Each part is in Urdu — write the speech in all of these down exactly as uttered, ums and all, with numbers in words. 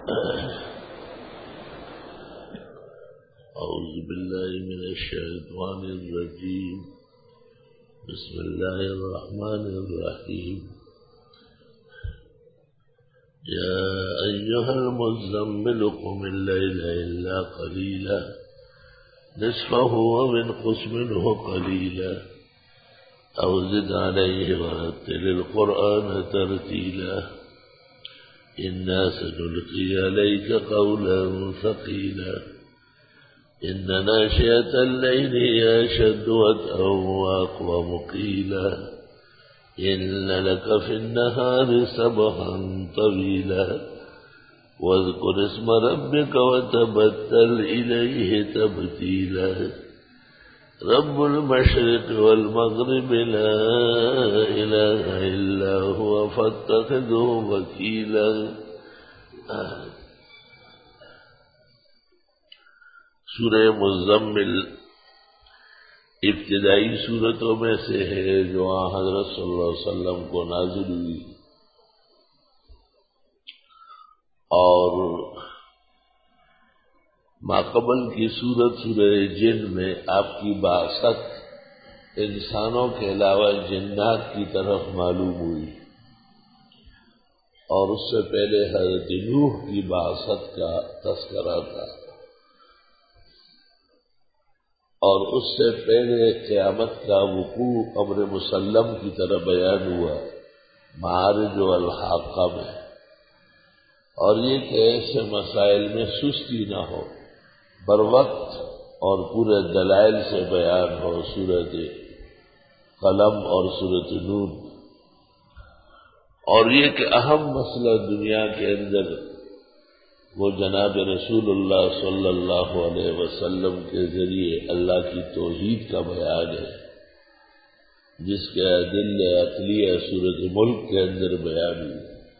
أعوذ بالله من الشيطان الرجيم. بسم الله الرحمن الرحيم. يا أيها المزمل قم الليل إلا قليلا نصفه وانقص منه قليلا أو زد عليه ورتل القرآن ترتيلا إنا سنلقي عليك قولا ثقيلا إن ناشئة الليل هي أشد وطئا وأقوم قيلا إن لك في النهار سبحا طويلا واذكر اسم ربك وتبتل إليه تبتيلا رب المشرق والمغرب لا إله إلا هو فاتخذه وكيلا. سورہ مزمل ابتدائی سورتوں میں سے ہے جو حضرت صلی اللہ علیہ وسلم کو نازل ہوئی، اور ماقبل کی سورت سورہ جن میں آپ کی بعثت انسانوں کے علاوہ جنات کی طرف معلوم ہوئی، اور اس سے پہلے حضرت نوح کی بعثت کا تذکرہ تھا، اور اس سے پہلے قیامت کا وقوع امر مسلم کی طرح بیان ہوا معارج و الحاقہ میں، اور یہ کہ ایسے مسائل میں سستی نہ ہو، بر وقت اور پورے دلائل سے بیان ہو سورۃ قلم اور سورۃ نون. اور یہ کہ اہم مسئلہ دنیا کے اندر وہ جناب رسول اللہ صلی اللہ علیہ وسلم کے ذریعے اللہ کی توحید کا بیان ہے، جس کے ادلہ عقلیہ سورۃ ملک کے اندر بیان ہوئی.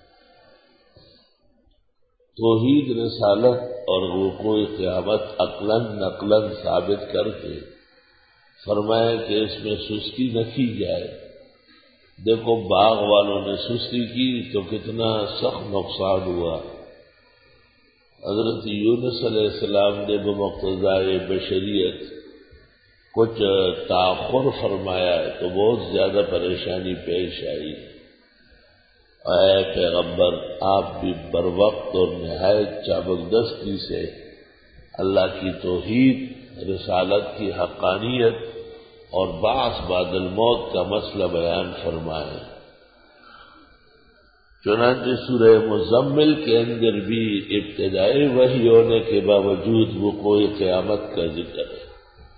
توحید رسالت اور وقوع قیامت عقلاً نقلاً ثابت کر کے فرمایا کہ اس میں سستی نہ کی جائے. دیکھو باغ والوں نے سستی کی تو کتنا سخت نقصان ہوا. حضرت یونس علیہ السلام نے بمقتضائے بشریت کچھ تاخر فرمایا تو بہت زیادہ پریشانی پیش آئی. اے پیغمبر، آپ بھی بر وقت اور نہایت چابکدستی سے اللہ کی توحید، رسالت کی حقانیت اور بعث بعد الموت کا مسئلہ بیان فرمائیں. چنانچہ سورہ مزمل کے اندر بھی ابتدائی وحی ہونے کے باوجود وقوع قیامت کا ذکر ہے.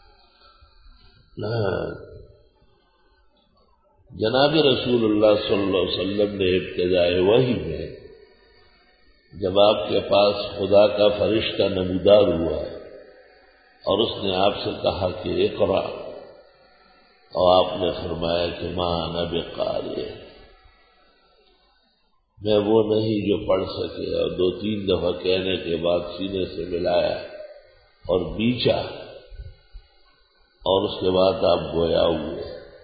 جناب رسول اللہ صلی اللہ علیہ وسلم نے ابتدائی وحی میں جب آپ کے پاس خدا کا فرشتہ نمودار ہوا اور اس نے آپ سے کہا کہ اقرا، اور آپ نے فرمایا کہ ما انا بقارئ، میں وہ نہیں جو پڑھ سکے، اور دو تین دفعہ کہنے کے بعد سینے سے ملایا اور بیچا، اور اس کے بعد آپ گویا ہوئے.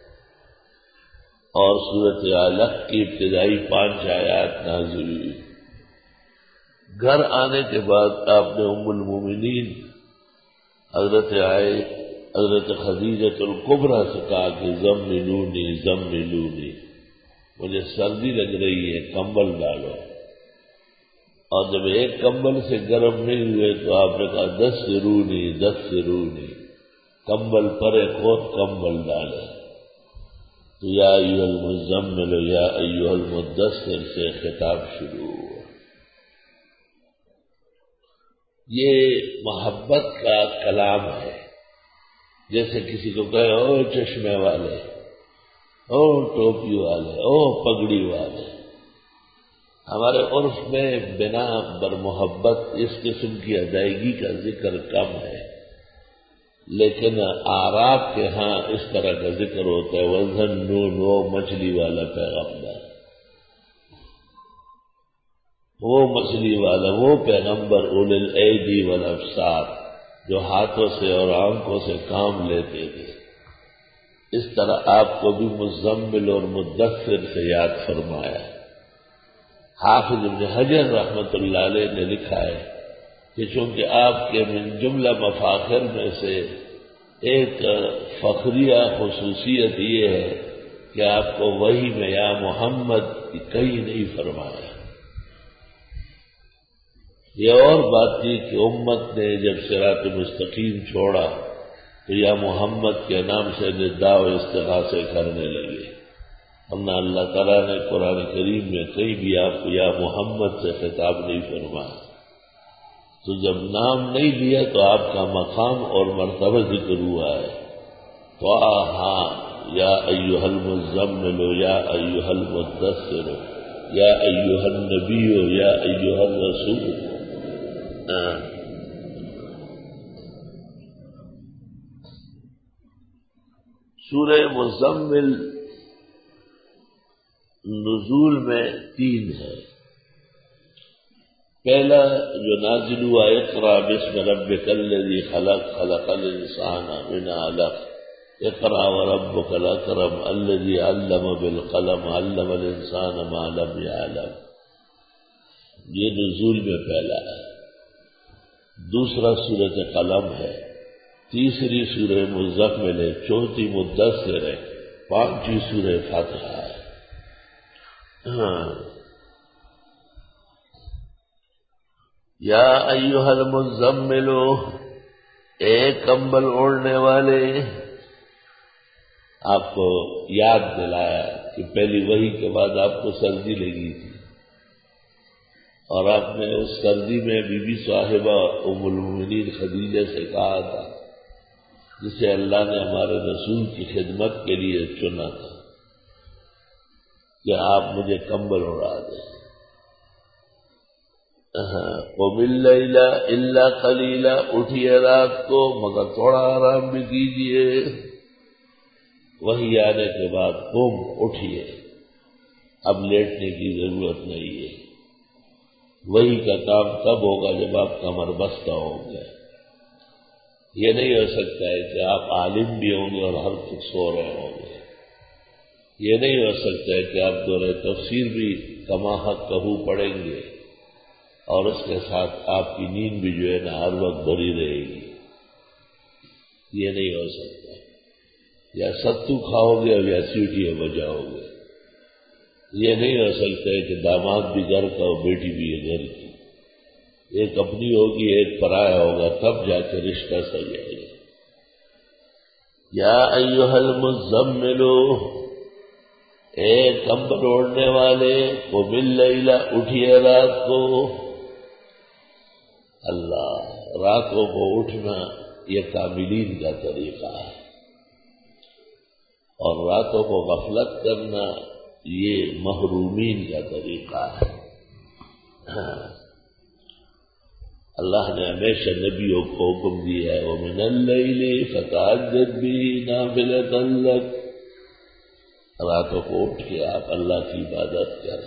اور سورۃ علق کی ابتدائی پانچ آیات نازل ہوئی. گھر آنے کے بعد آپ نے ام المومنین حضرت آئے حضرت خدیجۃ الکبریٰ سے کہا کہ زملونی زملونی، مجھے سردی لگ رہی ہے، کمبل ڈالو. اور جب ایک کمبل سے گرم نہیں ہوئے تو آپ نے کہا دس رونی دس رونی، کمبل پر ایک اور کمبل ڈالے. تو یا ایھا المزمل یا ایھا المدثر سے خطاب شروع ہوا. یہ محبت کا کلام ہے. جیسے کسی کو کہے او چشمے والے، او ٹوپی والے، او پگڑی والے. ہمارے عرف میں بنا بر محبت اس قسم کی ادائیگی کا ذکر کم ہے، لیکن اعراب کے ہاں اس طرح کا ذکر ہوتا ہے. وَذَنُّونَ، وہ مچھلی والا پیغمبر، وہ مچھلی والا وہ پیغمبر اولي الأيدي والابصار، جو ہاتھوں سے اور آنکھوں سے کام لیتے تھے. اس طرح آپ کو بھی مزمل اور مدثر سے یاد فرمایا. حافظ ابن حجر رحمۃ اللہ علیہ نے لکھا ہے کہ چونکہ آپ کے من جملہ مفاخر میں سے ایک فخریہ خصوصیت یہ ہے کہ آپ کو وحی میں یا محمد کہیں نہیں فرمایا. یہ اور بات تھی کہ امت نے جب صراط مستقیم چھوڑا تو یا محمد کے نام سے نداء و استغاثے کرنے لگے، ورنہ اللہ تعالیٰ نے قرآن کریم میں کہیں بھی آپ کو یا محمد سے خطاب نہیں فرمایا. تو جب نام نہیں دیا تو آپ کا مقام اور مرتبہ ذکر ہوا ہے. تو ہاں یا ایھا المزمل یا ایھا المدثر یا ایھا النبی یا ایھا الرسول. سورہ مزمل نزول میں تین ہے. پہلا جو نازل ہوا اقرا بسم ربک الذی خلق خلق الانسان من علق اقرا وربک الاکرم الذی علم بالقلم علم الانسان ما لم یعلم، یہ نزول میں پہلا ہے. دوسرا سورۃ قلم ہے. تیسری سورہ مزمل ہے. چوتھی مدثر ہے. پانچویں سورہ فاتحہ ہے. ہاں یا ایھا المزمل، اے کمبل اوڑھنے والے. آپ کو یاد دلایا کہ پہلی وحی کے بعد آپ کو سردی لگی تھی اور آپ نے اس سردی میں بی بی صاحبہ ام المؤمنین خدیجہ سے کہا تھا، جسے اللہ نے ہمارے رسول کی خدمت کے لیے چنا تھا، کہ آپ مجھے کمبل اڑا دیں. قم اللیل الا قلیلا، اٹھیے رات کو مگر تھوڑا آرام بھی کیجیے. وحی آنے کے بعد قم، اٹھیے، اب لیٹنے کی ضرورت نہیں ہے. وحی کا کام تب ہوگا جب آپ کمر بستہ ہوں گے. یہ نہیں ہو سکتا ہے کہ آپ عالم بھی ہوں گے اور ہر وقت سو رہے ہوں گے. یہ نہیں ہو سکتا ہے کہ آپ دورہ تفسیر بھی کما حق کہو پڑھیں گے اور اس کے ساتھ آپ کی نیند بھی جو ہے نا ہر وقت بھری رہے گی. یہ نہیں ہو سکتا. یا ستو کھاؤ گے اور یا سیٹیاں بجاؤ گے. یہ نہیں ہو سکتا ہے کہ داماد بھی گھر کا اور بیٹی بھی ہے گھر کی. ایک اپنی ہوگی ایک پرایا ہوگا، تب جا کے رشتہ صحیح آئے گا. یا ایھا المزمل، اے کمبل اوڑھنے والے، قم اللیل، اٹھیے رات کو. اللہ، راتوں کو اٹھنا یہ کاملین کا طریقہ ہے اور راتوں کو غفلت کرنا یہ محرومین کا طریقہ ہے. اللہ نے ہمیشہ نبیوں کو حکم دیا ہے وَمِنَ اللَّيْلِ فَتَعَجَّدْ بِهِ نَافِلَةً لَكَ، راتوں کو اٹھ کے آپ اللہ کی عبادت کریں.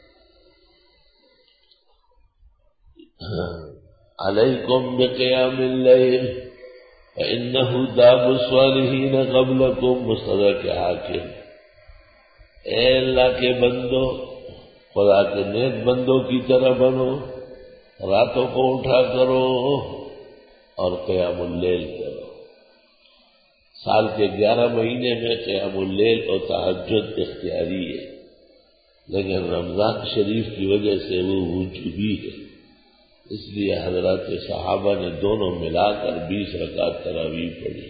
علیکم بقیام اللیل فإنہ داب الصالحین قبلکم، مستدرک حاکم. اے اللہ کے بندو، خدا کے نیک بندوں کی طرح بنو، راتوں کو اٹھا کرو اور قیام اللیل کرو. سال کے گیارہ مہینے میں قیام اللیل اور تہجد اختیاری ہے، لیکن رمضان شریف کی وجہ سے وہ وجوبی ہے. اس لیے حضرات صحابہ نے دونوں ملا کر بیس رکعت تراویح پڑھی.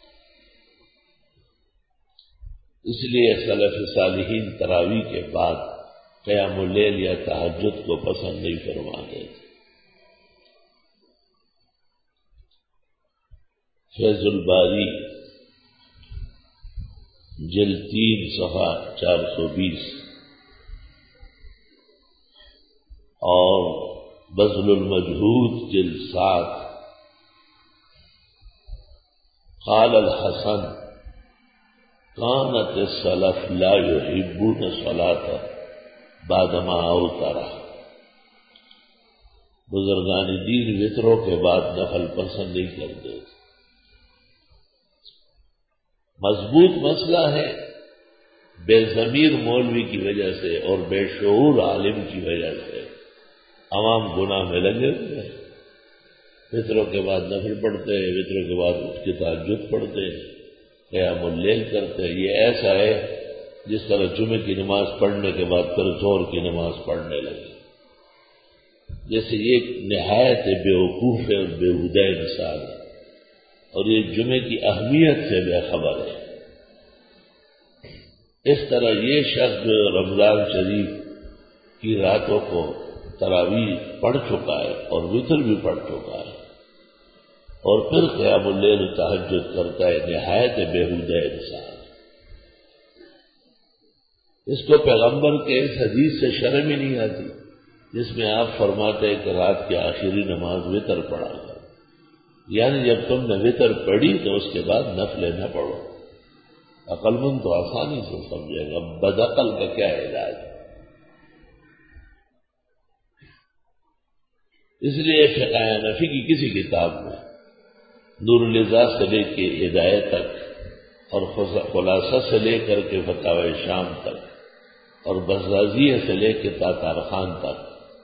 اس لیے سلف صالحین تراویح کے بعد قیام اللیل یا تہجد کو پسند نہیں فرماتے تھے. فیض الباری جلد تین صفحہ چار سو بیس اور بذل المجہود جلد سات. قال الحسن كانت السلف لا يحبون الصلاة بعدما اوتر، بزرگان دین وطروں کے بعد نفل پسند نہیں کرتے. مضبوط مسئلہ ہے بے ضمیر مولوی کی وجہ سے اور بے شعور عالم کی وجہ سے عوام گناہ میں لگے ہوئے ہیں. وطروں کے بعد نفل پڑھتے ہیں، وطروں کے بعد اٹھ کے تہجد پڑھتے ہیں، قیام اللیل کرتے ہیں. یہ ایسا ہے جس طرح جمعے کی نماز پڑھنے کے بعد پھر ظہر کی نماز پڑھنے لگے. جیسے یہ نہایت بے وقوف اور بےہودہ انسان ہے اور یہ جمعے کی اہمیت سے بے خبر ہے. اس طرح یہ شخص جو رمضان شریف کی راتوں کو تراویح پڑھ چکا ہے اور وتر بھی پڑھ چکا ہے اور پھر قیام اللیل و تہجد کرتا ہے، نہایت بےہودہ انسان. اس کو پیغمبر کے اس حدیث سے شرم ہی نہیں آتی جس میں آپ فرماتے ہیں کہ رات کی آخری نماز وتر پڑھا کر، یعنی جب تم نے وتر پڑھی تو اس کے بعد نفلیں نہ پڑھو. عقل مند تو آسانی سے سمجھے گا، بدعقل کا کیا علاج. اس لیے فقہ حنفی کی کسی کتاب میں نور الازاز سے لے کے ہدایت تک اور خلاصہ سے لے کر کے فتاوی شام تک اور بزازیہ سے لے کے تاتار خان تک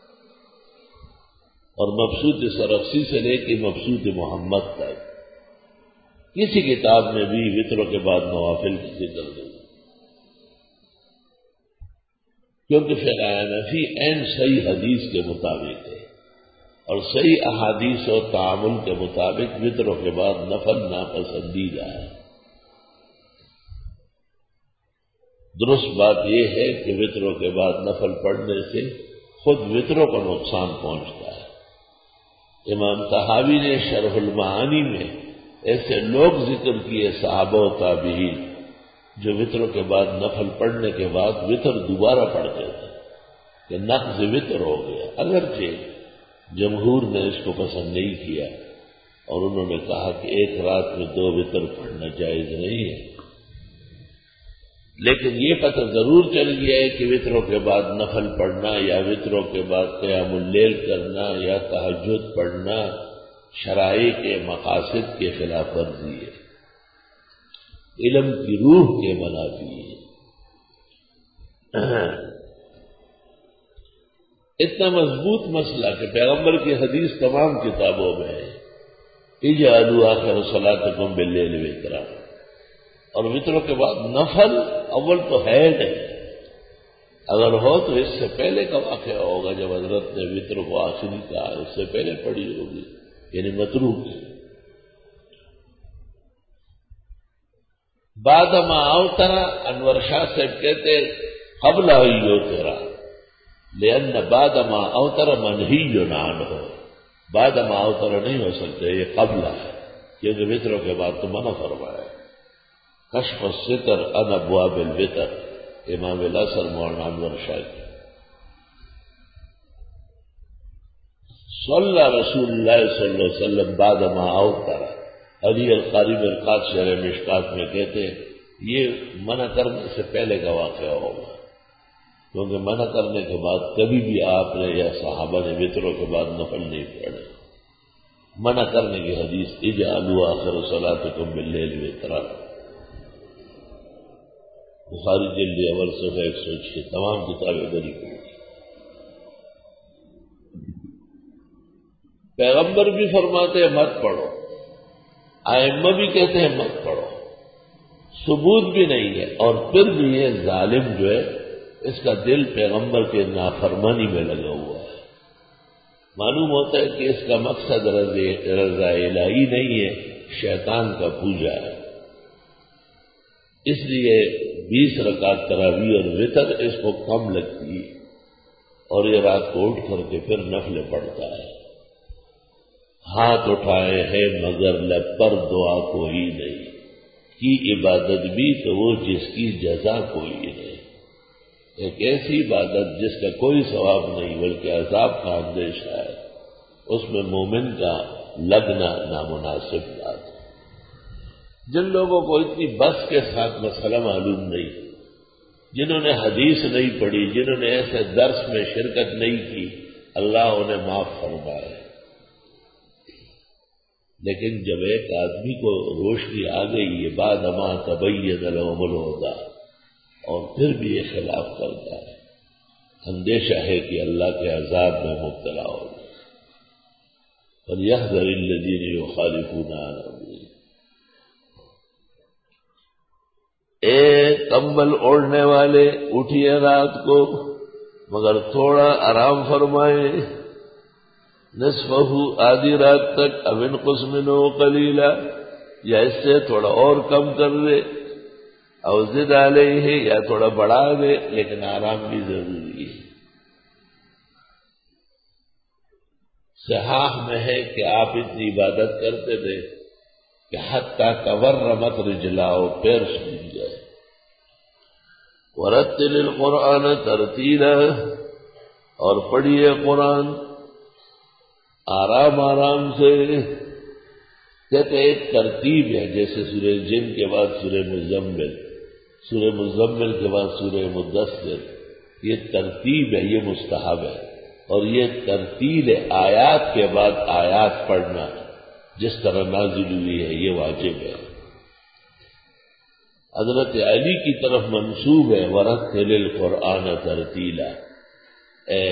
اور مبسوط سرخسی سے لے کے مبسوط محمد تک کسی کتاب میں بھی وطروں کے بعد نوافل کی ذکر نہیں، کیونکہ فقہ حنفی عین صحیح حدیث کے مطابق ہے اور صحیح احادیث اور تعامل کے مطابق وطروں کے بعد نفل ناپسندیدہ ہے. درست بات یہ ہے کہ وطروں کے بعد نفل پڑھنے سے خود وطروں کو نقصان پہنچتا ہے. امام طحاوی نے شرح المعانی میں ایسے لوگ ذکر کیے صحابہ و تابعین جو وطروں کے بعد نفل پڑھنے کے بعد وطر دوبارہ پڑھتے تھے کہ نقض وطر ہو گیا. اگرچہ جمہور نے اس کو پسند نہیں کیا اور انہوں نے کہا کہ ایک رات میں دو وطر پڑھنا جائز نہیں ہے، لیکن یہ پتہ ضرور چل گیا ہے کہ وطروں کے بعد نفل پڑھنا یا وطروں کے بعد قیام اللیل کرنا یا تہجد پڑھنا شرائع کے مقاصد کے خلاف ورزی ہے، علم کی روح کے منافی ہے. اتنا مضبوط مسئلہ کہ پیغمبر کی حدیث تمام کتابوں میں ہے، اجعلوا آخر صلاتکم باللیل وطرا، اور وطروں کے بعد نفل اول تو ہے نہیں، اگر ہو تو اس سے پہلے کا واقعہ ہوگا جب حضرت نے وطر کو آخری کہا، اس سے پہلے پڑھی ہوگی، یعنی متروک ہے. بعد ما اوتر، انور شاہ صاحب کہتے قبل یوترا، لأن بعد ما اوتر منہی عنہ، بعد ما اوتر نہیں ہو سکتے، یہ قبل ہے کیونکہ وطروں کے بعد تو منع فرمایا. کشف الستر عن ابواب الوتر، امام الاثر مولانا انور شاہ کی. صلی رسول اللہ صلی اللہ علیہ وسلم بعد ما اوتر، علی القاری مرقات شرح مشکات میں کہتے ہیں یہ منع کرنے سے پہلے کا واقعہ ہوگا، کیونکہ منع کرنے کے بعد کبھی بھی آپ نے یا صحابہ نے وطروں کے بعد نفل نہیں پڑھے. منع کرنے کی حدیث اجعلوا آخر صلاتکم باللیل وطرا، بخاری جلد اول صفحہ ایک سو چھ، تمام کتابیں بری پڑی. پیغمبر بھی فرماتے ہیں مت پڑھو، ائمہ بھی کہتے ہیں مت پڑھو، ثبوت بھی نہیں ہے، اور پھر بھی یہ ظالم جو ہے اس کا دل پیغمبر کے نافرمانی میں لگا ہوا ہے. معلوم ہوتا ہے کہ اس کا مقصد رضا الہی نہیں ہے، شیطان کا پوجا ہے. اس لیے بیس رکعت تراویح اور وتر اس کو کم لگتی ہے اور یہ رات کو اٹھ کر کے پھر نفلیں پڑھتا ہے. ہاتھ اٹھائے ہیں مگر لب پر دعا کوئی نہیں، کی عبادت بھی تو وہ جس کی جزا کوئی نہیں. ایک ایسی عبادت جس کا کوئی ثواب نہیں بلکہ عذاب کا اندیشہ ہے، اس میں مومن کا لگنا نامناسب بات ہے. جن لوگوں کو اتنی بس کے ساتھ مسئلہ معلوم نہیں، جنہوں نے حدیث نہیں پڑھی، جنہوں نے ایسے درس میں شرکت نہیں کی، اللہ انہیں معاف فرمائے. لیکن جب ایک آدمی کو روشنی آ گئی ہے، بعد ما تبین لهم الہدی، اور پھر بھی یہ خلاف کرتا ہے، اندیشہ ہے کہ اللہ کے عذاب میں مبتلا ہوگا۔ فَلْيَحْذَرِ الَّذِينَ يُخَالِفُونَ عَنْ أَمْرِهِ۔ اے کمبل اوڑھنے والے، اٹھیے رات کو مگر تھوڑا آرام فرمائیں، نصفہ آدھی رات تک، او انقص منہ قلیلا، یا اس سے تھوڑا اور کم کر دے، او زد علیہ، یا تھوڑا بڑھا دے، لیکن آرام بھی ضروری ہے۔ صحاح میں ہے کہ آپ اتنی عبادت کرتے تھے کہ حتیٰ تورمت رجلاؤ، پیر سوج جائے۔ ورتل القرآن ترتیلا، اور پڑھیے قرآن آرام آرام سے۔ کہتے ایک ترتیب ہے، جیسے سورہ جن کے بعد سورہ مزمل، سورہ مزمل کے بعد سورہ مدثر، یہ ترتیب ہے، یہ مستحب ہے۔ اور یہ ترتیل آیات کے بعد آیات پڑھنا جس طرح نازل ہوئی ہے یہ واجب ہے۔ حضرت علی کی طرف منسوب ہے ورتل القرآن ترتیلا، اے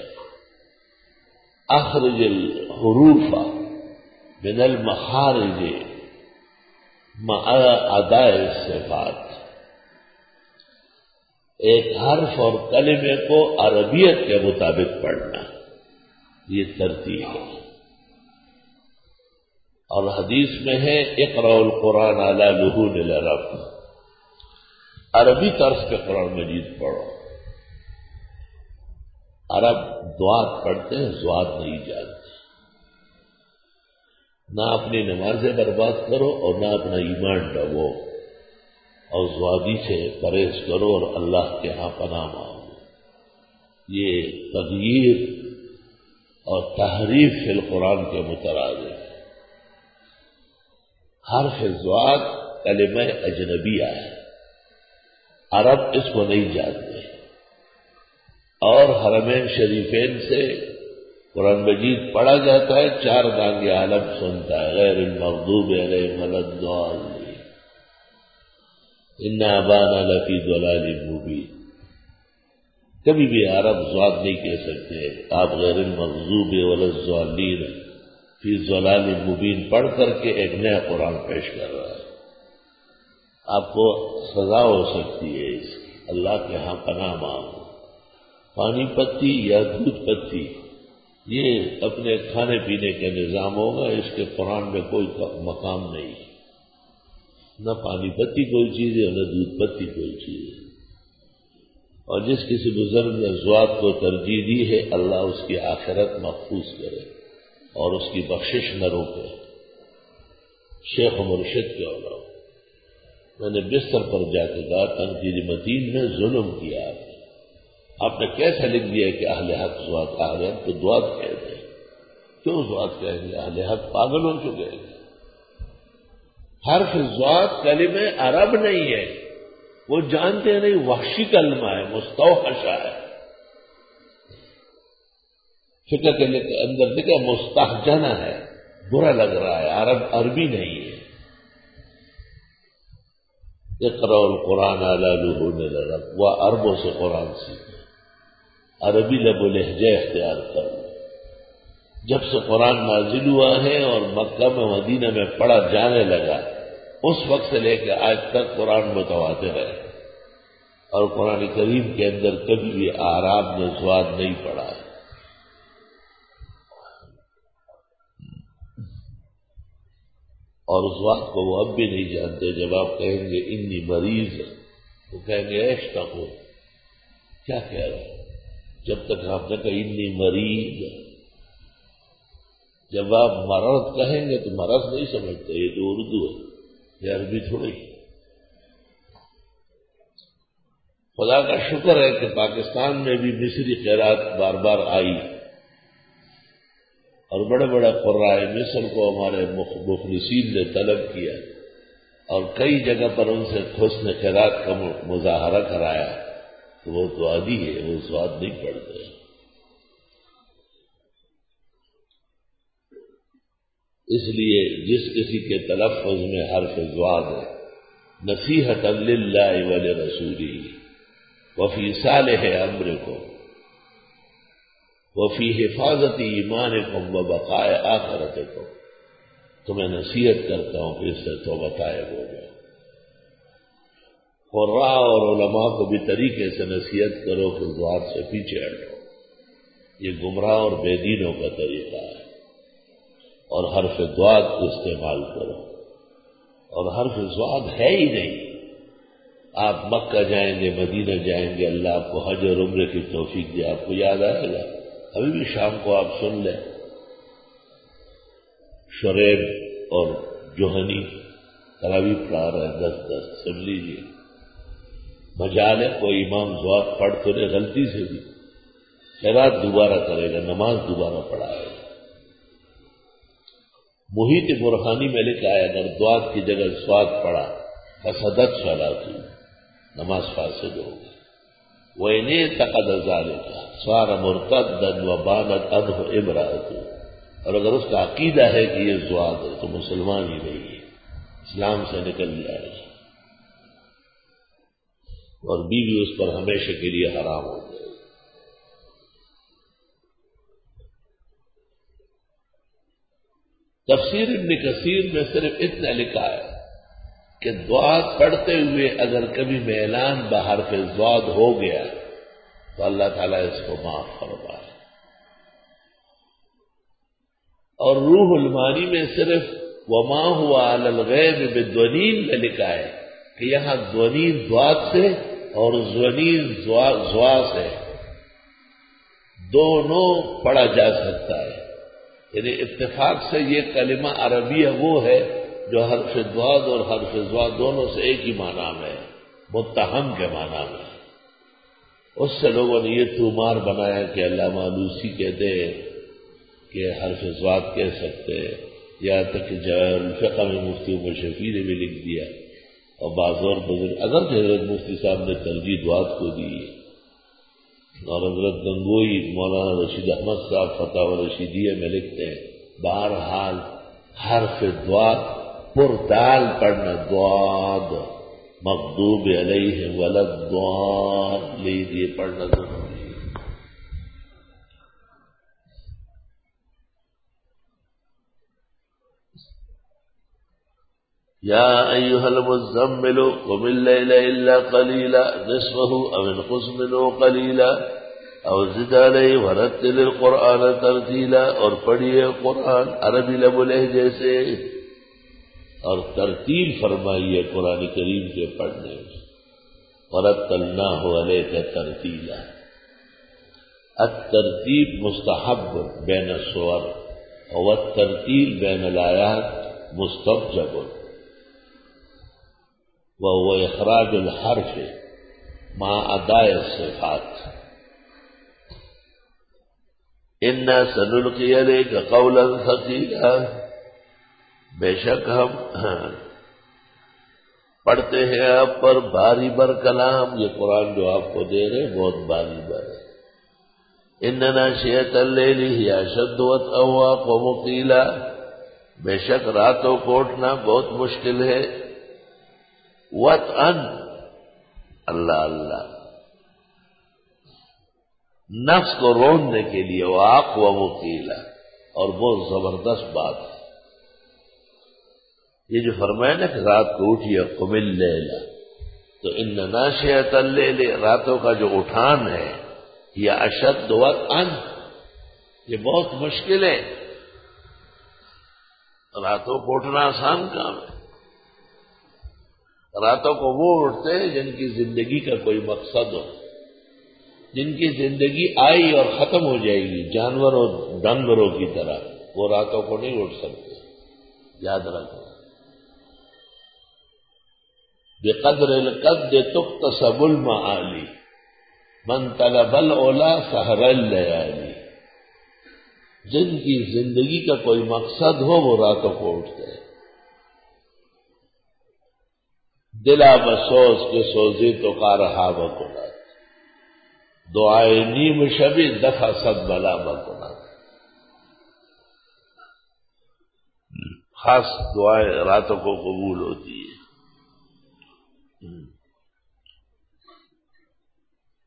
اخرج الحروف من المخارج مع اداء الصفات، ایک حرف اور کلمے کو عربیت کے مطابق پڑھنا، یہ ترتیب ہے۔ اور حدیث میں ہے اقرأ القرآن علی لحون العرب، عربی طرز پہ قرآن مجید پڑھو۔ عرب دعات پڑھتے ہیں، زوات نہیں جانتے۔ نہ اپنی نمازیں برباد کرو اور نہ اپنا ایمان ڈبو، اور زوادی سے پرہیز کرو اور اللہ کے ہاں پناہ مانگو۔ یہ تغییر اور تحریف فی القرآن کے مترادف ہے۔ حرف زواد کلمہ اجنبیہ ہے، عرب اس کو نہیں جانتے، اور حرمین شریفین سے قرآن مجید پڑھا جاتا ہے، چار دانگ عالم سنتا ہے، غیر المغضوب علیہم ولا الضالین، ان ابانا لفی ضلال مبین۔ کبھی بھی عرب زواد نہیں کہہ سکتے، آپ غیر المغضوب ولا الضالین فی ضلال مبین پڑھ کر کے ایک نیا قرآن پیش کر رہا ہے، آپ کو سزا ہو سکتی ہے اس کی، اللہ کے ہاں پناہ مانگو۔ پانی پتی یا دودھ پتی یہ اپنے کھانے پینے کے نظام ہوگا، اس کے قرآن میں کوئی مقام نہیں، نہ پانی پتی کوئی چیز ہے نہ دودھ پتی کوئی چیز ہے۔ اور جس کسی بزرگ نے زوات کو ترجیح دی ہے، اللہ اس کی آخرت محفوظ کرے اور اس کی بخشش نہ روکے۔ شیخ و مرشد کے علماء، میں نے بستر پر جا کے کہا تنقید متین نے ظلم کیا، آپ نے آپ نے کیسا لکھ دیا کہ اہل حق زوات، اہل حق تو دعات کہتے ہیں، کیوں زوات کہیں گے؟ اہل حق پاگل ہو چکے ہیں۔ حرف زوات کلمہ عرب نہیں ہے، وہ جانتے نہیں، وحشی کلمہ ہے، مستوحشہ ہے۔ فقہ کے اندر دیکھا مستحجنہ ہے، برا لگ رہا ہے، عرب عربی نہیں ہے۔ اقرأ القرآن علی لحون العرب، وہ عربوں سے قرآن سیکھیں، عربی لب و لہجہ اختیار کرو۔ جب سے قرآن نازل ہوا ہے اور مکہ میں مدینہ میں پڑھا جانے لگا، اس وقت سے لے کے آج تک قرآن متواتر ہے، اور قرآن کریم کے اندر کبھی بھی اعراب نے زواد نہیں پڑھا ہے۔ اور اس بات کو وہ اب بھی نہیں جانتے۔ جب آپ کہیں گے انی مریض ہے تو کہیں گے ایش تقول، کیا کہہ رہے ہیں؟ جب تک آپ نے کہا انی مریض، جب آپ مرض کہیں گے تو مرض نہیں سمجھتے، یہ تو اردو ہے، یہ عربی تھوڑی۔ خدا کا شکر ہے کہ پاکستان میں بھی مصری قرات بار بار آئی، اور بڑے بڑے قرائے مصر کو ہمارے مخلصین نے طلب کیا، اور کئی جگہ پر ان سے حسن قرات کا مظاہرہ کرایا، تو وہ تو عادی ہے، وہ سواد نہیں پڑتے۔ اس لیے جس کسی کے تلفظ میں حرف زواد ہے، نصیحت للہ ولرسولہ، وفی صالح امرکم وفی حفاظت ایمانکم وبقاء آخرتکم، تو میں نصیحت کرتا ہوں کہ اس سے توبہ طائب ہو جاؤ۔ قراء اور علماء کو بھی طریقے سے نصیحت کرو کہ ذات سے پیچھے ہٹو، یہ گمراہ اور بے دینوں کا طریقہ ہے، اور حرف ضاد کو استعمال کرو، اور حرف ضاد ہے ہی نہیں۔ آپ مکہ جائیں گے، مدینہ جائیں گے، اللہ آپ کو حج اور عمرے کی توفیق دے، آپ کو یاد آئے گا۔ ابھی بھی شام کو آپ سن لیں، شریب اور جوہنی تراویح پڑھا رہے ہیں، دس دس سن لیجیے۔ مجال ہے کوئی امام ضاد پڑھ تو نے غلطی سے بھی، خیرات دوبارہ کرے گا، نماز دوبارہ پڑھائے گا۔ محیط برہانی میں لکھا ہے اگر ضاد کی جگہ سواد پڑھا فسدت صلاۃ، نماز فاسد ہوگی۔ وَإِنِ اعْتَقَدَ ذَلِكَ صَارَ مُرْتَدًّا وَبَانَتْ عَنْهُ امْرَأَتُهُ، اور اگر اس کا عقیدہ ہے کہ یہ ضاد ہے تو مسلمان ہی نہیں ہے، اسلام سے نکل جائے گا، اور بیوی اس پر ہمیشہ کے لیے حرام ہو جائے گی۔ تفسیر ابن کثیر میں صرف اتنا لکھا ہے کہ ضاد پڑھتے ہوئے اگر کبھی میلان بحرف ضاد ہو گیا تو اللہ تعالیٰ اس کو معاف فرمائے، اور روح المانی میں صرف وما ہوا علی الغیب بالدونین میں لکھا ہے کہ یہاں دونین ضاد سے اور زونین زوا سے دونوں پڑھا جا سکتا ہے، یعنی اتفاق سے یہ کلمہ عربیہ وہ ہے جو حرف ضاد اور حرف ضوا دونوں سے ایک ہی معنی میں ہے، متہم کے معنی میں ہے۔ اس سے لوگوں نے یہ تومار بنایا کہ علامہ آلوسی کہتے ہیں کہ حرف ضاد کہہ سکتے ہیں، یہاں تک کہ جواہر الفقہ میں مفتی عمر شفیع نے بھی لکھ دیا، اور بعض اور بزرگ اگر حضرت مفتی صاحب نے ترجیح ضاد کو دی، اور حضرت گنگوئی مولانا رشید احمد صاحب فتح رشیدیہ میں لکھتے ہیں بہرحال حرف ضاد پر دال پڑھنا، ضاد مغضوب علیہم ولا الضالین، یہ پڑھنا ضروری ہے۔ یا ایھا المزمل قم اللیل الا قلیلا نصفه او انقص منه قلیلا او زد علیہ ورتل القرآن ترتیلا، اور پڑھیے قرآن عربی لب و لہجے سے، اور ترتیل فرمائیے قرآن کریم کے پڑھنے میں۔ ورتلناہ علیک ترتیلا، الترتیب مستحب بین السور والترتیل بین الآیات مستوجب، وهو اخراج الحرف مع اداء الصفات۔ انا سنلقی علیک قولا ثقیلا، بے شک ہم پڑھتے ہیں آپ پر باری بر کلام، یہ قرآن جو آپ کو دے رہے بہت باری بر ہے۔ ان ناشئۃ اللیل ہی اشد وطئا واقوم قیلا، بے شک راتوں کو اٹھنا بہت مشکل ہے، وطئا اللہ اللہ نفس کو روندنے کے لیے، واقوم قیلا، اور بہت زبردست بات ہے یہ جو فرمایا نا کہ رات کو اٹھیے قم اللیل، تو ان ناشئۃ اللیل راتوں کا جو اٹھان ہے یہ اشد وطئا، یہ بہت مشکل ہے، راتوں کو اٹھنا آسان کام ہے۔ راتوں کو وہ اٹھتے ہیں جن کی زندگی کا کوئی مقصد ہو، جن کی زندگی آئی اور ختم ہو جائے گی جانوروں ڈنگروں کی طرح، وہ راتوں کو نہیں اٹھ سکتے، یاد رکھو۔ بقدر القد تکتسب المعالی من طلب العلا سحر اللیالی، جن کی زندگی کا کوئی مقصد ہو وہ راتوں کو اٹھتے ہیں۔ دلا بسوز کے سوزی تو کا رہا بکنات، دعائے نیم شبی دفع صد بلا بکنات، خاص دعائیں راتوں کو قبول ہوتی ہے۔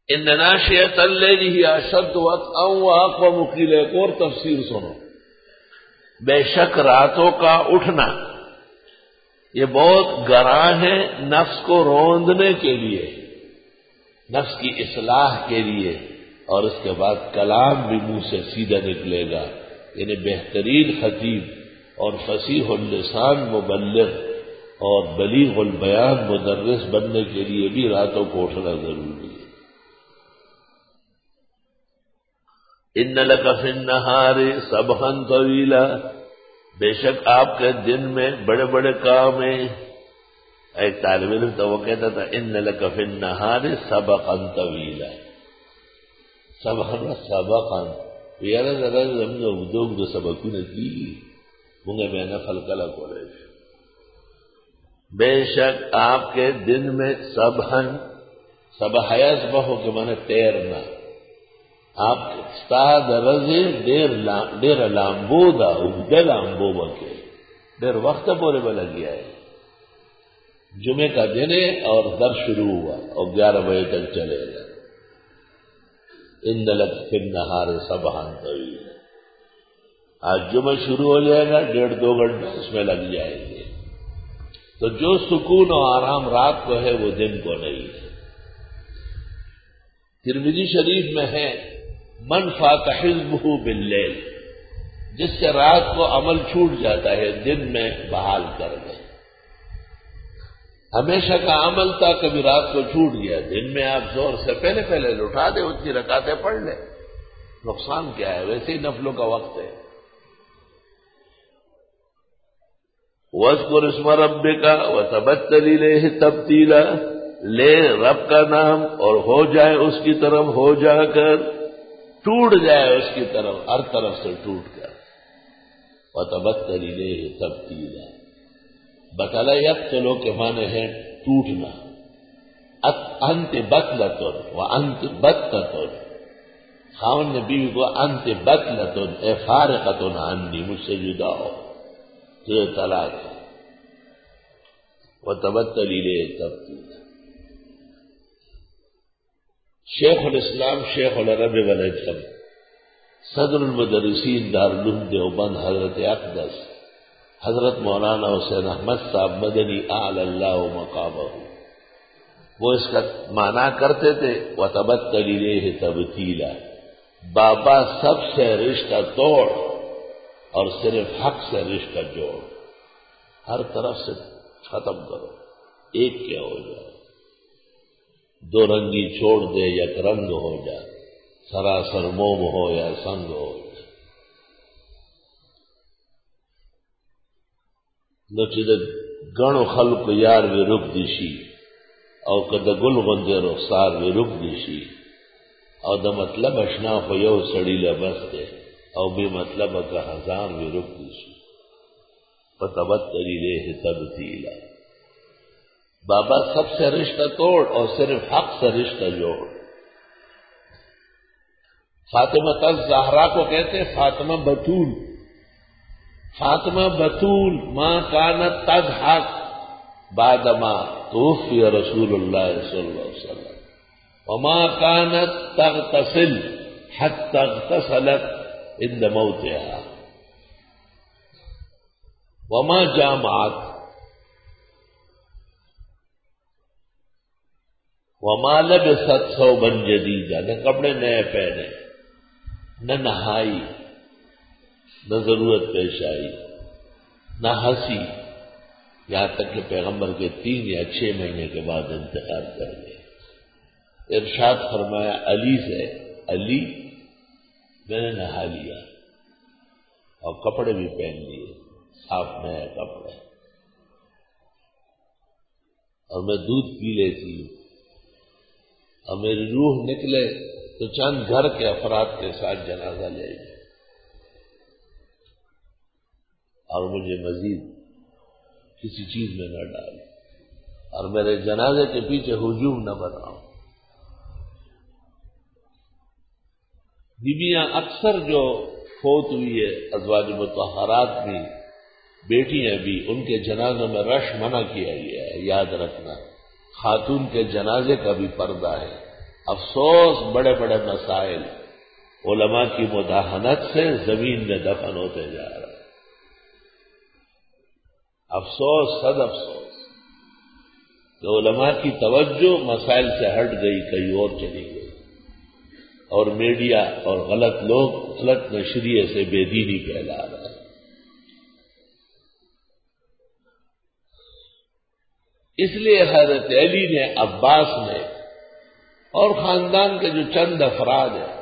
ان ناشئۃ اللیل ہی اشد وطئا واقوم قیل، ایک اور تفسیر سنو، بے شک راتوں کا اٹھنا یہ بہت گراں ہے نفس کو روندنے کے لیے، نفس کی اصلاح کے لیے، اور اس کے بعد کلام بھی منہ سے سیدھا نکلے گا، یعنی بہترین خطیب اور فصیح اللسان مبلغ اور بلیغ البیان مدرس بننے کے لیے بھی راتوں کو اٹھنا ضروری ہے۔ ان لک فی النہار سبحا طویلا، بے شک آپ کے دن میں بڑے بڑے کام ہیں۔ ایک طالب علم تو وہ کہتا تھا ان لک فی النہار سبقا طویلا، سبحا سبقا، یار ذرا ہم نے اردو جو سبقوں کی مونگے میں نفل کلا کو رہے، بے شک آپ کے دن میں سبحا، سبح یسبح کے معنی تیرنا، آپ ستا درزے دیر دیر لامبو دا اگدے لامبو بکے دیر وقت پورے میں لگ گیا ہے۔ جمعے کا دن ہے اور در شروع ہوا اور گیارہ بجے تک چلے گا۔ ان لک فی النہار سبحا طویلا، آج جمعہ شروع ہو جائے گا، ڈیڑھ دو گھنٹے اس میں لگ جائیں گے۔ تو جو سکون و آرام رات کو ہے وہ دن کو نہیں ہے۔ ترمذی شریف میں ہے من فات حزبہ باللیل، جس سے رات کو عمل چھوٹ جاتا ہے دن میں بحال کر دے۔ ہمیشہ کا عمل تھا، کبھی رات کو چھوٹ گیا، دن میں آپ زور سے پہلے پہلے لٹا دیں، اتنی رکعتیں پڑھ لیں، نقصان کیا ہے، ویسے ہی نفلوں کا وقت ہے۔ وَاذْكُرِ اسْمَ رَبِّكَ وَتَبَتَّلْ إِلَيْهِ تَبْتِيلًا، لے رب کا نام اور ہو جائے اس کی طرف ہو جا کر، ٹوٹ جائے اس کی طرف ہر طرف سے ٹوٹ کر۔ وَتَبَتَّلْ إِلَيْهِ تَبْتِيلًا، بتلا یقتلو کے معنی ہے ٹوٹنا، انت بتلتن وانت بتتن، خاون نے بیوی کو انت بتلتن اے فارقتن عنی، مجھ سے جدا ہو، تجھے طلاق ہے۔ وَتَبَتَّلْ إِلَيْهِ تَبْتِيلًا۔ شیخ الاسلام شیخ العرب والعجم صدر المدرسین دارالعلوم دیوبند حضرت اقدس حضرت مولانا حسین احمد صاحب مدنی اعلی اللہ مقامہ، وہ اس کا معنی کرتے تھے وَتَبَتَّلْ إِلَيْهِ تَبْتِيلًا، بابا سب سے رشتہ توڑ اور صرف حق سے رشتہ جوڑ، ہر طرف سے ختم کرو، ایک کیا ہو جائے، دو رنگی چھوڑ دے یک رنگ ہو جا، سراسر موم ہو یا سنگ ہو جا۔ نو چې د گڼو خلق یار وی رک دی شي او که د گل غندې رخسار وی رک دی شي، او د مطلب اشنا خو یو سړی لبس دی او بے مطلب که ہزار وی رک دی شي۔ فَتَبَتَّلْ إِلَيْهِ تَبْتِيلًا، بابا سب سے رشتہ توڑ اور صرف حق سے رشتہ جوڑ۔ فاطمہ الزہرا کو کہتے فاطمہ بتول، فاطمہ بتول ما کانت تضحک بعدما توفی رسول اللہ صلی اللہ علیہ وسلم، وما کانت تغتسل حتی اغتسلت عند موتها، وما جامعت، وما لبست ثوبا جدیدا، نہ کپڑے نئے پہنے، نہ نہائی، نہ ضرورت پیش آئی، نہ ہنسی، یہاں تک کہ پیغمبر کے تین یا چھ مہینے کے بعد انتقال کر گئے۔ ارشاد فرمایا علی سے، علی میں نے نہا لیا اور کپڑے بھی پہن لیے، صاف نئے کپڑے، اور میں دودھ پی لیتی ہوں، اور میری روح نکلے تو چند گھر کے افراد کے ساتھ جنازہ لے جائے اور مجھے مزید کسی چیز میں نہ ڈال، اور میرے جنازے کے پیچھے ہجوم نہ بناؤ۔ بیویاں اکثر جو فوت ہوئی ہے ازواج مطہرات بھی، بیٹیاں بھی، ان کے جنازوں میں رش منع کیا گیا ہے، یاد رکھنا۔ خاتون کے جنازے کا بھی پردہ ہے، افسوس بڑے بڑے مسائل علماء کی مداہنت سے زمین میں دفن ہوتے جا رہے ہیں. افسوس صد افسوس کہ علماء کی توجہ مسائل سے ہٹ گئی، کہیں اور چلی گئی، اور میڈیا اور غلط لوگ غلط نشریے سے بے دینی پھیلا رہے ہیں. اس لیے حضرت علی نے، عباس نے اور خاندان کے جو چند افراد ہیں،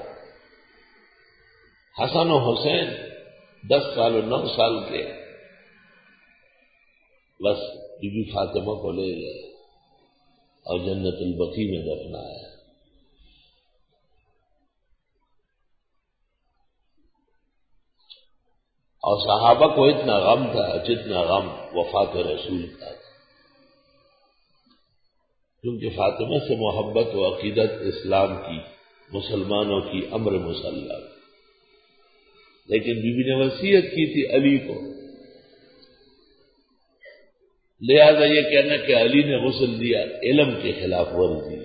حسن و حسین دس سال و نو سال کے، بس بی بی فاطمہ کو لے گئے اور جنت البقیع میں دفنایا. اور صحابہ کو اتنا غم تھا جتنا غم وفات رسول کا تھا، کیونکہ فاطمہ سے محبت و عقیدت اسلام کی، مسلمانوں کی امر مسلح. لیکن بی بی نے وصیت کی تھی علی کو، لہذا یہ کہنا کہ علی نے غسل دیا علم کے خلاف ورزی.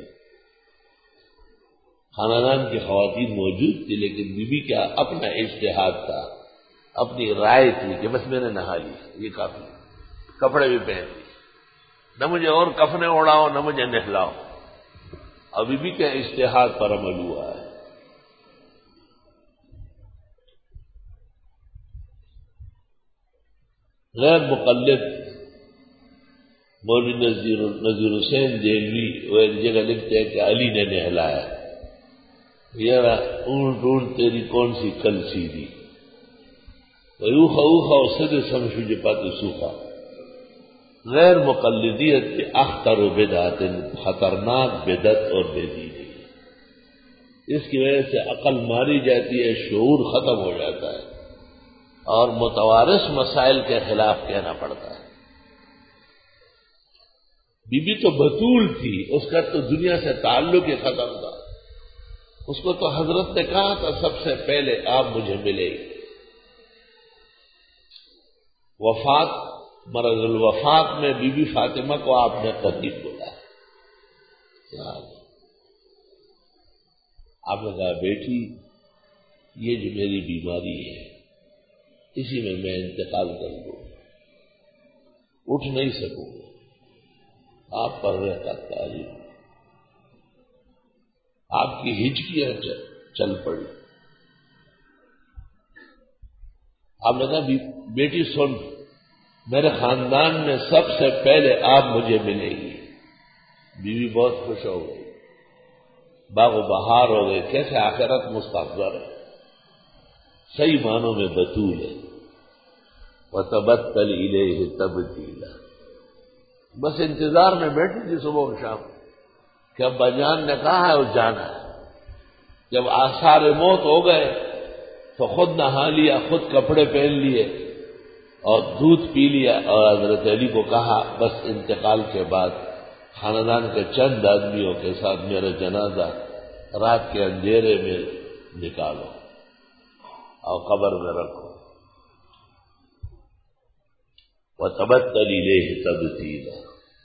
خاندان کی خواتین موجود تھی، لیکن بی بی کا اپنا اجتہاد تھا، اپنی رائے تھی کہ بس میں نے نہا لی، یہ کافی، کپڑے بھی پہن لی، نہ مجھے اور کفنے اڑاؤ نہ مجھے نہلاؤ. اور بی بی کے اجتہاد پر عمل ہوا ہے. غیر مقلد مولوی نذیر نذیر حسین دہلوی وہ ایک جگہ لکھتے ہیں کہ علی نے نہلایا. یار اونٹ اونٹ تیری کون سی کل سیدھی، اوخا اوخا اسد سمشو جپاتی سوکھا. غیر مقلدیت کے اختر و بدعت، خطرناک بدعت اور بے دینی. اس کی وجہ سے عقل ماری جاتی ہے، شعور ختم ہو جاتا ہے، اور متوارث مسائل کے خلاف کہنا پڑتا ہے. بی بی تو بطول تھی، اس کا تو دنیا سے تعلق ہی ختم تھا. اس کو تو حضرت نے کہا تھا سب سے پہلے آپ مجھے ملے. وفات مرض الوفات میں بی بی فاطمہ کو آپ نے قریب بلایا. آپ نے کہا بیٹی یہ جو میری بیماری ہے اسی میں میں انتقال کر دوں، اٹھ نہیں سکوں گا. آپ پر رہتا تعلیم، آپ کی ہچکیاں چل پڑی. آپ نے کہا بیٹی سن، میرے خاندان میں سب سے پہلے آپ مجھے ملے گی. بیوی بہت خوش ہو گئی، باغ و بہار ہو گئے. کیسے آخرت مستحضر ہے، صحیح معنوں میں بطول ہے. وَتَبَتَّلْ إِلَيْهِ تَبْتِيلًا. بس انتظار میں بیٹھی تھی صبح و شام کہ ابا جان نے کہا ہے اور جانا ہے. جب آثار موت ہو گئے تو خود نہا لیا، خود کپڑے پہن لیے اور دودھ پی لیا، اور حضرت علی کو کہا بس انتقال کے بعد خاندان کے چند آدمیوں کے ساتھ میرا جنازہ رات کے اندھیرے میں نکالو اور قبر میں رکھو. وَتَبَتَّلْ إِلَيْهِ تَبْتِيلًا.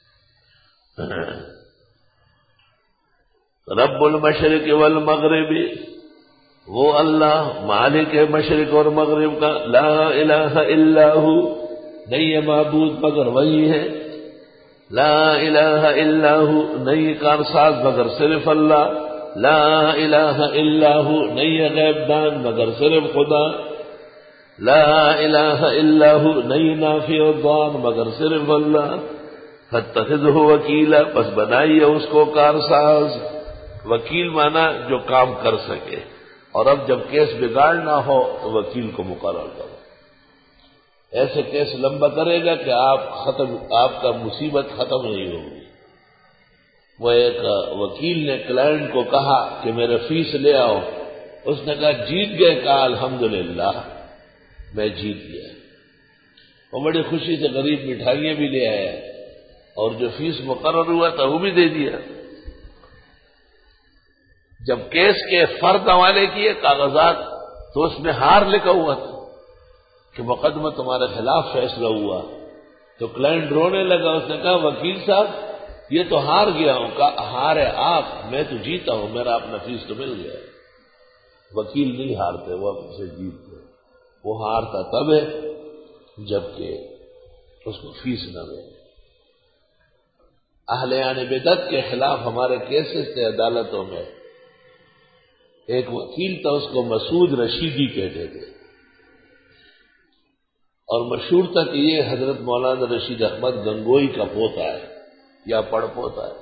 رب المشرق والمغرب، وہ اللہ مالک مشرق اور مغرب کا، لا الہ الا ہو، نہیں ہے معبود مگر وہی ہے. لا الہ الا ہو، نہیں کارساز مگر صرف اللہ. لا الہ الا ہو، نہیں ہے غیب دان مگر صرف خدا. لا الہ الا ہو، نہیں نافع و ضار مگر صرف اللہ. فاتخذہ وکیلا، پس بنائیے اس کو کارساز. وکیل مانا جو کام کر سکے، اور اب جب کیس بگاڑنا ہو تو وکیل کو مقرر کرو. ایسے کیس لمبا کرے گا کہ آپ ختم آپ کا مصیبت ختم نہیں ہوگی. وہ ایک وکیل نے کلائنٹ کو کہا کہ میرے فیس لے آؤ. اس نے کہا جیت گئے. کہا الحمدللہ میں جیت گیا. وہ بڑی خوشی سے غریب مٹھائیاں بھی لے آیا اور جو فیس مقرر ہوا تھا وہ بھی دے دیا. جب کیس کے فرد حوالے کیے کاغذات تو اس میں ہار لکھا ہوا تھا کہ مقدمہ تمہارے خلاف فیصلہ ہوا. تو کلائنٹ رونے لگا. اس نے کہا وکیل صاحب یہ تو ہار گیا ہوں، کہا ہارے آپ، میں تو جیتا ہوں، میرا اپنا فیس تو مل گیا۔ وکیل نہیں ہارتے، وہ اپنے سے جیتتے، وہ ہارتا تب ہے جبکہ اس کو فیس نہ ملے۔ اہلیان بدعت کے خلاف ہمارے کیسز تھے عدالتوں میں، ایک وکیل تھا، اس کو مسعود رشیدی کہتے تھے، اور مشہور تھا کہ یہ حضرت مولانا رشید احمد گنگوئی کا پوتا ہے یا پڑ پوتا ہے۔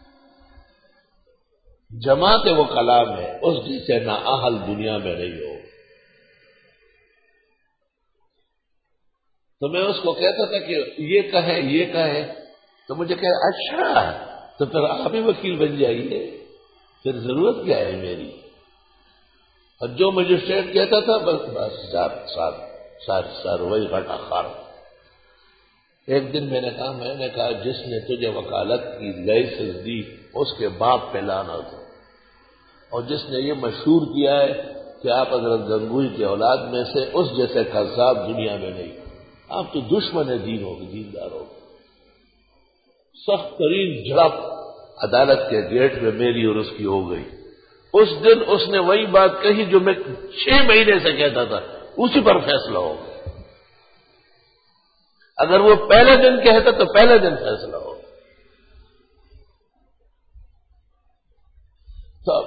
جماعت وہ کلام ہے، اس جیسے نااہل دنیا میں نہیں ہو۔ تو میں اس کو کہتا تھا کہ یہ کہے یہ کہے، تو مجھے کہ اچھا تو پھر آپ ہی وکیل بن جائیے، پھر ضرورت کیا ہے میری؟ اور جو مجسٹریٹ کہتا تھا بس بس ساتھ ساتھ ساتھ سر وہی گھٹا خار۔ ایک دن میں نے کہا میں نے کہا جس نے تجھے وکالت کی لائسنس دی اس کے باپ پہ لعنت ہو، اور جس نے یہ مشہور کیا ہے کہ آپ حضرت گنگوئی کے اولاد میں سے اس جیسے قذاب دنیا میں نہیں، آپ تو دشمن دین ہو گے، دیندار ہو گے۔ سخت ترین جھڑپ عدالت کے گیٹ میں میری اور اس کی ہو گئی۔ اس دن اس نے وہی بات کہی جو میں چھ مہینے سے کہتا تھا، اسی پر فیصلہ ہو گیا۔ اگر وہ پہلے دن کہتا تو پہلے دن فیصلہ ہو گیا۔ تو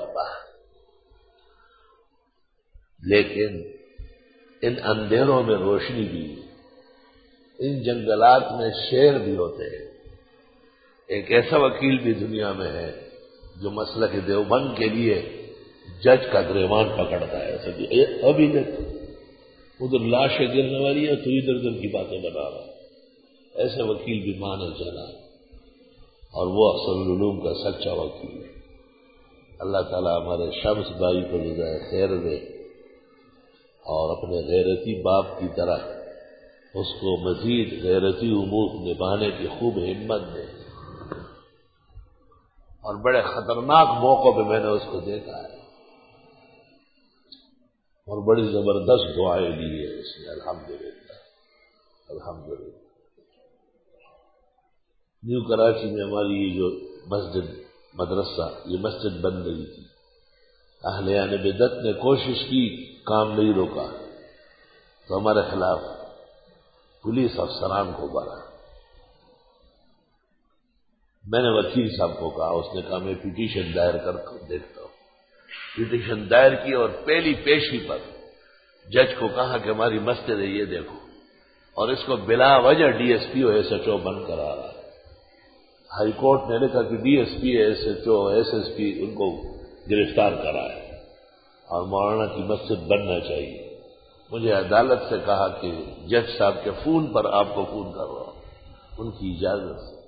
لیکن ان اندھیروں میں روشنی بھی، ان جنگلات میں شیر بھی ہوتے ہیں۔ ایک ایسا وکیل بھی دنیا میں ہے جو مسلک دیوبند کے لیے جج کا گریبان پکڑتا ہے، ایسا ابھی ادھر لاشیں گرنے والی ہے تو ادھر ادھر کی باتیں بنا رہا ہے، ایسے وکیل بھی مانے جانا، اور وہ اصل العلوم کا سچا وکیل ہے۔ اللہ تعالیٰ ہمارے شمس بھائی کو جزائے خیر دے، اور اپنے غیرتی باپ کی طرح اس کو مزید غیرتی امور نبھانے کی خوب ہمت دے۔ اور بڑے خطرناک موقع پہ میں نے اس کو دیکھا ہے، اور بڑی زبردست دعائیں لی ہے اس نے، الحمدللہ الحمدللہ۔ نیو کراچی میں ہماری یہ جو مسجد مدرسہ یہ مسجد بن گئی تھی، اہلیان بدعت نے کوشش کی، کام نہیں روکا، تو ہمارے خلاف پولیس افسران کو بھرا۔ میں نے وکیل صاحب کو کہا، اس نے کہا میں پٹیشن دائر کر کے دیکھتا ہوں۔ پٹیشن دائر کی اور پہلی پیشی پر جج کو کہا کہ ہماری مسجد ہے یہ دیکھو، اور اس کو بلا وجہ ڈی ایس پی اور ایس ایچ او بند کرا رہا ہے۔ ہائی کورٹ نے لکھا کہ D S P S H O S S P ان کو گرفتار کرا ہے اور مولانا کی مسجد بننا چاہیے۔ مجھے عدالت سے کہا کہ جج صاحب کے فون پر آپ کو فون کر رہا ہوں، ان کی اجازت سے۔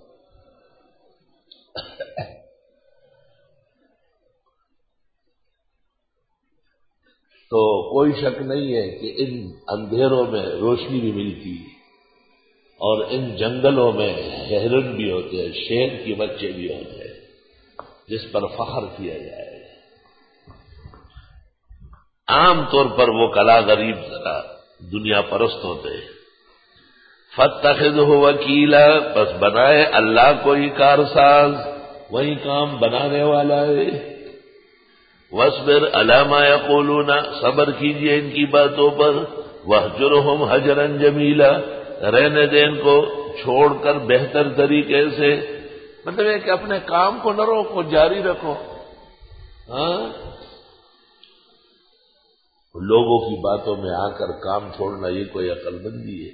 تو کوئی شک نہیں ہے کہ ان اندھیروں میں روشنی بھی ملتی ہے، اور ان جنگلوں میں ہرن بھی ہوتے ہیں، شیر کے بچے بھی ہوتے ہیں، جس پر فخر کیا جائے۔ عام طور پر وہ کلا غریب ذرا دنیا پرست ہوتے ہیں۔ فاتخذہ وکیلا، پس بنائے اللہ کو ہی کارساز، وہی کام بنانے والا ہے۔ واصبر علی ما یقولون، صبر کیجئے ان کی باتوں پر۔ واہجرہم ہجرا جمیلا، رہنے دیں ان کو چھوڑ کر بہتر طریقے سے، مطلب ہے کہ اپنے کام کو نہ روکو، جاری رکھو۔ ہاں، لوگوں کی باتوں میں آ کر کام چھوڑنا یہ کوئی عقل مندی ہے؟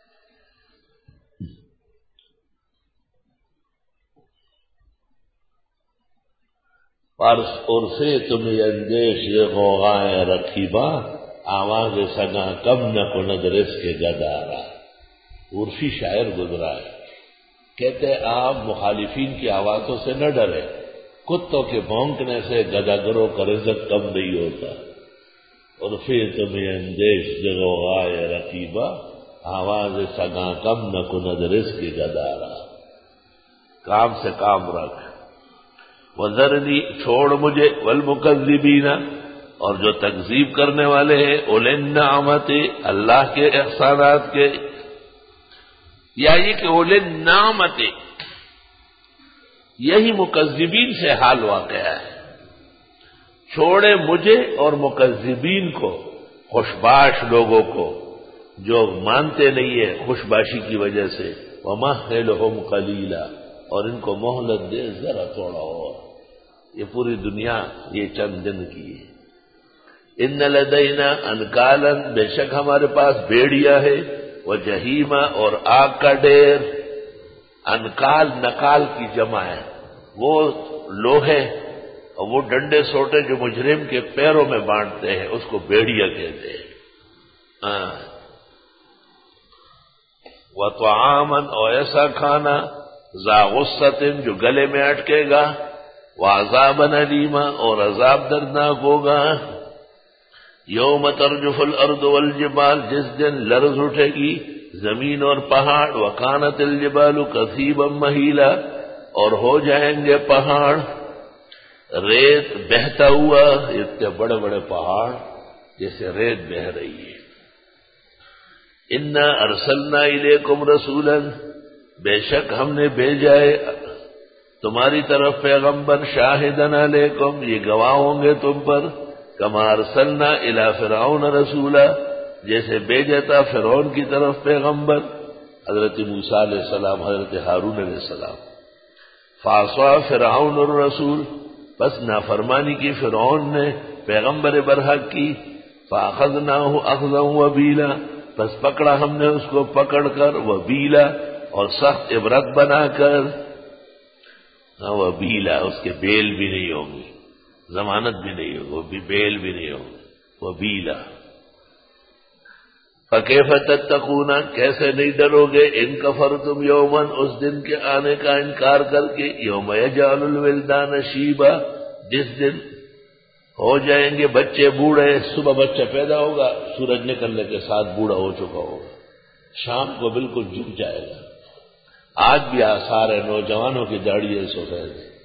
اور سے تمہیں اندیش غوغائے رکیبا، آواز سگا کم نہ کو ندرس کے گدارا۔ عرفی شاعر گزرا ہے، کہتے آپ مخالفین کی آوازوں سے نہ ڈرے، کتوں کے بھونکنے سے گداگروں کا رزق کم نہیں ہوتا۔ اور پھر تمہیں اندیش غوغائے رکیبا، آواز سگا کم نہ کو ندرس کے گدارا۔ کام سے کام رکھ، وذرنی، چھوڑ مجھے، والمکذبین، اور جو تکذیب کرنے والے ہیں، اولی النعمت، اللہ کے احسانات کے، یا یہ کہ اولی النعمت یہی مکذبین سے حال واقع ہے. چھوڑے مجھے اور مکذبین کو، خوشباش لوگوں کو جو مانتے نہیں ہے خوشباشی کی وجہ سے. وَمَهِّلْهُمْ قَلِيلًا، اور ان کو مہلت دے ذرا تھوڑا اور. یہ پوری دنیا یہ چند دن کی ہے. ان لدینا انکالا، بے شک ہمارے پاس بیڑیا ہے، وجہیما، اور آگ کا ڈیر. انکال نکال کی جمع ہے، وہ لوہے اور وہ ڈنڈے سوٹے جو مجرم کے پیروں میں بانٹتے ہیں اس کو بیڑیا کہتے ہیں. وَطَعَامًا، اور ایسا کھانا، ذا غصۃ، جو گلے میں اٹکے گا، وَعَذَابًا أَلِيمًا، اور عذاب دردناک ہوگا. یوم ترجف الارض والجبال، جس دن لرز اٹھے گی زمین اور پہاڑ. وَكَانَتِ الْجِبَالُ كَثِيبًا مَهِيلًا، اور ہو جائیں گے پہاڑ ریت بہتا ہوا. اتنے بڑے بڑے پہاڑ جیسے ریت بہ رہی ہے. اِنَّا أَرْسَلْنَا إِلَيْكُمْ رَسُولًا، بے شک ہم نے بھیجا ہے تمہاری طرف پیغمبر. شاہدًا علیکم، یہ گواہ ہوں گے تم پر. کما ارسلنا الی فرعون رسولا، جیسے بھیجا تھا فرعون کی طرف پیغمبر حضرت موسیٰ علیہ السلام، حضرت ہارون علیہ السلام. فعصى فرعون الرسول، بس نافرمانی کی فرعون نے پیغمبر برحق کی. فاخذناه اخذا وبیلا، بس پکڑا ہم نے اس کو پکڑ کر، وبیلا، اور سخت عبرت بنا کر. وبیلا، اس کے بیل بھی نہیں ہوں گی، ضمانت بھی نہیں ہوگی، وہ بھی بیل بھی نہیں ہوگی. وبیلا. فکیف تتقون، کیسے نہیں ڈرو گے، ان کفرتم یومن، اس دن کے آنے کا انکار کر کے. یوم یجعل الولدان شیبا، جس دن ہو جائیں گے بچے بوڑھے. صبح بچہ پیدا ہوگا، سورج نکلنے کے ساتھ بوڑھا ہو چکا ہوگا، شام کو بالکل جھک جائے گا. آج بھی آثار ہے نوجوانوں کی داڑھی ایسے ہو رہے ہیں.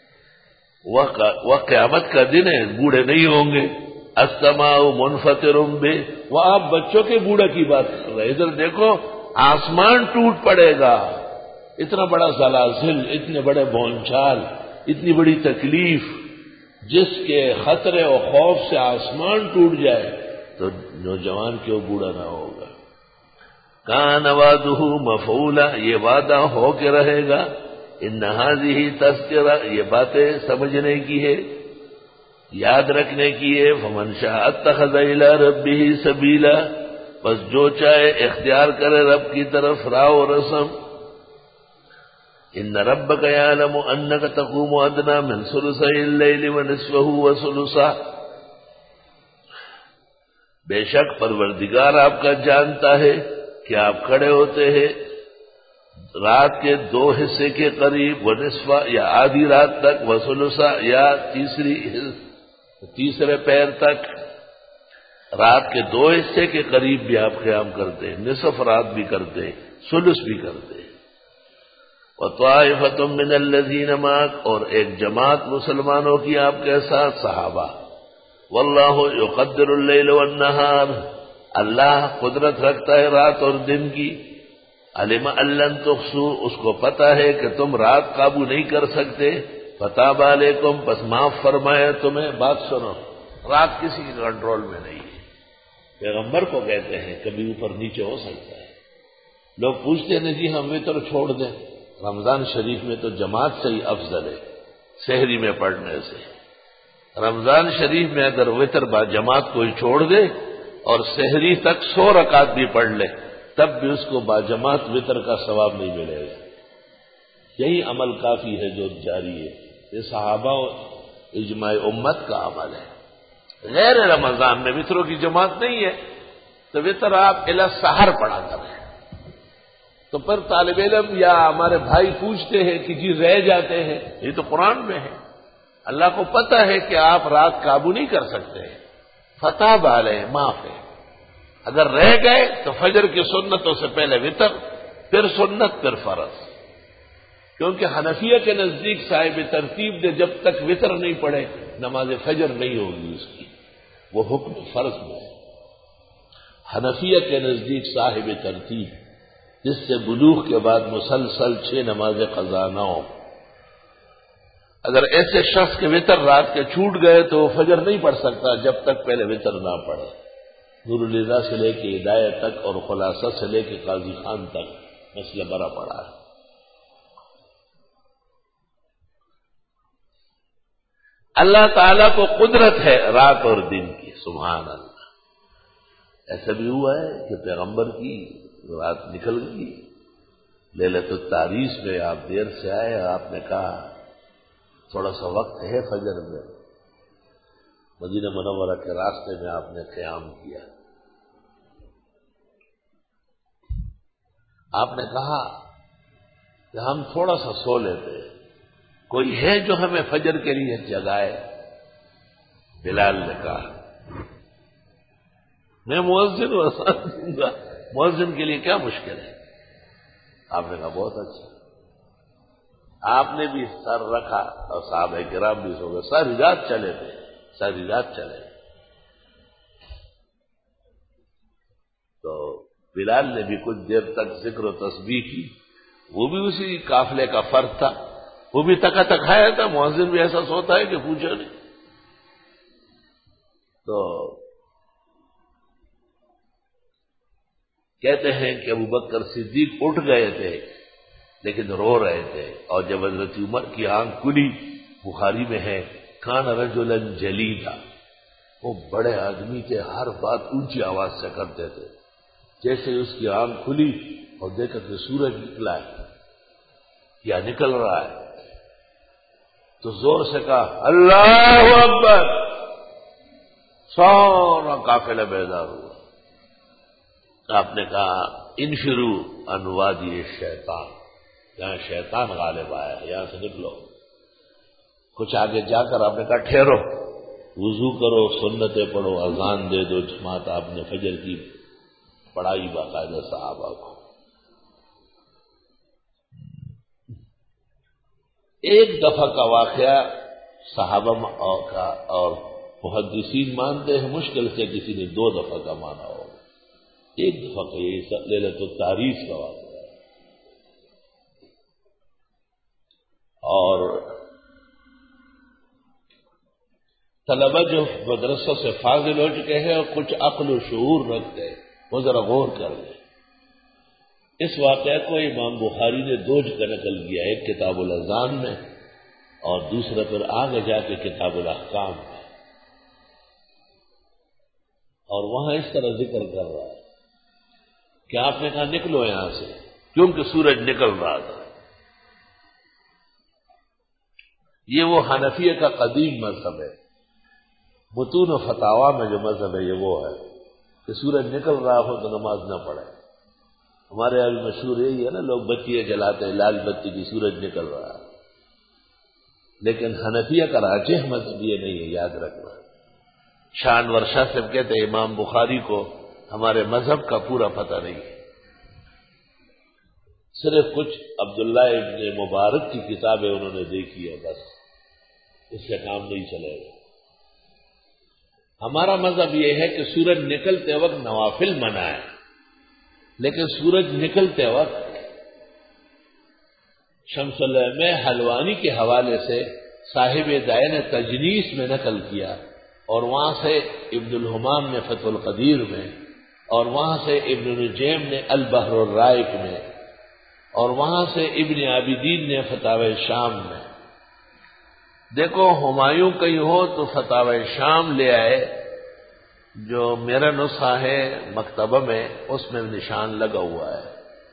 وہ قیامت کا دن ہے، بوڑھے نہیں ہوں گے. السماء منفطر بہ، وہ آپ بچوں کے بوڑھے کی بات کر رہے ہیں. ادھر دیکھو آسمان ٹوٹ پڑے گا. اتنا بڑا زلازل، اتنے بڑے بونچال، اتنی بڑی تکلیف، جس کے خطرے و خوف سے آسمان ٹوٹ جائے تو نوجوان کیوں بوڑھا نہ ہوگا. کان وعدہ مفعولا، یہ وعدہ ہو کے رہے گا. ان ہذہ تذکرہ، یہ باتیں سمجھنے کی ہے، یاد رکھنے کی ہے. فمن شاء اتخذ الی ربہ سبیلا، بس جو چاہے اختیار کرے رب کی طرف راہ و رسم. ان ربک یعلم انک تقوم ادنی من ثلثی اللیل ونصفہ وثلثہ، بے شک پروردگار آپ کا جانتا ہے کہ آپ کھڑے ہوتے ہیں رات کے دو حصے کے قریب، ونصفہ، یا آدھی رات تک، وثلثہ، یا تیسری تیسرے پیر تک. رات کے دو حصے کے قریب بھی آپ قیام کرتے ہیں، نصف رات بھی کرتے ہیں، ثلث بھی کرتے ہیں. وَطَائِفَةٌ مِّنَ الَّذِينَ مَعَكَ، اور ایک جماعت مسلمانوں کی آپ کے ساتھ، صحابہ. وَاللَّهُ يُقَدِّرُ اللَّيْلَ وَالنَّهَارَ، اللہ قدرت رکھتا ہے رات اور دن کی. علم ان لن تحصوا، اس کو پتہ ہے کہ تم رات قابو نہیں کر سکتے. فتاب علیکم، پس معاف فرمایا تمہیں. بات سنو، رات کسی کے کنٹرول میں نہیں ہے. پیغمبر کو کہتے ہیں کبھی اوپر نیچے ہو سکتا ہے. لوگ پوچھتے ہیں جی ہم وتر چھوڑ دیں. رمضان شریف میں تو جماعت سے ہی افضل ہے سحری میں پڑھنے سے. رمضان شریف میں اگر وتر با جماعت کوئی چھوڑ دے اور سحری تک سو رکعت بھی پڑھ لے تب بھی اس کو با جماعت وتر کا ثواب نہیں ملے گا. یہی عمل کافی ہے جو جاری ہے. یہ صحابہ اجماع امت کا عمل ہے. غیر رمضان میں وتروں کی جماعت نہیں ہے تو وتر آپ الی سحر پڑھا کریں. تو پر طالب علم یا ہمارے بھائی پوچھتے ہیں کہ جی رہ جاتے ہیں، یہ تو قرآن میں ہے. اللہ کو پتہ ہے کہ آپ رات قابو نہیں کر سکتے. فتح علیہ، معاف ہے. اگر رہ گئے تو فجر کی سنتوں سے پہلے وتر، پھر سنت، پھر فرض. کیونکہ حنفیہ کے نزدیک صاحب ترتیب نے جب تک وتر نہیں پڑھے نماز فجر نہیں ہوگی اس کی، وہ حکم فرض میں ہے. حنفیہ کے نزدیک صاحب ترتیب جس سے بلوغ کے بعد مسلسل چھ نماز قضا نہ ہو اگر ایسے شخص کے وطر رات کے چھوٹ گئے تو وہ فجر نہیں پڑھ سکتا جب تک پہلے وطر نہ پڑھے. نور الرضا سے لے کے ہدایت تک اور خلاصہ سے لے کے قاضی خان تک مسئلہ بڑا پڑا ہے. اللہ تعالیٰ کو قدرت ہے رات اور دن کی، سبحان اللہ. ایسا بھی ہوا ہے کہ پیغمبر کی رات نکل گئی، لیلۃ التعریس میں آپ دیر سے آئے، آپ نے کہا تھوڑا سا وقت ہے فجر میں. مدینہ منورہ کے راستے میں آپ نے قیام کیا. آپ نے کہا کہ ہم تھوڑا سا سو لیتے، کوئی ہے جو ہمیں فجر کے لیے جگائے؟ بلال نے کہا میں مؤذن ہوں، دوں گا، مؤذن کے لیے کیا مشکل ہے. آپ نے کہا بہت اچھا. آپ نے بھی سر رکھا اور صحابہ کرام بھی سو گئے. ساری رات چلے تھے، ساری رات چلے. تو بلال نے بھی کچھ دیر تک ذکر و تسبیح کی. وہ بھی اسی قافلے کا فرد تھا، وہ بھی تکا تکایا تھا. مؤذن بھی ایسا سوتا ہے کہ پوچھو نہیں. تو کہتے ہیں کہ ابو بکر صدیق اٹھ گئے تھے لیکن رو رہے تھے. اور جب حضرت عمر کی آنکھ کھلی، بخاری میں ہے کان رجلا جلیلا، وہ بڑے آدمی تھے، ہر بات اونچی آواز سے کرتے تھے. جیسے اس کی آنکھ کھلی اور دیکھا کہ سورج نکلا ہے یا نکل رہا ہے تو زور سے کہا اللہ اکبر. سارا قافلہ بیدار ہوا. آپ نے کہا انفروا عن وادی شیطان، یہاں شیطان غالب آیا ہے، یہاں سے نکلو. کچھ آگے جا کر آپ نے کہا ٹھہرو، وضو کرو، سنتیں پڑھو، اذان دے دو. جماعت آپ نے فجر کی پڑھائی باقاعدہ صحابہ کو. ایک دفعہ کا واقعہ صحابہ کا اور محدثین مانتے ہیں مشکل سے کسی نے دو دفعہ کا مانا ہوگا. ایک دفعہ کا یہ لیلۃ التعریس کا واقعہ ہے. اور طلبہ جو مدرسوں سے فاضل ہو چکے ہیں اور کچھ عقل و شعور رکھتے ہیں وہ ذرا غور کر لیں. اس واقعہ کو امام بخاری نے دو جگہ نقل کیا، ایک کتاب الاذان میں اور دوسرا پھر آگے جا کے کتاب الاحکام میں. اور وہاں اس طرح ذکر کر رہا ہے کہ آپ نے کہا نکلو یہاں سے، کیونکہ سورج نکل رہا تھا. یہ وہ حنفیہ کا قدیم مذہب ہے. متون و فتاوا میں جو مذہب ہے یہ وہ ہے کہ سورج نکل رہا ہو تو نماز نہ پڑھے. ہمارے یہاں بھی مشہور یہی ہے نا، لوگ بتیاں جلاتے ہیں لال بتی کی، سورج نکل رہا ہے. لیکن حنفیہ کا راجح مذہب یہ نہیں ہے، یاد رکھنا. شان ورشا سے کہتے ہیں امام بخاری کو ہمارے مذہب کا پورا پتہ نہیں ہے، صرف کچھ عبداللہ ابن مبارک کی کتابیں انہوں نے دیکھی ہے، بس اس سے کام نہیں چلے گا. ہمارا مذہب یہ ہے کہ سورج نکلتے وقت نوافل منع ہے، لیکن سورج نکلتے وقت شمس العلم حلوانی کے حوالے سے صاحب دائن تجنیس میں نقل کیا، اور وہاں سے ابن الحمام نے فتح القدیر میں، اور وہاں سے ابن نجیم نے البحر الرائق میں، اور وہاں سے ابن عابدین نے فتاوی شام میں. دیکھو ہمایوں کہیں ہو تو فتاوی شام لے آئے، جو میرا نسخہ ہے مکتبہ میں اس میں نشان لگا ہوا ہے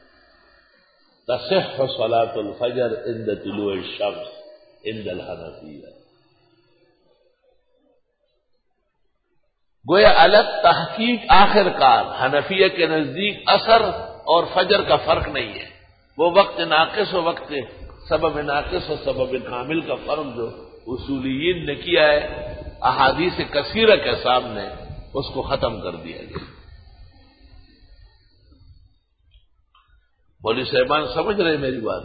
تصح صلاۃ الفجر عند طلوع الشمس عند الحنفیہ. گویا الگ تحقیق آخر کار حنفیہ کے نزدیک اثر اور فجر کا فرق نہیں ہے. وہ وقت ناقص و وقت سبب ناقص و سبب کامل کا فرق جو اصولیین نے کیا ہے احادیث کثیرہ کے سامنے اس کو ختم کر دیا گیا. مولوی صاحبان سمجھ رہے میری بات؟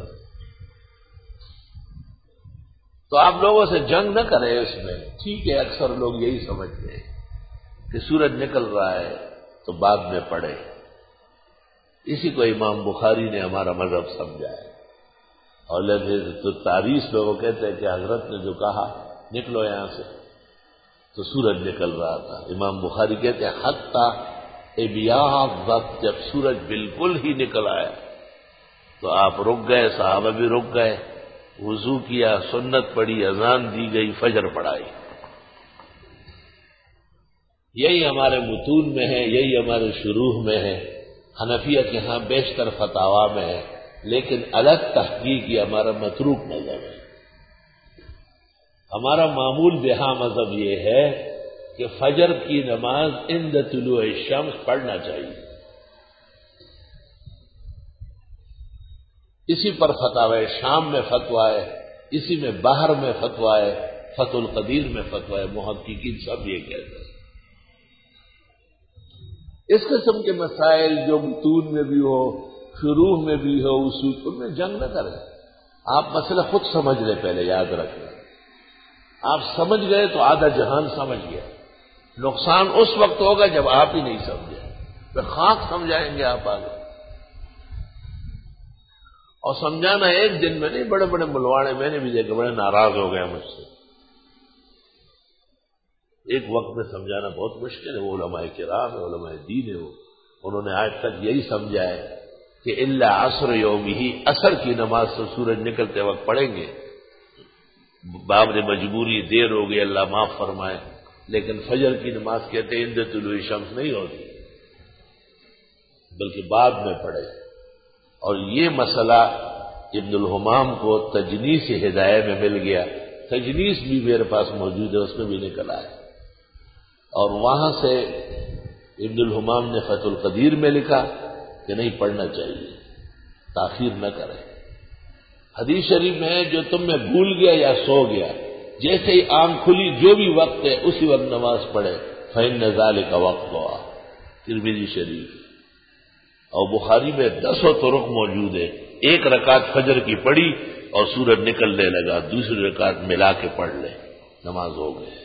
تو آپ لوگوں سے جنگ نہ کریں اس میں. ٹھیک ہے، اکثر لوگ یہی سمجھتے ہیں کہ سورج نکل رہا ہے تو بعد میں پڑھے. اسی کو امام بخاری نے ہمارا مذہب سمجھا ہے. اور لیکن تو تاریخ میں وہ کہتے ہیں کہ حضرت نے جو کہا نکلو یہاں سے تو سورج نکل رہا تھا. امام بخاری کہتے ہیں حتی ابیاض وقت جب سورج بالکل ہی نکل آیا تو آپ رک گئے، صحابہ بھی رک گئے، وضو کیا، سنت پڑھی، اذان دی گئی، فجر پڑھائی. یہی ہمارے متون میں ہے، یہی ہمارے شروح میں ہے. حنفیہ کے ہاں بیشتر فتاوا میں ہے، لیکن الگ تحقیق یہ ہمارا متروک مذہب ہے. ہمارا معمول بہا مذہب یہ ہے کہ فجر کی نماز عند طلوع الشمس پڑھنا چاہیے. اسی پر فتاوی شام میں فتویٰ ہے، اسی میں باہر میں فتویٰ ہے، فتح القدیر میں فتویٰ ہے. محققین سب یہ کہتے ہیں. اس قسم کے مسائل جو متون میں بھی ہو، شروع میں بھی ہو، اصول ان میں جنگ نہ کریں. آپ مسئلہ خود سمجھ لیں، پہلے یاد رکھیں. آپ سمجھ گئے تو آدھا جہان سمجھ گیا. نقصان اس وقت ہوگا جب آپ ہی نہیں سمجھے، پھر خاک سمجھائیں گے آپ آگے. اور سمجھانا ایک دن میں نہیں. بڑے بڑے ملواڑے میں نے بھی دیکھے بڑے ناراض ہو گئے مجھ سے. ایک وقت میں سمجھانا بہت مشکل ہے. وہ علماء کرام ہے، علماء دین ہے، وہ انہوں نے آج تک یہی سمجھا ہے کہ الا عصر یوم ہی، عصر کی نماز سے سورج نکلتے وقت پڑھیں گے. باب نے مجبوری، دیر ہو گئی، اللہ معاف فرمائے. لیکن فجر کی نماز کہتے ہیں عند طلوع شمس نہیں ہوتی، بلکہ بعد میں پڑھے. اور یہ مسئلہ ابن الحمام کو تجنیس ہدایہ میں مل گیا. تجنیس بھی میرے پاس موجود ہے، اس میں بھی نکل آیا. اور وہاں سے ابن الحمام نے فتح القدیر میں لکھا کہ نہیں پڑھنا چاہیے، تاخیر نہ کریں. حدیث شریف میں ہے جو تم میں بھول گیا یا سو گیا، جیسے ہی آنکھ کھلی جو بھی وقت ہے اسی وقت نماز پڑھے. فإن ذلك وقت ہوا. ترمذی شریف اور بخاری میں دسوں طرق موجود ہے. ایک رکعت فجر کی پڑھی اور سورج نکلنے لگا، دوسری رکعت ملا کے پڑھ لے، نماز ہو گئی.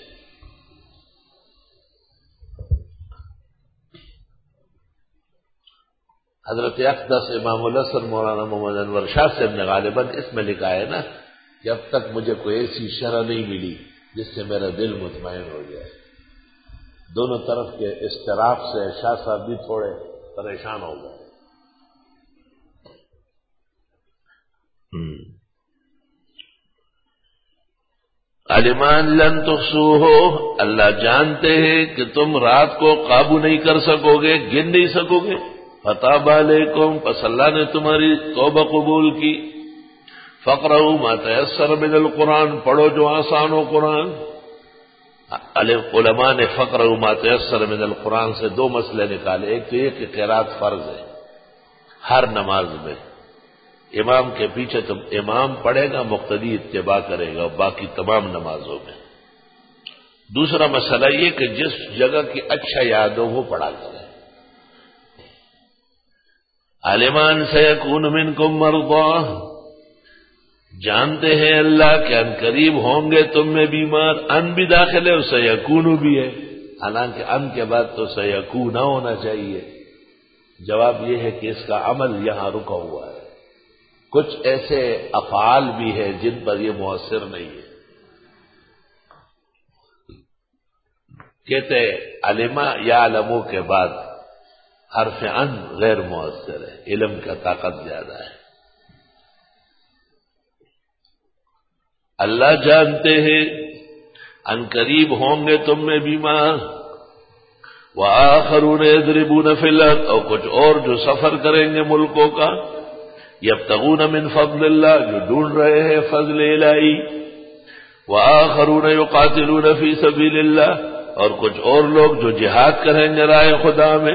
حضرت اقدس امام الحسن مولانا محمد انور شاہ صاحب نے غالباً اس میں لکھا ہے نا کہ اب تک مجھے کوئی ایسی شرح نہیں ملی جس سے میرا دل مطمئن ہو جائے. دونوں طرف کے اضطراب سے شاہ صاحب بھی تھوڑے پریشان ہو گئے. عالمان لن تحصوہ، اللہ جانتے ہیں کہ تم رات کو قابو نہیں کر سکو گے، گن نہیں سکو گے. فتاب علیکم، پس اللہ نے تمہاری توبہ قبول کی. فقرؤوا ما تیسر من القرآن، پڑھو جو آسان ہو قرآن. علماء نے فقرؤوا ما تیسر من القرآن سے دو مسئلے نکالے. ایک تو یہ کہ قرات فرض ہے ہر نماز میں. امام کے پیچھے تو امام پڑھے گا، مقتدی اتباع کرے گا باقی تمام نمازوں میں. دوسرا مسئلہ یہ کہ جس جگہ کی اچھا یاد ہو وہ پڑھا کرے. عالمان سیکون منکم مرضی، جانتے ہیں اللہ کہ ان قریب ہوں گے تم میں بیمار. ان بھی داخل ہے اور سیکون بھی ہے، حالانکہ ان کے بعد تو سیکون ہونا چاہیے. جواب یہ ہے کہ اس کا عمل یہاں رکا ہوا ہے. کچھ ایسے افعال بھی ہیں جن پر یہ مؤثر نہیں ہے. کہتے علما یعلمو کے بعد حرف ان غیر مؤثر ہے، علم کا طاقت زیادہ ہے. اللہ جانتے ہیں ان قریب ہوں گے تم میں بیمار. وآخرون یضربون فی الارض، اور کچھ اور جو سفر کریں گے ملکوں کا. یبتغون من فضل اللہ، جو ڈھونڈ رہے ہیں فضل الہی. وآخرون یقاتلون فی سبیل اللہ، اور کچھ اور لوگ جو جہاد کریں گے راہ خدا میں.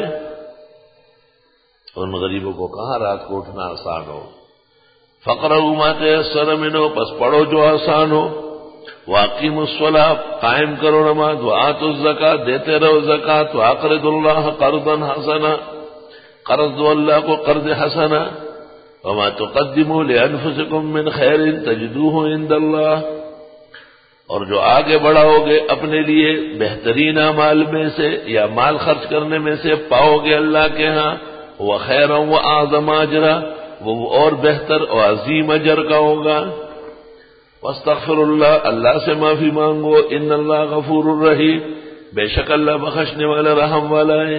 ان غریبوں کو کہاں رات کو اٹھنا آسان ہو. فقرؤوا ما تیسر منہ، پس پڑھو جو آسان ہو. واقیموا الصلاۃ، قائم کرو نماز. وآتوا الزکاۃ، دیتے رہو زکات. واقرضوا اللہ قرضا حسنا، قرض دو اللہ کو قرض حسنا. وما تقدموا لانفسکم من خیر تجدوہ عند اللہ، اور جو آگے بڑھاؤ گے اپنے لیے بہترین اعمال میں سے یا مال خرچ کرنے میں سے پاؤ گے اللہ کے ہاں. وخیرا واعظم اجرا، وہ اور بہتر اور عظیم اجر کا ہوگا۔ واستغفر اللہ، اللہ سے معافی مانگو، ان اللہ غفور الرحیم، بے شک اللہ بخشنے والا رحم والا ہے۔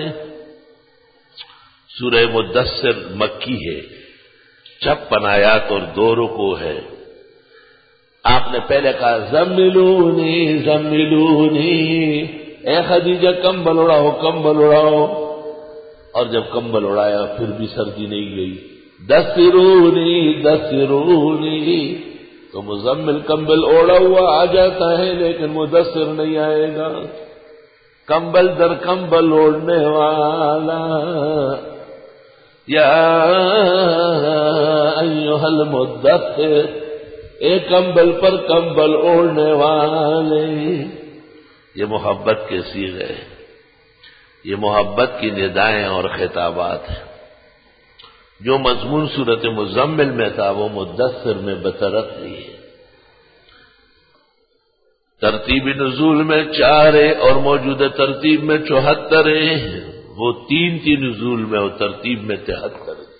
سورہ مدثر مکی ہے، چھپن آیات اور دو رکوع ہے۔ آپ نے پہلے کہا زملونی زملونی، اے خدیجہ کمبل اڑاؤ کمبل اڑاؤ، اور جب کمبل اڑایا پھر بھی سردی نہیں گئی۔ دثرونی دثرونی، تو مزمل کمبل اوڑا ہوا آ جاتا ہے لیکن مدثر نہیں آئے گا۔ کمبل در کمبل اوڑھنے والا، یا ایھا المدثر، اے کمبل پر کمبل اوڑھنے والے۔ یہ محبت کے صیغے ہیں، یہ محبت کی ندائیں اور خطابات ہیں۔ جو مضمون صورت مزمل میں تھا وہ مدثر میں بترقی ہے۔ ترتیب نزول میں چار ہے اور موجودہ ترتیب میں چوہتر ہے، وہ تین تین نزول میں اور ترتیب میں تہتر ہے۔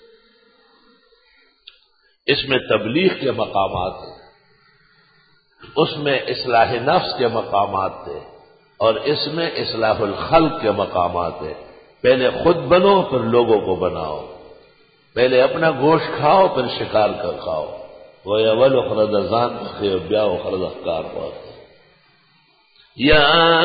اس میں تبلیغ کے مقامات ہیں، اس میں اصلاح نفس کے مقامات تھے، اور اس میں اصلاح الخلق کے مقامات ہیں۔ پہلے خود بنو پھر لوگوں کو بناؤ، پہلے اپنا گوشت کھاؤ پھر شکار کر کھاؤ، وہ اول اخرد ازان خیر بیا اخرد افکار پہنچ۔ یا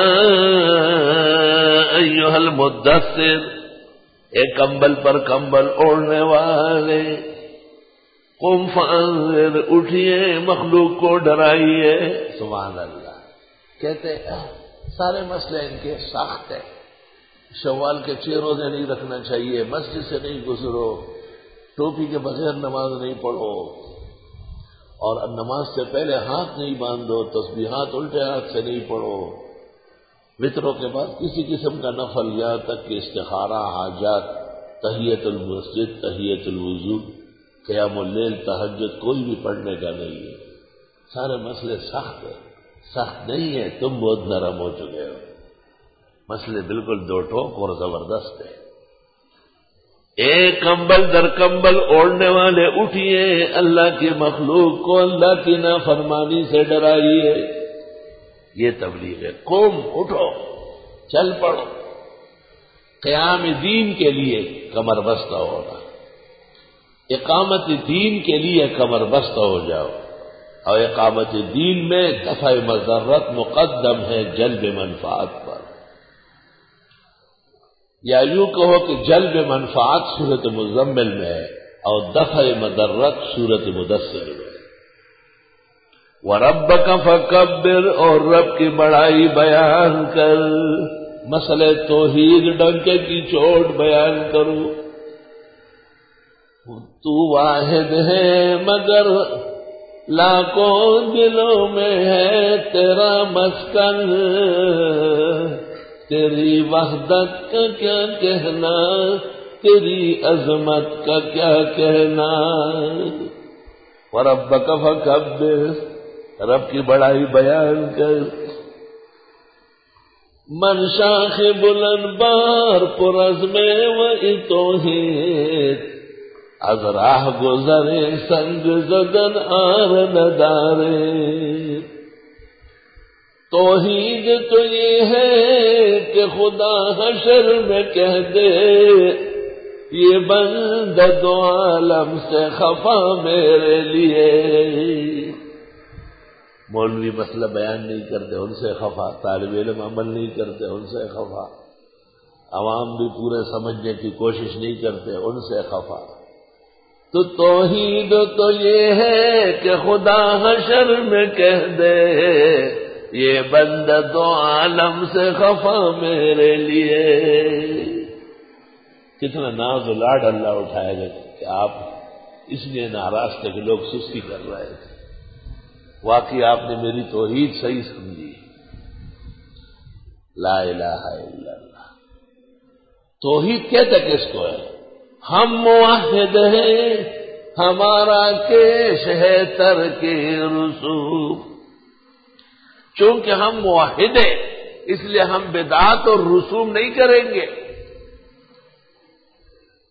ایھا المدثر، اے کمبل پر کمبل اوڑھنے والے، قم فانذر، اٹھیے مخلوق کو ڈرائیے۔ سبحان اللہ۔ کہتے ہیں سارے مسئلے ان کے سخت ہیں، شوال کے چھ روزے نہیں رکھنا چاہیے، مسجد سے نہیں گزرو، ٹوپی کے بغیر نماز نہیں پڑھو، اور نماز سے پہلے ہاتھ نہیں باندھو، تسبیحات الٹے ہاتھ سے نہیں پڑھو، وطروں کے بعد کسی قسم کا نفل، یہاں تک کہ استخارہ، حاجات، تحیت المسجد، تحیت الوضو، قیام اللیل، تہجد کوئی بھی پڑھنے کا نہیں ہے۔ سارے مسئلے سخت ہیں، سخت نہیں ہے، تم بہت نرم ہو چکے ہو۔ مسئلے بالکل دو ٹوک اور زبردست ہے۔ ایک کمبل در کمبل اوڑھنے والے اٹھیے، اللہ کی مخلوق کو اللہ کی نافرمانی سے ڈرائیے۔ یہ تبلیغ ہے۔ قوم، اٹھو، چل پڑو۔ قیام دین کے لیے کمر بستہ ہونا، اقامت دین کے لیے کمر بستہ ہو جاؤ، اور اقامت دین میں دفع مضرت مقدم ہے جلب منفعت پر، یا یوں کہو کہ جلب منفعت صورت مزمل میں ہے اور دفع مضرت صورت مدثر میں۔ وَرَبَّكَ فَكَبِّرْ، اور رب کی بڑائی بیان کر، مسئلہ توحید ڈنکے کی چوٹ بیان کرو۔ تو واحد ہے مگر لاکھوں دلوں میں ہے تیرا مسکن، تیری وحدت کا کیا کہنا، تیری عظمت کا کیا کہنا۔ وَرَبَّكَ فَكَبِّرْ، رب کی بڑائی بیان کر۔ من شاخ بلند بار پر عزم و توحید، از راہ گزرے سنگ زدن آر ندارے۔ توحید تو یہ ہے کہ خدا حشر میں کہہ دے، یہ بندہ دو عالم سے خفا میرے لیے۔ مولوی مسئلہ بیان نہیں کرتے، ان سے خفا، طالب علم عمل نہیں کرتے، ان سے خفا، عوام بھی پورے سمجھنے کی کوشش نہیں کرتے، ان سے خفا۔ تو توحید تو یہ ہے کہ خدا حشر میں کہہ دے، یہ بندہ دو عالم سے خفا میرے لیے۔ کتنا ناز و لاڈ اللہ اٹھائے گا کہ آپ اس لیے ناراض تھے کہ لوگ سستی کر رہے تھے، واقعی آپ نے میری توحید صحیح سمجھی۔ لا الہ الا اللہ۔ توحید کہتے کس کو ہے؟ ہم موحد ہیں، ہمارا کیش ہے ترک رسوم۔ چونکہ ہم موحد ہیں اس لیے ہم بدعات اور رسوم نہیں کریں گے۔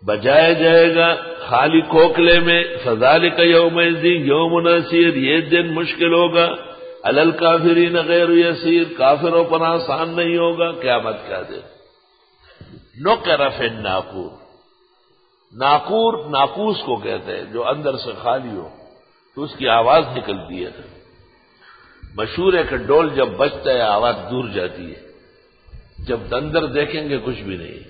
بجایا جائے گا خالی کھوکھلے میں، فذالک یوم الدین یوم نسیر، یہ دن مشکل ہوگا، علی الکافرین غیر یسیر، کافروں پر آسان نہیں ہوگا قیامت کا دن۔ نقر فی الناقور، ناقور ناقوس کو کہتے ہیں جو اندر سے خالی ہو تو اس کی آواز نکلتی ہے، مشہور ہے کہ ڈول جب بجتا ہے آواز دور جاتی ہے، جب اندر دیکھیں گے کچھ بھی نہیں۔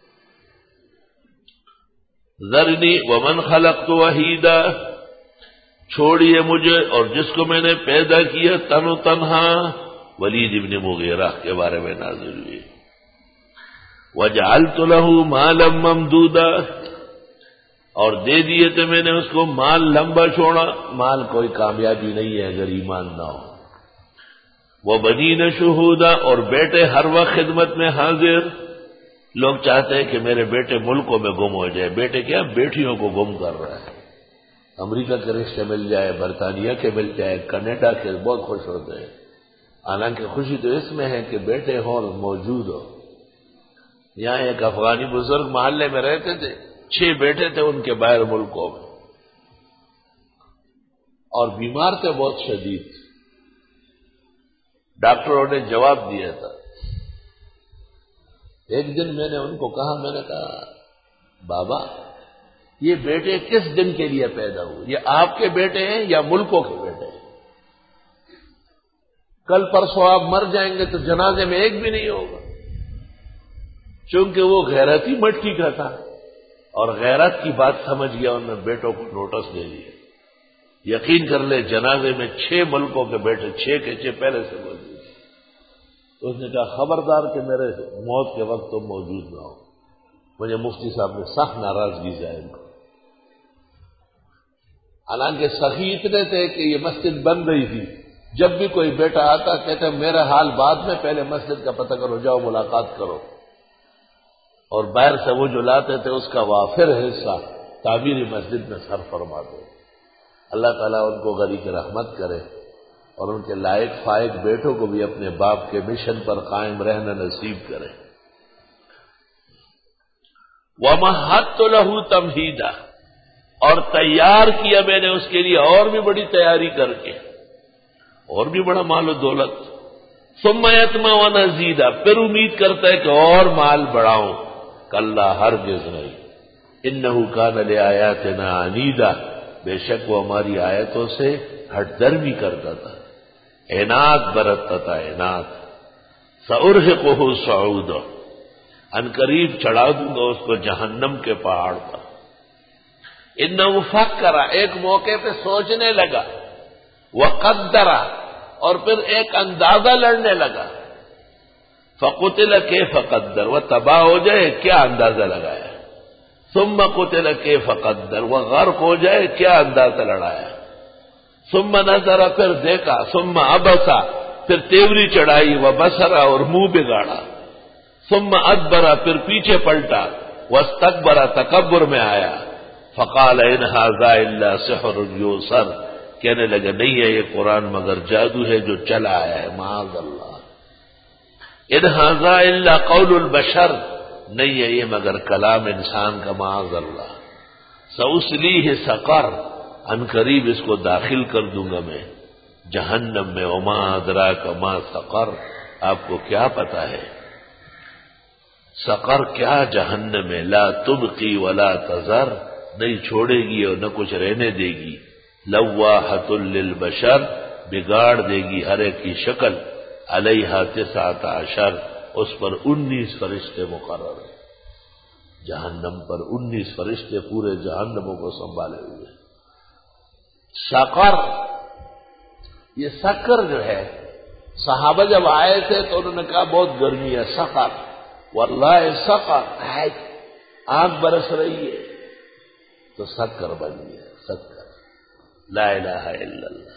ذرنی ومن خلقت وحیدا، چھوڑیے مجھے اور جس کو میں نے پیدا کیا تن و تنہا، ولید ابن مغیرہ کے بارے میں نازل ہوئی۔ وجعلت له مالا ممدودا، اور دے دیے تھے میں نے اس کو مال لمبا چھوڑا، مال کوئی کامیابی نہیں ہے اگر ایمان نہ ہو۔ وبنین شہودا، اور بیٹے ہر وقت خدمت میں حاضر۔ لوگ چاہتے ہیں کہ میرے بیٹے ملکوں میں گم ہو جائے، بیٹے کیا بیٹیوں کو گم کر رہا ہے، امریکہ کے رشتے مل جائے، برطانیہ کے مل جائے، کینیڈا کے، بہت خوش ہوتے ہیں، حالانکہ خوشی تو اس میں ہے کہ بیٹے ہوں اور موجود ہو۔ یہاں ایک افغانی بزرگ محلے میں رہتے تھے، چھ بیٹے تھے ان کے باہر ملکوں میں، اور بیمار تھے بہت شدید۔ ڈاکٹروں نے جواب دیا تھا۔ ایک دن میں نے ان کو کہا، میں نے کہا بابا یہ بیٹے کس دن کے لیے پیدا ہوئے؟ یہ آپ کے بیٹے ہیں یا ملکوں کے بیٹے ہیں؟ کل پرسوں آپ مر جائیں گے تو جنازے میں ایک بھی نہیں ہوگا، چونکہ وہ غیرتی مٹکی کا تھا اور غیرت کی بات سمجھ گیا، انہوں نے بیٹوں کو نوٹس دے دیا۔ یقین کر لے جنازے میں چھ ملکوں کے بیٹے، چھ کے چھ پہلے سے موجود۔ تو اس نے کہا خبردار کہ میرے موت کے وقت تم موجود نہ ہو۔ مجھے مفتی صاحب نے سخت ناراضگی ظاہر کی، حالانکہ سخی اتنے تھے کہ یہ مسجد بن رہی تھی، جب بھی کوئی بیٹا آتا کہتے میرا حال بعد میں، پہلے مسجد کا پتہ کرو، جاؤ ملاقات کرو، اور باہر سے وہ جو لاتے تھے اس کا وافر حصہ تعمیری مسجد میں صرف فرماتے۔ اللہ تعالیٰ ان کو غریق رحمت کرے اور ان کے لائق فائق بیٹوں کو بھی اپنے باپ کے مشن پر قائم رہنا نصیب کرے۔ وَمَهَّدتُّ لَهُ تَمْهِيدًا، اور تیار کیا میں نے اس کے لیے اور بھی بڑی تیاری کر کے، اور بھی بڑا مال و دولت۔ ثُمَّ يَطْمَعُ أَنْ أَزِيدَ، پھر امید کرتا ہے کہ اور مال بڑھاؤں، کلا ہرگز نہیں۔ إِنَّهُ كَانَ لِآيَاتِنَا عَنِيدًا، بے شک وہ ہماری آیتوں سے ہٹ درمی کرتا تھا، عناد برتتا تھا، عناد۔ سأرهقه صعودا، ان قریب چڑھا دوں گا اس کو جہنم کے پہاڑ پر۔ انه فکر، ایک موقع پہ سوچنے لگا، وقدر، اور پھر ایک اندازہ لڑنے لگا۔ فقتل کیف قدر، وہ تباہ ہو جائے کیا اندازہ لگایا۔ ثم قتل کیف قدر، وہ غرق ہو جائے کیا اندازہ لڑایا۔ ثم نظر، پھر دیکھا، ثم عبسا، پھر تیوری چڑھائی، وبصر، اور منہ بگاڑا، ثم ادبر، پھر پیچھے پلٹا، واستکبر، تکبر میں آیا، فقال ان ھذا الا سحر یؤثر، کہنے لگا نہیں ہے یہ قرآن مگر جادو ہے جو چلا آیا ہے، معاذ اللہ۔ ان ھذا الا قول البشر، نہیں ہے یہ مگر کلام انسان کا، معاذ اللہ۔ سأصلیہ سقر، ان قریب اس کو داخل کر دوں گا میں جہنم میں، وما ادراک ما سقر، آپ کو کیا پتا ہے سقر کیا؟ جہنم میں لا تبقی ولا تذر، نہیں چھوڑے گی اور نہ کچھ رہنے دے گی، لواحۃ للبشر، بگاڑ دے گی ہر ایک کی شکل، علیہا تسعۃ عشر، اس پر انیس فرشتے مقرر ہیں، جہنم پر انیس فرشتے پورے جہنموں کو سنبھالے ہوئے۔ سقر، یہ سکر جو ہے، صحابہ جب آئے تھے تو انہوں نے کہا بہت گرمی ہے، سقر، واللہ سقر، آنکھ برس رہی ہے، تو سکر بن گیا، سکر، لا الہ الا اللہ۔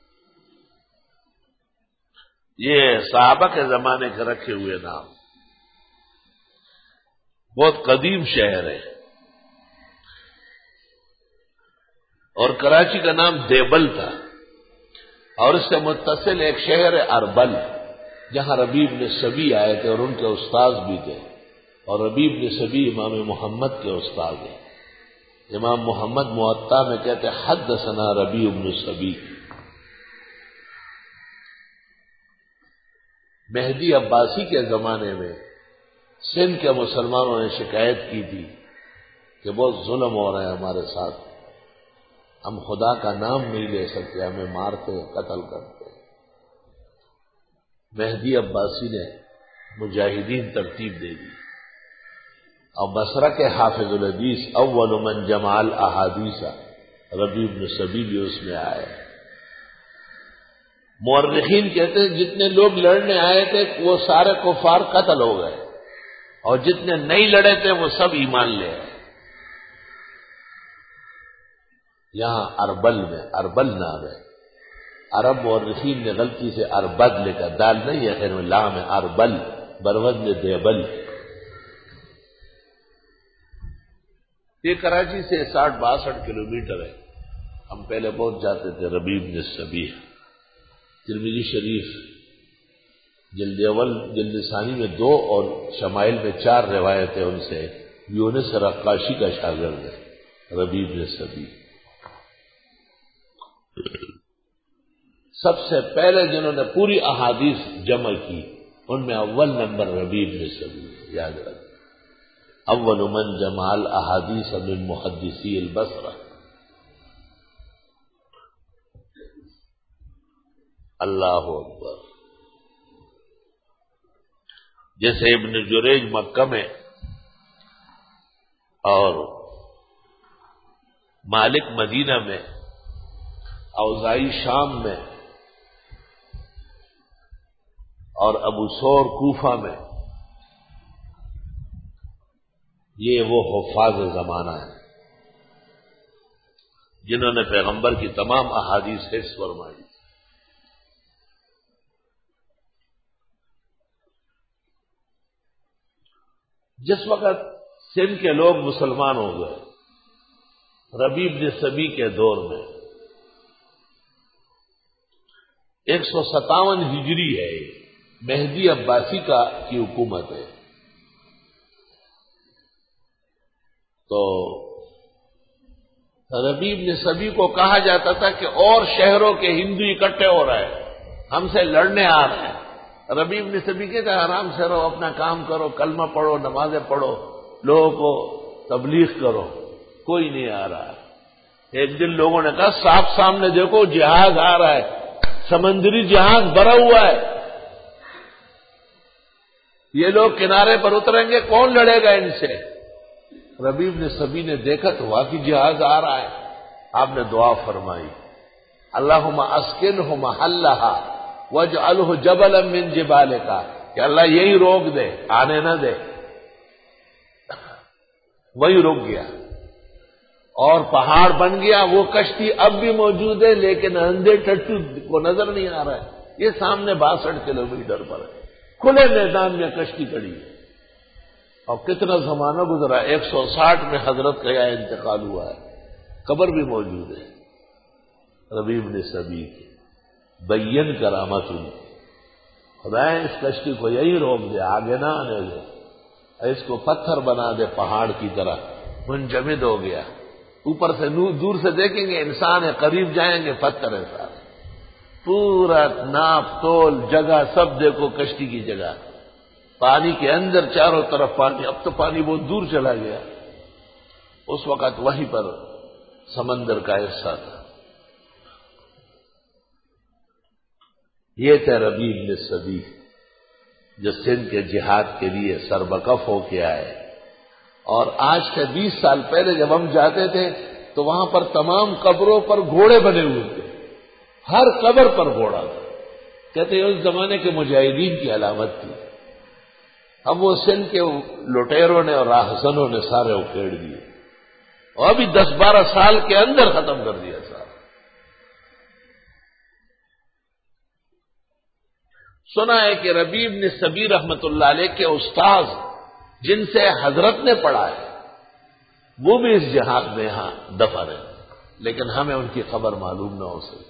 یہ صحابہ کے زمانے کے رکھے ہوئے نام، بہت قدیم شہر ہے، اور کراچی کا نام دیبل تھا، اور اس سے متصل ایک شہر ہے اربل، جہاں ربیع بن سبی آئے تھے اور ان کے استاذ بھی تھے، اور ربیع بن سبی امام محمد کے استاد ہیں. امام محمد موطا میں کہتے ہیں حدثنا ربیع بن سبی. مہدی عباسی کے زمانے میں سندھ کے مسلمانوں نے شکایت کی تھی کہ بہت ظلم ہو رہا ہے ہمارے ساتھ، ہم خدا کا نام نہیں لے سکتے، ہمیں مارتے قتل کرتے. مہدی عباسی نے مجاہدین ترتیب دے دی اور بصرہ کے حافظ الحدیث اول من جمع الاحادیث ربیع بن سبی بھی اس میں آئے. مورخین کہتے ہیں جتنے لوگ لڑنے آئے تھے وہ سارے کفار قتل ہو گئے اور جتنے نہیں لڑے تھے وہ سب ایمان لے آئے. یہاں اربل میں اربل نام ہے، عرب مورخین نے غلطی سے اربد لکھا، دال نہیں ہے، خیر میں لام ہے، اربل برود میں دیبل. یہ کراچی سے ساٹھ باسٹھ کلومیٹر ہے. ہم پہلے پہنچ جاتے تھے. ربیع بن سبی ترمذی شریف جلد اول جلد ثانی میں دو اور شمائل میں چار روایتیں ان سے. یونس رقاشی کا شاگرد ہے ربیع بن سبی. سب سے پہلے جنہوں نے پوری احادیث جمع کی ان میں اول نمبر ربیع بن سبی. یاد رکھ، اول من جمع الاحادیث من محدثی البصرہ. اللہ اکبر. جیسے ابن جریج مکہ میں اور مالک مدینہ میں، اوزائی شام میں اور ابو ثور کوفہ میں، یہ وہ حفاظ زمانہ ہیں جنہوں نے پیغمبر کی تمام احادیث حفظ فرمائی. جس وقت سندھ کے لوگ مسلمان ہو گئے ربیع بن سبی کے دور میں، ایک سو ستاون ہجری ہے، مہدی عباسی کا کی حکومت ہے. تو ربیع بن سبی کو کہا جاتا تھا کہ اور شہروں کے ہندو اکٹھے ہو رہے ہیں، ہم سے لڑنے آ رہے ہیں. ربیع بن سبی کہتے ہیں آرام سے رہو، اپنا کام کرو، کلمہ پڑھو، نمازیں پڑھو، لوگوں کو تبلیغ کرو، کوئی نہیں آ رہا. ایک دن لوگوں نے کہا صاف سامنے دیکھو جہاز آ رہا ہے، سمندری جہاز بھرا ہوا ہے، یہ لوگ کنارے پر اتریں گے، کون لڑے گا ان سے؟ ربیع بن سبی نے دیکھا تو واقعی جہاز آ رہا ہے. آپ نے دعا فرمائی، اللہم اسکنہ محلہا واجعلہ جبلا من جبالک، کہ اللہ یہی روک دے، آنے نہ دے. وہی رک گیا اور پہاڑ بن گیا. وہ کشتی اب بھی موجود ہے لیکن اندھے ٹٹو کو نظر نہیں آ رہا ہے. یہ سامنے باسٹھ کلو میٹر پر ہے، کھلے میدان میں کشتی کھڑی ہے. اور کتنا زمانہ گزرا، ایک سو ساٹھ میں حضرت کا یہاں انتقال ہوا ہے. قبر بھی موجود ہے ربیع بن سبی کی. بین کرامت ہوئی، خدا اس کشتی کو یہی روک دے، آگے نہ آنے دے، اس کو پتھر بنا دے پہاڑ کی طرح. منجمد ہو گیا. اوپر سے دور سے دیکھیں گے انسان ہے، قریب جائیں گے پتھر ہے سارے. پورا ناپ تول جگہ سب دیکھو کشتی کی جگہ، پانی کے اندر چاروں طرف پانی. اب تو پانی بہت دور چلا گیا، اس وقت وہیں پر سمندر کا حصہ تھا. یہ تھے ربیع بن سبی جو سندھ کے جہاد کے لیے سربکف ہو کے آئے. اور آج سے بیس سال پہلے جب ہم جاتے تھے تو وہاں پر تمام قبروں پر گھوڑے بنے ہوئے تھے، ہر قبر پر گھوڑا تھا. کہتے ہیں اس زمانے کے مجاہدین کی علامت تھی. اب وہ سندھ کے لٹیروں نے اور راہزنوں نے سارے اکھیڑ دیے اور ابھی دس بارہ سال کے اندر ختم کر دیا سارا. سنا ہے کہ ربیع بن سبی رحمت اللہ علیہ کے استاذ جن سے حضرت نے پڑھا ہے وہ بھی اس جہاد میں یہاں دفن ہے، لیکن ہمیں ان کی خبر معلوم نہ ہو سکی.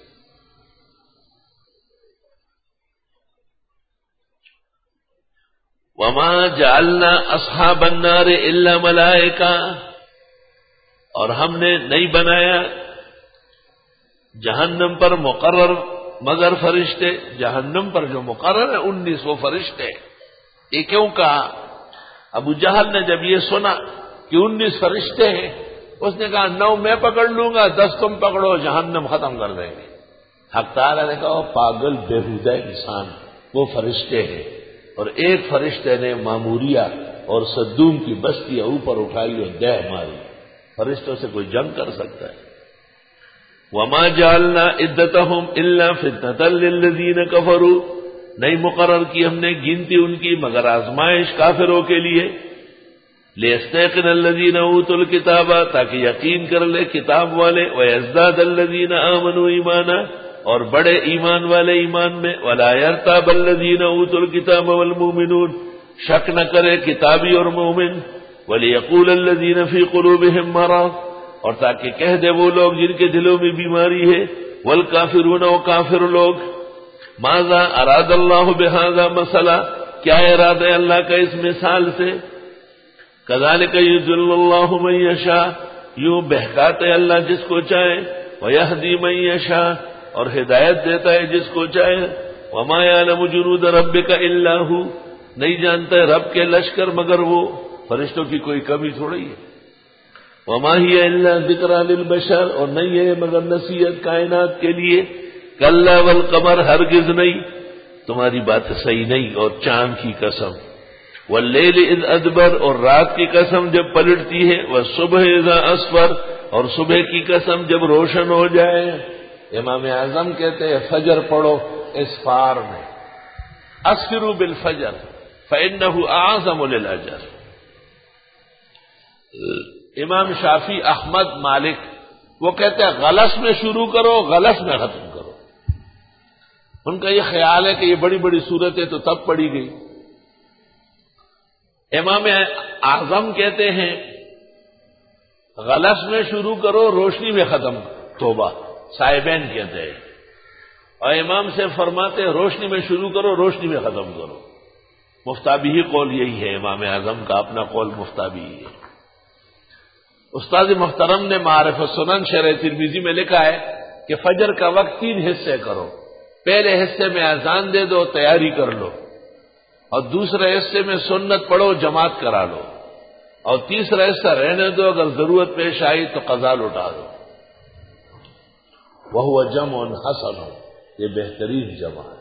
وما جعلنا اصحاب النار الا ملائکہ، اور ہم نے نہیں بنایا جہنم پر مقرر مگر فرشتے، جہنم پر جو مقرر ہے انیس وہ فرشتے۔ یہ کیوں کہا؟ ابو جہل نے جب یہ سنا کہ انیس فرشتے ہیں، اس نے کہا نو میں پکڑ لوں گا، دس تم پکڑو، جہنم ختم کر دیں گے۔ حق تعالیٰ نے کہا پاگل بےہودہ انسان، وہ فرشتے ہیں، اور ایک فرشتے نے ماموریہ اور صدوم کی بستیاں اوپر اٹھائی اور دہ ماری، فرشتوں سے کوئی جنگ کر سکتا ہے؟ وما جعلنا عدتهم الا فتنة للذین کفروا، نہیں مقرر کی ہم نے گنتی ان کی مگر آزمائش کافروں کے لیے، لیستيقن الذین اوتوا الکتاب، تاکہ یقین کر لے کتاب والے، ویزداد الذین آمنوا ایمانا، اور بڑے ایمان والے ایمان میں، ولا یرتاب الذین اوتوا الکتاب والمؤمنون، شک نہ کرے کتابی اور مومن، ولیقول الذین فی قلوبہم مرض، اور تاکہ کہہ دے وہ لوگ جن کے دلوں میں بیماری ہے، والکافرون و کافر لوگ، ماذا اراد اللہ بہذا مسئلہ، کیا ارادہ اللہ کا اس مثال سے، کذالک یضل اللہ من یشاء، یوں بہکاتے اللہ جس کو چاہے، ویہدی من یشاء، اور ہدایت دیتا ہے جس کو چاہے، وما یعلم جنود ربک الا ہو، نہیں جانتا ہے رب کے لشکر مگر وہ، فرشتوں کی کوئی کمی تھوڑی ہے، وما ہی الا ذکری للبشر، اور نہیں ہے مگر نصیحت کائنات کے لیے، کلا والقمر، ہرگز نہیں، تمہاری بات صحیح نہیں، اور چاند کی قسم، واللیل اذ ادبر، اور رات کی قسم جب پلٹتی ہے، والصبح اذا اسفر، اور صبح کی قسم جب روشن ہو جائے۔ امام اعظم کہتے ہیں فجر پڑھو اسفار میں، اسفروا بالفجر فإنه اعظم للأجر۔ امام شافعی، احمد، مالک وہ کہتے ہیں غلس میں شروع کرو، غلس میں ختم کرو۔ ان کا یہ خیال ہے کہ یہ بڑی بڑی صورتیں تو تب پڑھی گئی۔ امام اعظم کہتے ہیں غلس میں شروع کرو، روشنی میں ختم، توبہ، صاحبین کہتے ہیں، اور امام سے فرماتے ہیں روشنی میں شروع کرو، روشنی میں ختم کرو۔ مفتابی ہی قول یہی ہے، امام اعظم کا اپنا قول مفتابی ہی ہے۔ استاد محترم نے معارف السنن شرح ترمذی میں لکھا ہے کہ فجر کا وقت تین حصے کرو، پہلے حصے میں اذان دے دو، تیاری کر لو، اور دوسرے حصے میں سنت پڑھو، جماعت کرا لو، اور تیسرا حصہ رہنے دو، اگر ضرورت پیش آئی تو قضا لوٹا دو۔ وہو جمع حسن، یہ بہترین جمع ہے۔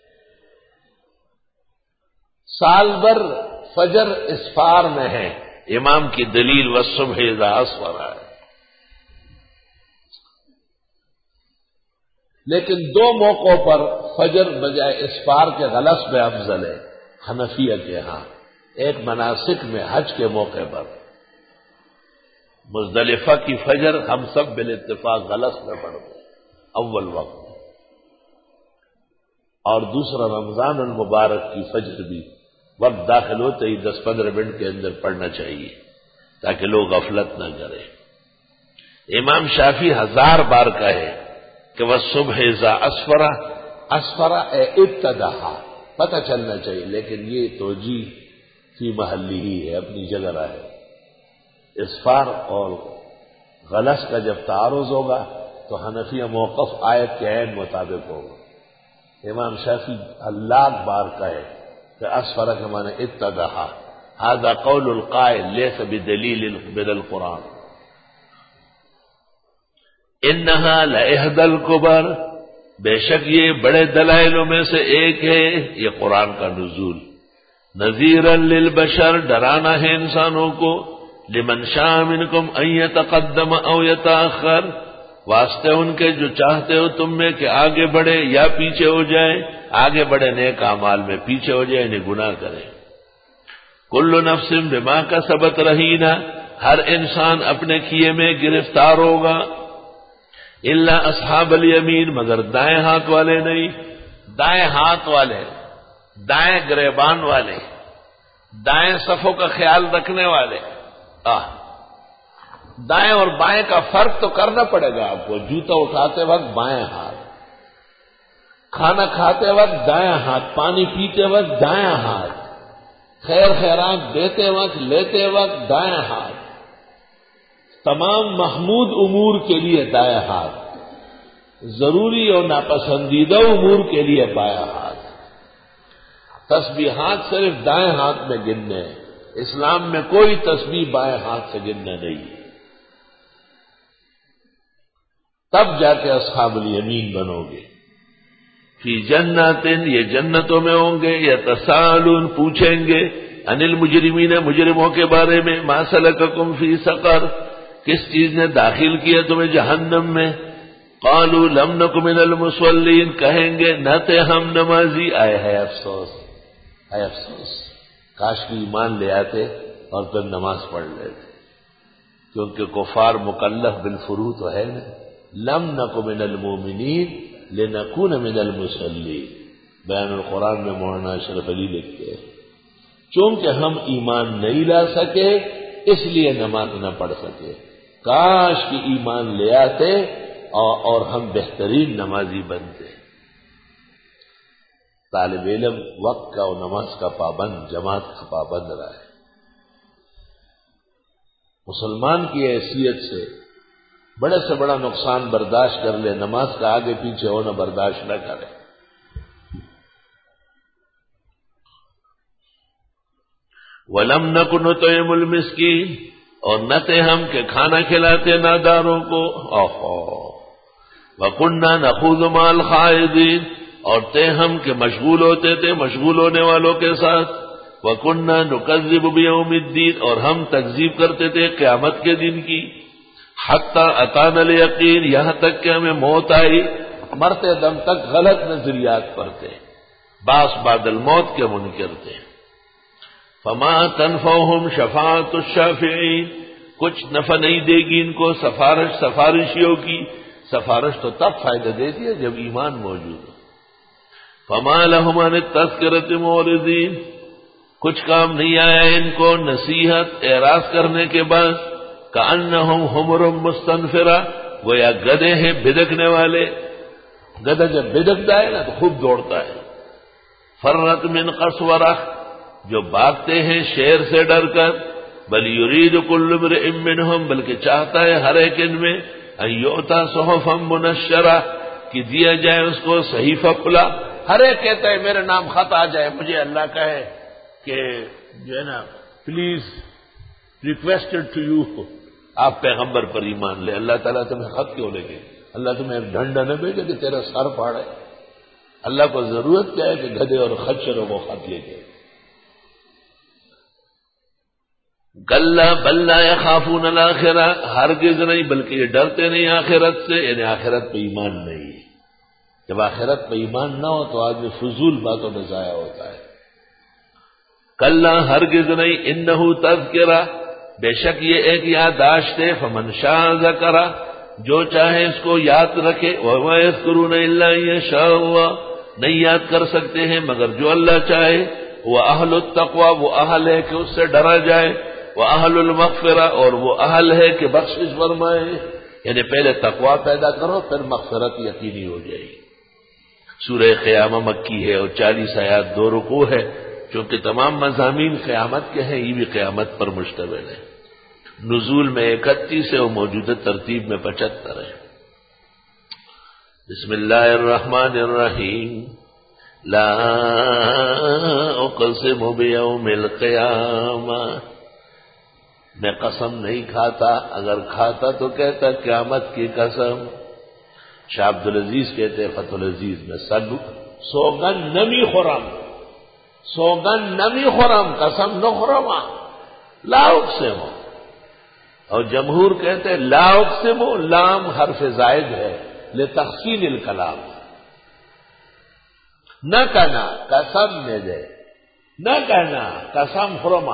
سال بھر فجر اسفار میں ہے، امام کی دلیل والصبح اذا اسفر ہے، لیکن دو موقعوں پر فجر بجائے اسفار کے غلس میں افضل ہے حنفیہ کے ہاں۔ ایک مناسک میں حج کے موقع پر مزدلفہ کی فجر ہم سب بالاتفاق غلس میں پڑھتے ہیں اول وقت، اور دوسرا رمضان المبارک کی فجر بھی وقت داخل ہوتے ہی دس پندرہ منٹ کے اندر پڑھنا چاہیے تاکہ لوگ غفلت نہ کریں۔ امام شافعی ہزار بار کہے کہ وہ صبح اذا اسفرا، اسفرا اے ابتداء، پتہ چلنا چاہیے، لیکن یہ توجیہ فی محلی ہی ہے، اپنی جگہ رہے۔ اسفار اور غلس کا جب تعارض ہوگا تو حنفیہ موقف آیت کے عین مطابق ہوگا۔ امام شافعی اللہ بار کہے کہ اسفر کے معنی ابتداء، هذا قول القائل ليس بدلیل من القرآن۔ انہا لإحدى الکبر، بے شک یہ بڑے دلائلوں میں سے ایک ہے، یہ قرآن کا نزول، نذیرا للبشر، ڈرانا ہے انسانوں کو، لمن شاء منکم ان یتقدم او یتأخر، واسطے ان کے جو چاہتے ہو تم میں کہ آگے بڑھے یا پیچھے ہو جائے، آگے بڑھے نیک اعمال میں، پیچھے ہو جائے یعنی گناہ کرے۔ کل نفس بما کسبت رہینہ، ہر انسان اپنے کیے میں گرفتار ہوگا، الا اصحاب الیمین، مگر دائیں ہاتھ والے نہیں۔ دائیں ہاتھ والے، دائیں گریبان والے، دائیں صفوں کا خیال رکھنے والے۔ آہ دائیں اور بائیں کا فرق تو کرنا پڑے گا آپ کو۔ جوتا اٹھاتے وقت بائیں ہاتھ، کھانا کھاتے وقت دائیں ہاتھ، پانی پیتے وقت دائیں ہاتھ، خیر خیرات دیتے وقت لیتے وقت دائیں ہاتھ، تمام محمود امور کے لیے دائیں ہاتھ، ضروری اور ناپسندیدہ امور کے لیے بایاں ہاتھ۔ تسبیحات صرف دائیں ہاتھ میں گننے ہیں، اسلام میں کوئی تسبیح بائیں ہاتھ سے گننا نہیں، تب جا کے اصحاب الیمین بنو گے۔ فی جنات، یہ جنتوں میں ہوں گے، یتساءلون پوچھیں گے، عن المجرمین مجرموں کے بارے میں، ما سلککم فی سقر، کس چیز نے داخل کیا تمہیں جہنم میں؟ قالوا لم نک من المصلین، کہیں گے نہ تھے ہم نمازی۔ آئے ہے افسوس، آئے افسوس، کاش کی ایمان لے آتے اور پھر نماز پڑھ لیتے، کیونکہ کفار مکلف بالفروض تو ہے نا۔ لم نک من المؤمنین لنکون من المصلین، بیان القرآن میں مولانا اشرف علی لکھتے ہیں چونکہ ہم ایمان نہیں لا سکے اس لیے نماز نہ پڑھ سکے، کاش کی ایمان لے آتے اور ہم بہترین نمازی بنتے۔ طالب علم وقت کا اور نماز کا پابند، جماعت کا پابند رہا ہے۔ مسلمان کی حیثیت سے بڑے سے بڑا نقصان برداشت کر لے، نماز کا آگے پیچھے ہونا برداشت نہ کرے۔ وَلَمْ نَكُ نُطْعِمُ الْمِسْكِينَ، اور نہ تھے ہم کہ کھانا کھلاتے ناداروں کو۔ اوہو وَكُنَّا نَخُوضُ مَعَ الْخَائِضِينَ، اور تھے ہم کہ مشغول ہوتے تھے مشغول ہونے والوں کے ساتھ۔ وَكُنَّا نُكَذِّبُ بِيَوْمِ الدِّينِ، اور ہم تکذیب کرتے تھے قیامت کے دن کی۔ حَتَّى أَتَانَا الْيَقِينُ، یہاں تک کہ ہمیں موت آئی، مرتے دم تک غلط نظریات پر تھے، باس بعد الموت کے منکر تھے۔ فما تنفعهم شفاعت الشافعین، کچھ نفع نہیں دے گی ان کو سفارش سفارشیوں کی، سفارش تو تب فائدہ دیتی ہے جب ایمان موجود ہو۔ فما لهم عن التذکرۃ معرضین، کچھ کام نہیں آیا ان کو نصیحت اعراض کرنے کے بعد۔ کأنہم حمر مستنفرہ، گویا گدھے ہیں بھدکنے والے، گدھا جب بھدکتا ہے نا تو خوب دوڑتا ہے۔ فرت من قسورہ، جو بھاگتے ہیں شیر سے ڈر کر۔ بل یرید کل امرئ منہم، بلکہ چاہتا ہے ہر ایک ان میں، ان یؤتی صحفا منشرہ، کہ دیا جائے اس کو صحیفہ کھلا۔ ہر ایک کہتا ہے میرے نام خط آ جائے، مجھے اللہ کہے کہ جو ہے نا پلیز ریکویسٹڈ ٹو یو، آپ پیغمبر پر ایمان لے۔ اللہ تعالیٰ تمہیں خط کیوں لے گے؟ اللہ تمہیں ایک ڈنڈا نہ بھیجے کہ تیرا سر پھاڑے؟ اللہ کو ضرورت کیا ہے کہ گدھے اور خچروں کو خط لے کے؟ کلا بل لا یخافون الآخرہ، ہرگز نہیں، بلکہ یہ ڈرتے نہیں آخرت سے، یعنی آخرت پہ ایمان نہیں۔ جب آخرت پہ ایمان نہ ہو تو آدمی فضول باتوں میں ضائع ہوتا ہے۔ کلا ہرگز نہیں، انہ تذکرہ، بے شک یہ ایک یادداشت ہے، فمن شاء ذکرہ، جو چاہے اس کو یاد رکھے۔ وما یذکرون الا ان یشاء اللہ، نہیں یاد کر سکتے ہیں مگر جو اللہ چاہے۔ وہ اہل التقوی، وہ اہل ہے کہ اس سے ڈرا جائے۔ وہ اہل المغفرہ، اور وہ اہل ہے کہ بخشش فرمائے، یعنی پہلے تقوی پیدا کرو پھر مغفرت یقینی ہو جائے گی۔ سورہ قیامہ مکی ہے اور چالیس آیات دو رکوع ہے، چونکہ تمام مضامین قیامت کے ہیں، یہ بھی قیامت پر مشتمل ہے۔ نزول میں اکتیس ہے اور موجودہ ترتیب میں پچہتر ہے۔ بسم اللہ الرحمن الرحیم۔ لا اقسم بیوم القیامہ، میں قسم نہیں کھاتا، اگر کھاتا تو کہتا قیامت کی قسم۔ شاہ عبد العزیز کہتے ہیں فتح العزیز میں، سگ سوگن نمی خورم، سوگن نمی خورم، قسم نہ خورم، لا اقسم۔ اور جمہور کہتے ہیں لا اقسم، لام حرف زائد ہے لتحسین الکلام، نہ کہنا قسم میں دے، نہ کہنا قسم خورما۔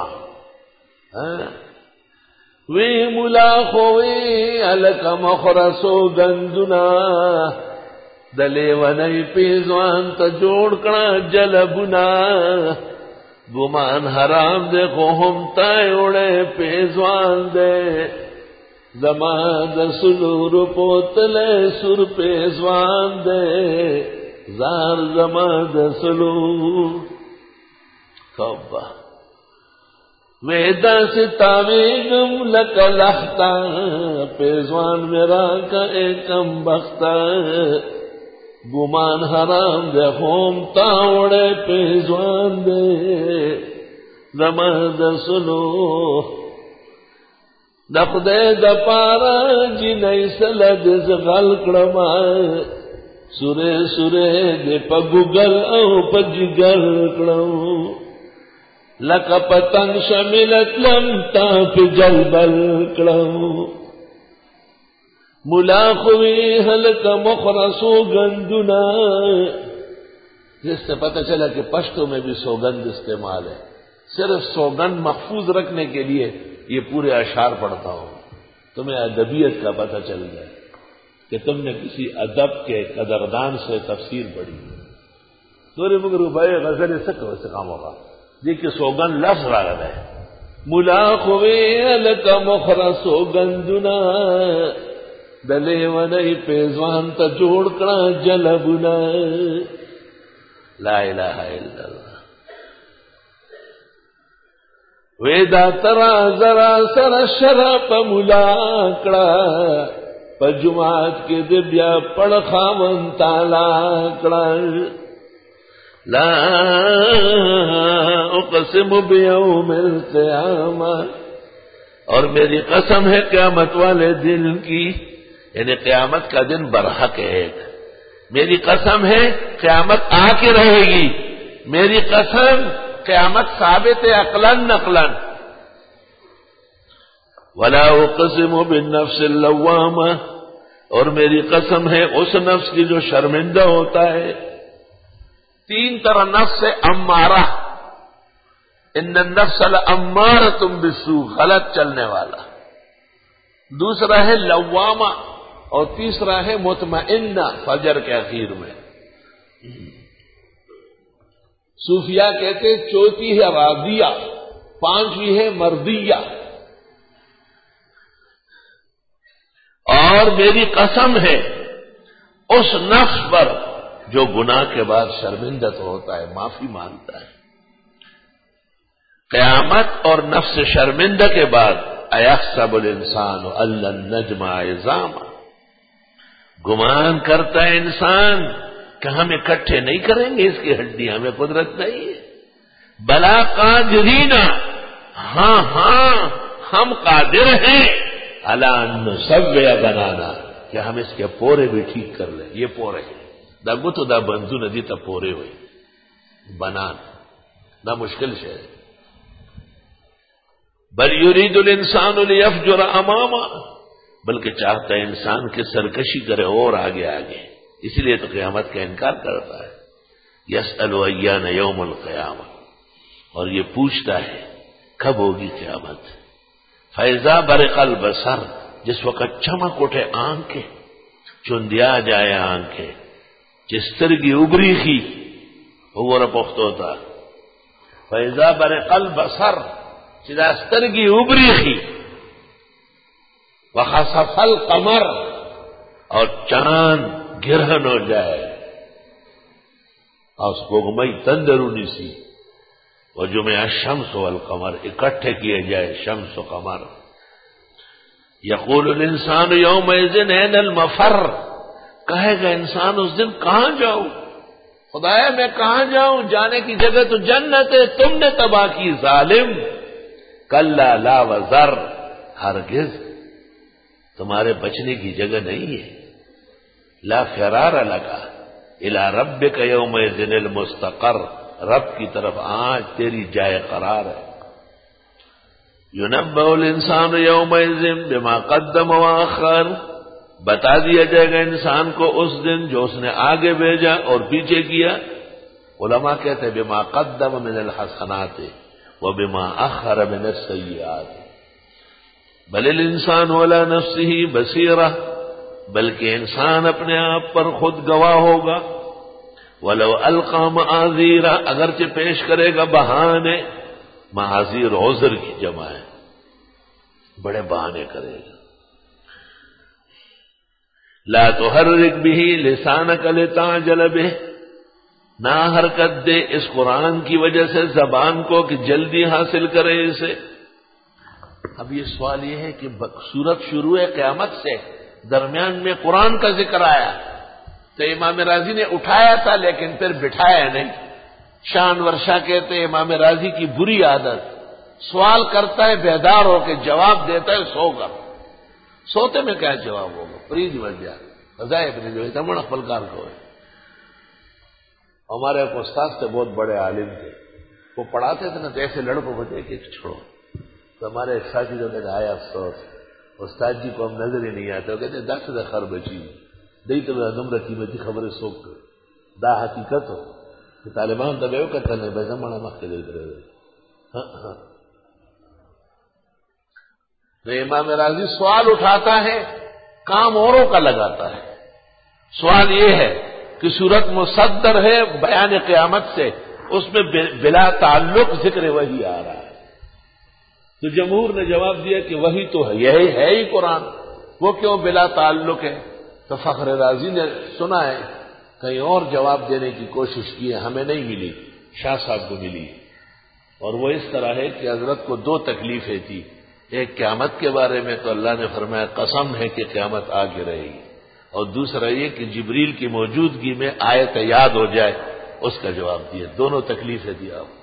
وی ملا خوی الکم خرسو گندنا، دلے ونئی پیزوان تا جوڑ کڑا جلبنا، گمان حرام دے خو ہم تائے اڑے پیزوان دے، زمان دا سلور پوتلے سر پیزوان دے، زار زمان دا سلور کبا ویدا سے تاویگم لک لختا پیزوان میرا کا ایکم بختا گمان حرام دے خوم تاوڑے پیزوان دے زمد سلو دخدے دپارا جنئی سلد زغل کرما سورے سورے دے پا گگل او پا جگر کرم لک پتنگ شملت لم تا پی جلبل کرم ملا خوی حلق مخرسو گندنا. جس سے پتہ چلا کہ پشتو میں بھی سوگند استعمال ہے. صرف سوگند محفوظ رکھنے کے لیے یہ پورے اشعار پڑھتا ہوں. تمہیں ادبیت کا پتہ چل جائے کہ تم نے کسی ادب کے قدردان سے تفسیر پڑھی. سورے مگر روپئے غزل سکو سے کام ہوگا دیکھیے سوگند لفظ راغل ہے. ملا خوی لک مخرس سوگندنا دلے ونئی پیزوان تا جوڑ کرا جلبنا. لا الہ الا اللہ. ویدا ترا ذرا سر شرپ ملا کڑا پجماعت کے دبیا پڑ خاون تالا کڑا. لا اقسم بیوم القیامہ اور میری قسم ہے قیامت والے دن کی، یعنی قیامت کا دن برحق ہے ایک. میری قسم ہے قیامت آ کے رہے گی. میری قسم قیامت ثابت ہے عقلاً نقلاً. ولا اقسم بالنفس اللوامہ اور میری قسم ہے اس نفس کی جو شرمندہ ہوتا ہے. تین طرح نفس ہے امارہ، ان النفس لامارۃ بالسوء غلط چلنے والا. دوسرا ہے لوامہ اور تیسرا ہے مطمئنہ فجر کے اخیر میں. صوفیاء کہتے چوتھی ہے راضیہ، پانچویں ہے مردیہ. اور میری قسم ہے اس نفس پر جو گناہ کے بعد شرمندہ تو ہوتا ہے، معافی مانگتا ہے. قیامت اور نفس شرمندہ کے بعد ایحسب الانسان ان لن نجمع عظامہ، گمان کرتا ہے انسان کہ ہم اکٹھے نہیں کریں گے اس کی ہڈیاں، ہمیں قدرت نہیں ہے. بلا قادرین، ہاں ہاں ہم قادر ہیں علی ان نسوی بنانا، کہ ہم اس کے پورے بھی ٹھیک کر لیں. یہ پورے ہیں دا گتو دا بنزو ندی تا پورے ہوئے بنان دا مشکل شے. بل یرید الانسان لیفجر اماما، بلکہ چاہتا ہے انسان کی سرکشی کرے اور آگے آگے، اسی لیے تو قیامت کا انکار کرتا ہے. یسأل ایان یوم القیامہ، اور یہ پوچھتا ہے کب ہوگی قیامت. فیضا برق البصر، جس وقت چمک اٹھے آنکھیں، چندیا جائے آنکھیں، چسترگی ابری تھی وہ رپخت ہوتا. فیضا برق البصر، چداسترگی ابری تھی. وخسف القمر، اور چاند گرہن ہو جائے اور سپوږمۍ تندرونی سی. وجمع الشمس والقمر، اکٹھے کیے جائے شمس و قمر. یقول الانسان یومئذ این المفر، کہے گا انسان اس دن کہاں جاؤں؟ خدایا میں کہاں جاؤں؟ جانے کی جگہ تو جنت ہے، تم نے تباہ کی ظالم. کلا لا وزر، ہرگز تمہارے بچنے کی جگہ نہیں ہے. لا فرار لگا الی ربک یومئذ المستقر، رب کی طرف آج تیری جائے قرار ہے. ینبأ الانسان یومئذ بما قدم واخر، بتا دیا جائے گا انسان کو اس دن جو اس نے آگے بھیجا اور پیچھے کیا. علماء کہتے ہیں بما قدم من الحسنات وبما اخر من السیئات. بل الانسان علی نفسہ بصیرہ، بلکہ انسان اپنے آپ پر خود گواہ ہوگا. ولو القى معاذیرا، اگرچہ پیش کرے گا بہانے. معاذیر عذر کی جمع ہے، بڑے بہانے کرے گا. لا تحرک به لسانک لتعجل به، نہ حرکت دے اس قرآن کی وجہ سے زبان کو کہ جلدی حاصل کرے اسے. اب یہ سوال یہ ہے کہ سورت شروع ہے قیامت سے، درمیان میں قرآن کا ذکر آیا تو امام راضی نے اٹھایا تھا لیکن پھر بٹھایا نہیں۔ شان ورشا کہتے ہیں امام راضی کی بری عادت، سوال کرتا ہے بیدار ہو کے، جواب دیتا ہے سو کر۔ سوتے میں کیا جواب ہوگا؟ فرید وجہ فضائے ابن جو تمن اقبال کو ہے۔ ہمارے ایک استاد تھے، بہت بڑے عالم تھے، وہ پڑھاتے تھے نا تو ایسے لڑکوں کو دیکھ کے چھوڑو، تو ہمارے ایک ساتھی جو کہتے آیا افسوس استاد جی کو ہم نظر ہی نہیں آتے، وہ کہتے دس دا خر بچی دئی تو نمر قیمتی خبریں سوکھ دا حقیقت ہو کہ طالبان تو بے کرتا نہیں بھائی زمانہ مخ کے دیکھ رہے ہاں ہاں۔ تو امام راضی سوال اٹھاتا ہے، کام اوروں کا لگاتا ہے۔ سوال یہ ہے کہ سورت مصدر ہے بیان قیامت سے، اس میں بلا تعلق ذکر وحی آ رہا ہے، تو جمہور نے جواب دیا کہ وہی تو ہے، یہی ہے ہی قرآن، وہ کیوں بلا تعلق ہے؟ تو فخر رازی نے سنا ہے، کہیں اور جواب دینے کی کوشش کی ہے، ہمیں نہیں ملی، شاہ صاحب کو ملی، اور وہ اس طرح ہے کہ حضرت کو دو تکلیفیں تھی، ایک قیامت کے بارے میں تو اللہ نے فرمایا قسم ہے کہ قیامت آگے رہے گی، اور دوسرا یہ کہ جبریل کی موجودگی میں آیت یاد ہو جائے، اس کا جواب دیا، دونوں تکلیفیں دیا آپ کو۔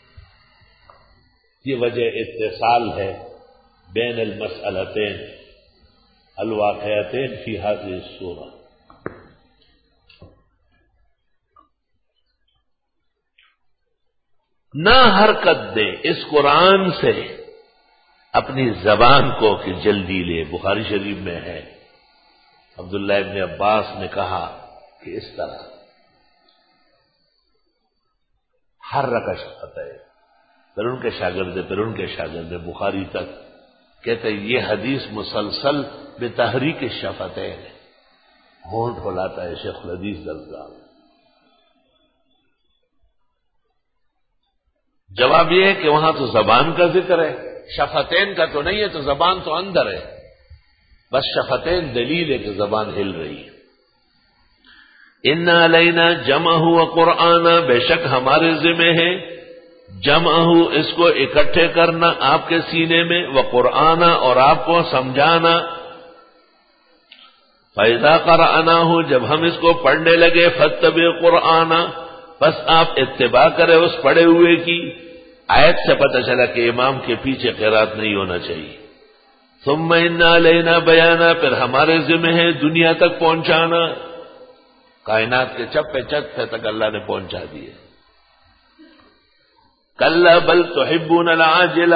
یہ وجہ اتصال ہے بین المسئلتین الواقعتین فی هذه السورہ۔ نہ حرکت دے اس قرآن سے اپنی زبان کو کہ جلدی لے، بخاری شریف میں ہے، عبداللہ ابن عباس نے کہا کہ اس طرح ہر رکع شفت ہے، پھر ان کے شاگرد پھر ان کے شاگرد بخاری تک کہتے ہیں یہ حدیث مسلسل بتحریک الشفتین ہے، ہونٹ ہلاتا ہے شیخ الحدیث درزا۔ جواب یہ ہے کہ وہاں تو زبان کا ذکر ہے، شفتین کا تو نہیں ہے، تو زبان تو اندر ہے، بس شفتین دلیل ہے کہ زبان ہل رہی ہے۔ ان علینا جمعہ و قرآن، بے شک ہمارے ذمہ ہے جمع اس کو اکٹھے کرنا آپ کے سینے میں، وہ قرآن اور آپ کو سمجھانا۔ فَإِذَا قَرَأْنَاهُ جب ہم اس کو پڑھنے لگے، فَاتَّبِعْ قُرْآنَ بس آپ اتباع کرے اس پڑھے ہوئے کی۔ آیت سے پتہ چلا کہ امام کے پیچھے قرات نہیں ہونا چاہیے۔ ثُمَّ إِنَّ عَلَيْنَا بَيَانًا پھر ہمارے ذمہ ہے دنیا تک پہنچانا، کائنات کے چپے چپے تک اللہ نے پہنچا دیے۔ کلا بل تحبون العاجلہ،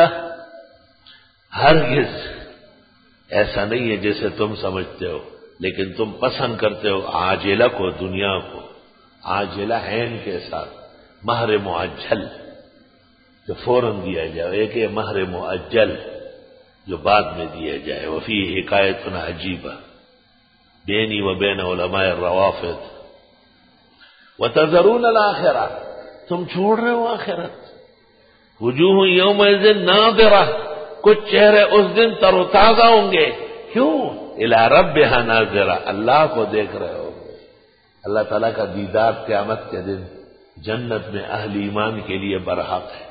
ہرگز ایسا نہیں ہے جیسے تم سمجھتے ہو، لیکن تم پسند کرتے ہو عاجلہ کو، دنیا کو، عاجلہ عین کے ساتھ، مہر معجل جو فوراً دیا جائے، ایک ہے مہر معجل جو بعد میں دیا جائے۔ وفی حکایت عجیبہ بینی و بین علماء الروافض وتذرون الاخرہ، تم چھوڑ رہے ہو آخرت۔ وجوہ یومئذ ناظرہ، کچھ چہرے اس دن تر و تازہ ہوں گے، کیوں؟ الی ربہا ناظرہ، اللہ کو دیکھ رہے ہو، اللہ تعالیٰ کا دیدار قیامت کے دن جنت میں اہل ایمان کے لیے برحق ہے۔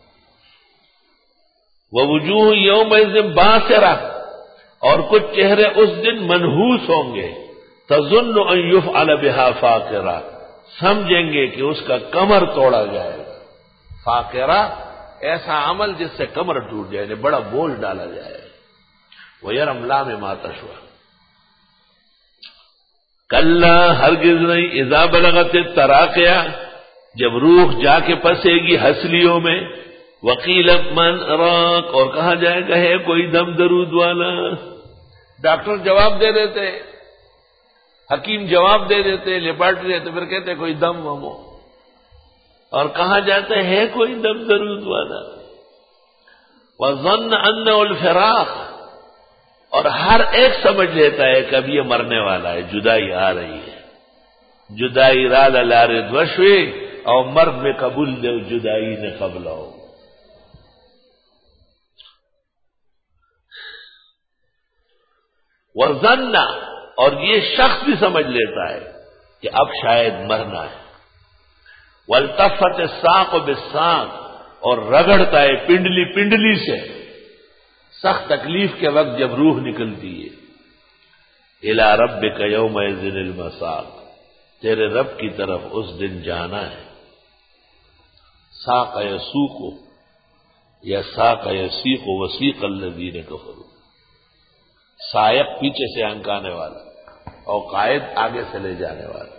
ووجوہ یومئذ باسرہ، اور کچھ چہرے اس دن منحوس ہوں گے، تظن ان یفعل بہا فاقرہ، سمجھیں گے کہ اس کا کمر توڑا جائے گا۔ فاقرہ ایسا عمل جس سے کمر ٹوٹ جائے، بڑا بول ڈالا جائے۔ وَيَرَمْ لَا مِمَا تَشْوَى، کلا ہرگز نہیں، اذا بلغت التراقیہ جب روح جا کے پسے گی ہسلیوں میں، وقیل من راق اور کہا جائے گا ہے کوئی دم درود والا۔ ڈاکٹر جواب دے دیتے، حکیم جواب دے دیتے، لیبارٹری تو پھر کہتے کوئی دم وم ہو، اور کہا جاتا ہے کوئی دم درود والا۔ وَظَنَّ أَنَّهُ الْفِرَاقُ، اور ہر ایک سمجھ لیتا ہے کہ اب یہ مرنے والا ہے، جدائی آ رہی ہے۔ جدائی رال لارد وشوی اور مرگ میں قبول دے جدائی نے قبل ہو۔ وَظَنَّ اور یہ شخص بھی سمجھ لیتا ہے کہ اب شاید مرنا ہے۔ وَالْتَفَّتِ السَّاقُ بِالسَّاقِ اور رگڑتا ہے پنڈلی پنڈلی سے، سخت تکلیف کے وقت جب روح نکلتی ہے، الی ربک یومئذ المساق، تیرے رب کی طرف اس دن جانا ہے. ساق یسوق یا ساق یسیق وسیق الذین کفروا، سائق پیچھے سے ہنکانے والا اور قائد آگے سے لے جانے والا.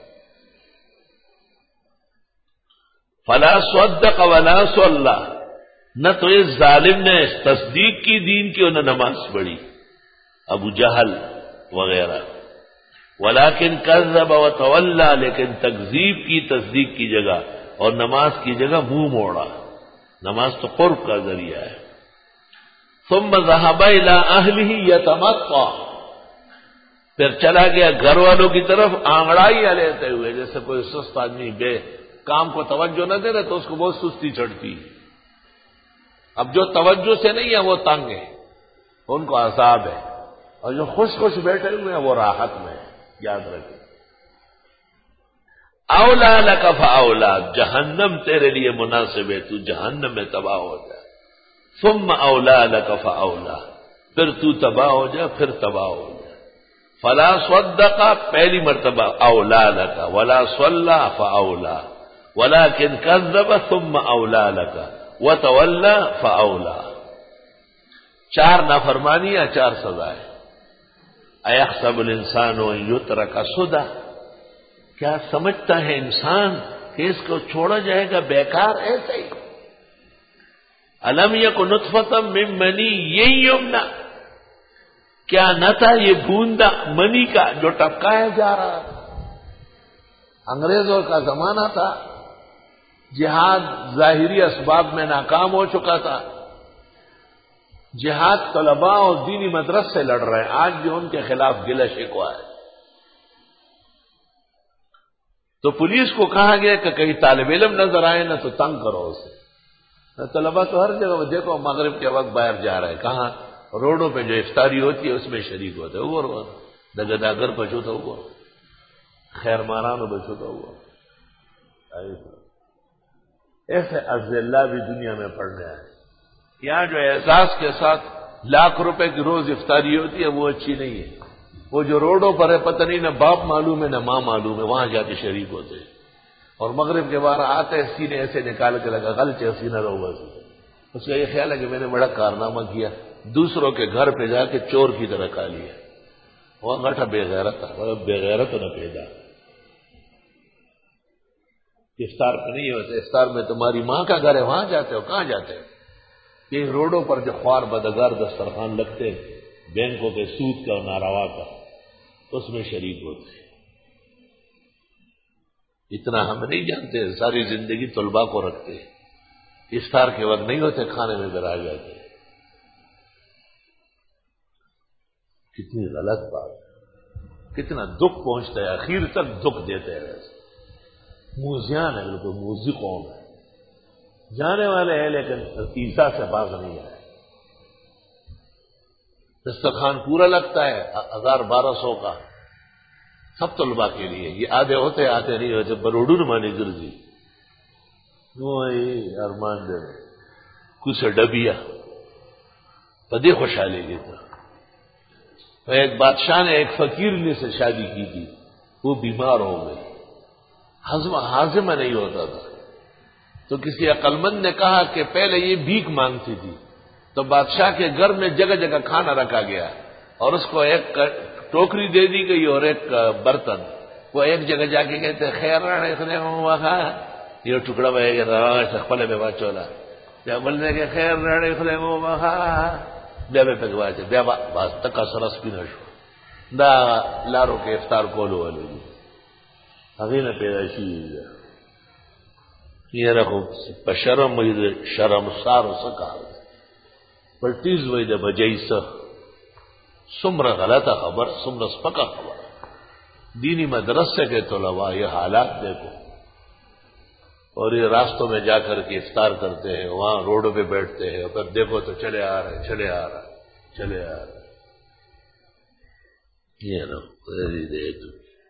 فلا صدق ولا صلی، نہ تو اس ظالم نے تصدیق کی دین کی اور نہ نماز پڑھی، ابو جہل وغیرہ. ولیکن کذب وتولی، لیکن تکذیب کی تصدیق کی جگہ اور نماز کی جگہ منہ موڑا. نماز تو قرب کا ذریعہ ہے. ثم ذهب الى اهله يتمطى، پھر چلا گیا گھر والوں کی طرف آنگڑائیاں لیتے ہوئے، جیسے کوئی سست آدمی بے کام کو توجہ نہ دے رہے تو اس کو بہت سستی چڑھتی. اب جو توجہ سے نہیں ہے وہ تنگ ہے، ان کو عذاب ہے، اور جو خوش خوش بیٹھے ہوئے ہیں وہ راحت میں ہے. یاد رکھیں. اولا لک فاولا، جہنم تیرے لیے مناسب ہے، تو جہنم میں تباہ ہو جائے. ثم اولا لک فاولا، پھر تو تباہ ہو جائے، پھر تباہ ہو جائے. فلا صدق، پہلی مرتبہ اولا لک، ولا صلی فاولا، ولکن کذب ثم اولا لک وتولی فاولا. چار نافرمانیاں، چار سزائیں. ایحسب الانسان ان یترک سدی، کیا سمجھتا ہے انسان کہ اس کو چھوڑا جائے گا بیکار ایسے ہی؟ الم یک نطفۃ من منی یمنی، کیا نہ تھا یہ بوندا منی کا جو ٹپکایا جا رہا تھا؟ انگریزوں کا زمانہ تھا، جہاد ظاہری اسباب میں ناکام ہو چکا تھا. جہاد طلباء اور دینی مدرس سے لڑ رہے ہیں، آج بھی ان کے خلاف گلہ شکوہ ہے. تو پولیس کو کہا گیا کہ کہیں طالب علم نظر آئے نہ تو تنگ کرو اسے. طلباء تو ہر جگہ دیکھو مغرب کے وقت باہر جا رہے ہیں، کہاں؟ روڈوں پہ جو افطاری ہوتی ہے اس میں شریک ہوتے ہیں. وہ دگداگر بچو تو وہ خیر مارانو بچو تو وہ ایسے اذلہ بھی دنیا میں پڑنے آئے. یہاں جو احساس کے ساتھ لاکھ روپے کی روز افطاری ہوتی ہے وہ اچھی نہیں ہے. وہ جو روڈوں پر ہے پتہ نہیں نہ باپ معلوم ہے نہ ماں معلوم ہے، وہاں جا کے شریک ہوتے ہیں. اور مغرب کے بعد آتے ہیں سینے ایسے نکال کے لگا غلط سینہ رہو بس. اس کا یہ خیال ہے کہ میں نے بڑا کارنامہ کیا، دوسروں کے گھر پہ جا کے چور کی طرح کھا لیا. وہ گٹھا بے غیرت تھا، بے غیرت نہ پیدا. افطار پہ نہیں ہوتے، افطار میں تمہاری ماں کا گھر ہے وہاں جاتے ہو. کہاں جاتے ہو؟ یہ روڈوں پر جو خوار بدگار دسترخوان لگتے بینکوں کے سود کا اور ناروا کا، اس میں شریک ہوتے. اتنا ہم نہیں جانتے، ساری زندگی طلباء کو رکھتے، افطار کے وقت نہیں ہوتے، کھانے میں گر آ جاتے. کتنی غلط بات، کتنا دکھ پہنچتا ہے، اخیر تک دکھ دیتے ہیں. موزیان ہے، بالکل موزی قوم ہے، جانے والے ہیں لیکن عیسیٰ سے باز نہیں ہے. دسترخوان پورا لگتا ہے ہزار بارہ سو کا، سب طلباء کے لیے. یہ آدھے ہوتے آدھے نہیں ہوتے، بروڈو نمانی گرجی وہی ارمان دے کچھ ڈبیا پدی خوشحالی کی طرح. ایک بادشاہ نے ایک فقیر نے سے شادی کی تھی، وہ بیمار ہو گئی، ہضم ہاضمہ نہیں ہوتا تھا. تو کسی عقل مند نے کہا کہ پہلے یہ بھیک مانگتی تھی، تو بادشاہ کے گھر میں جگہ جگہ کھانا رکھا گیا اور اس کو ایک ٹوکری دے دی گئی اور ایک برتن. وہ ایک جگہ جا کے کہتے خیر رہے وہاں یہ ٹکڑا بھائی پلے میں بات چولا جب بولنے کے خیر رہے وہاں بے بے پہ بات بے بات تک کا سرس بھی نہ شو دا لارو کے افطار کولو والے ابھی نہ پیدائشی یہ رکھو شرم شرم سارو سکار پلٹیز وئی دا بجئی سا سمر غلط خبر سمر سپکا خبر. دینی مدرسے کے طلباء یہ حالات دیکھو، اور یہ راستوں میں جا کر کے افطار کرتے ہیں، وہاں روڈوں پہ بیٹھتے ہیں، اور پھر دیکھو تو چلے آ رہے چلے آ رہا چلے آ رہے. یہ نا دیکھ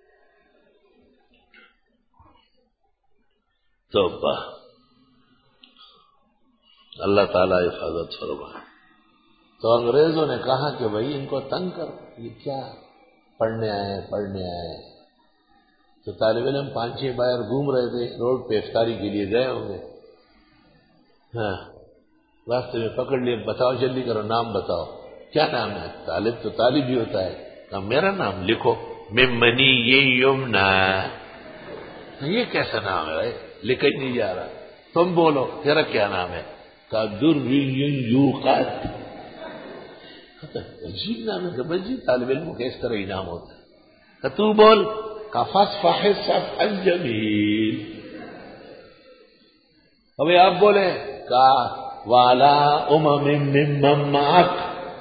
توبہ، اللہ تعالی حفاظت فرمائے. تو انگریزوں نے کہا کہ بھائی ان کو تنگ کر، یہ کیا پڑھنے آئے پڑھنے آئے تو طالب علم پانچ چھ باہر گھوم رہے تھے، روڈ پہ افطاری کے لیے گئے ہوں گے، ہاں راستے میں پکڑ لیے، بتاؤ جلدی کرو نام بتاؤ، کیا نام ہے؟ طالب تو طالب ہی ہوتا ہے، کہا میرا نام لکھو، ممنی یہ یمنا، یہ کیسا نام ہے بھائی، لکھا ہی نہیں جا رہا، تم بولو تیرا کیا نام ہے؟ کہا در یوقات، عجیب نام ہے کہ بجی طالب علم کا اس طرح ہی نام ہوتا ہے، کہ تو بول، کہ فاصفح الصفح الجمیل، ابھی آپ بولے، کہ والا امم ممن معک،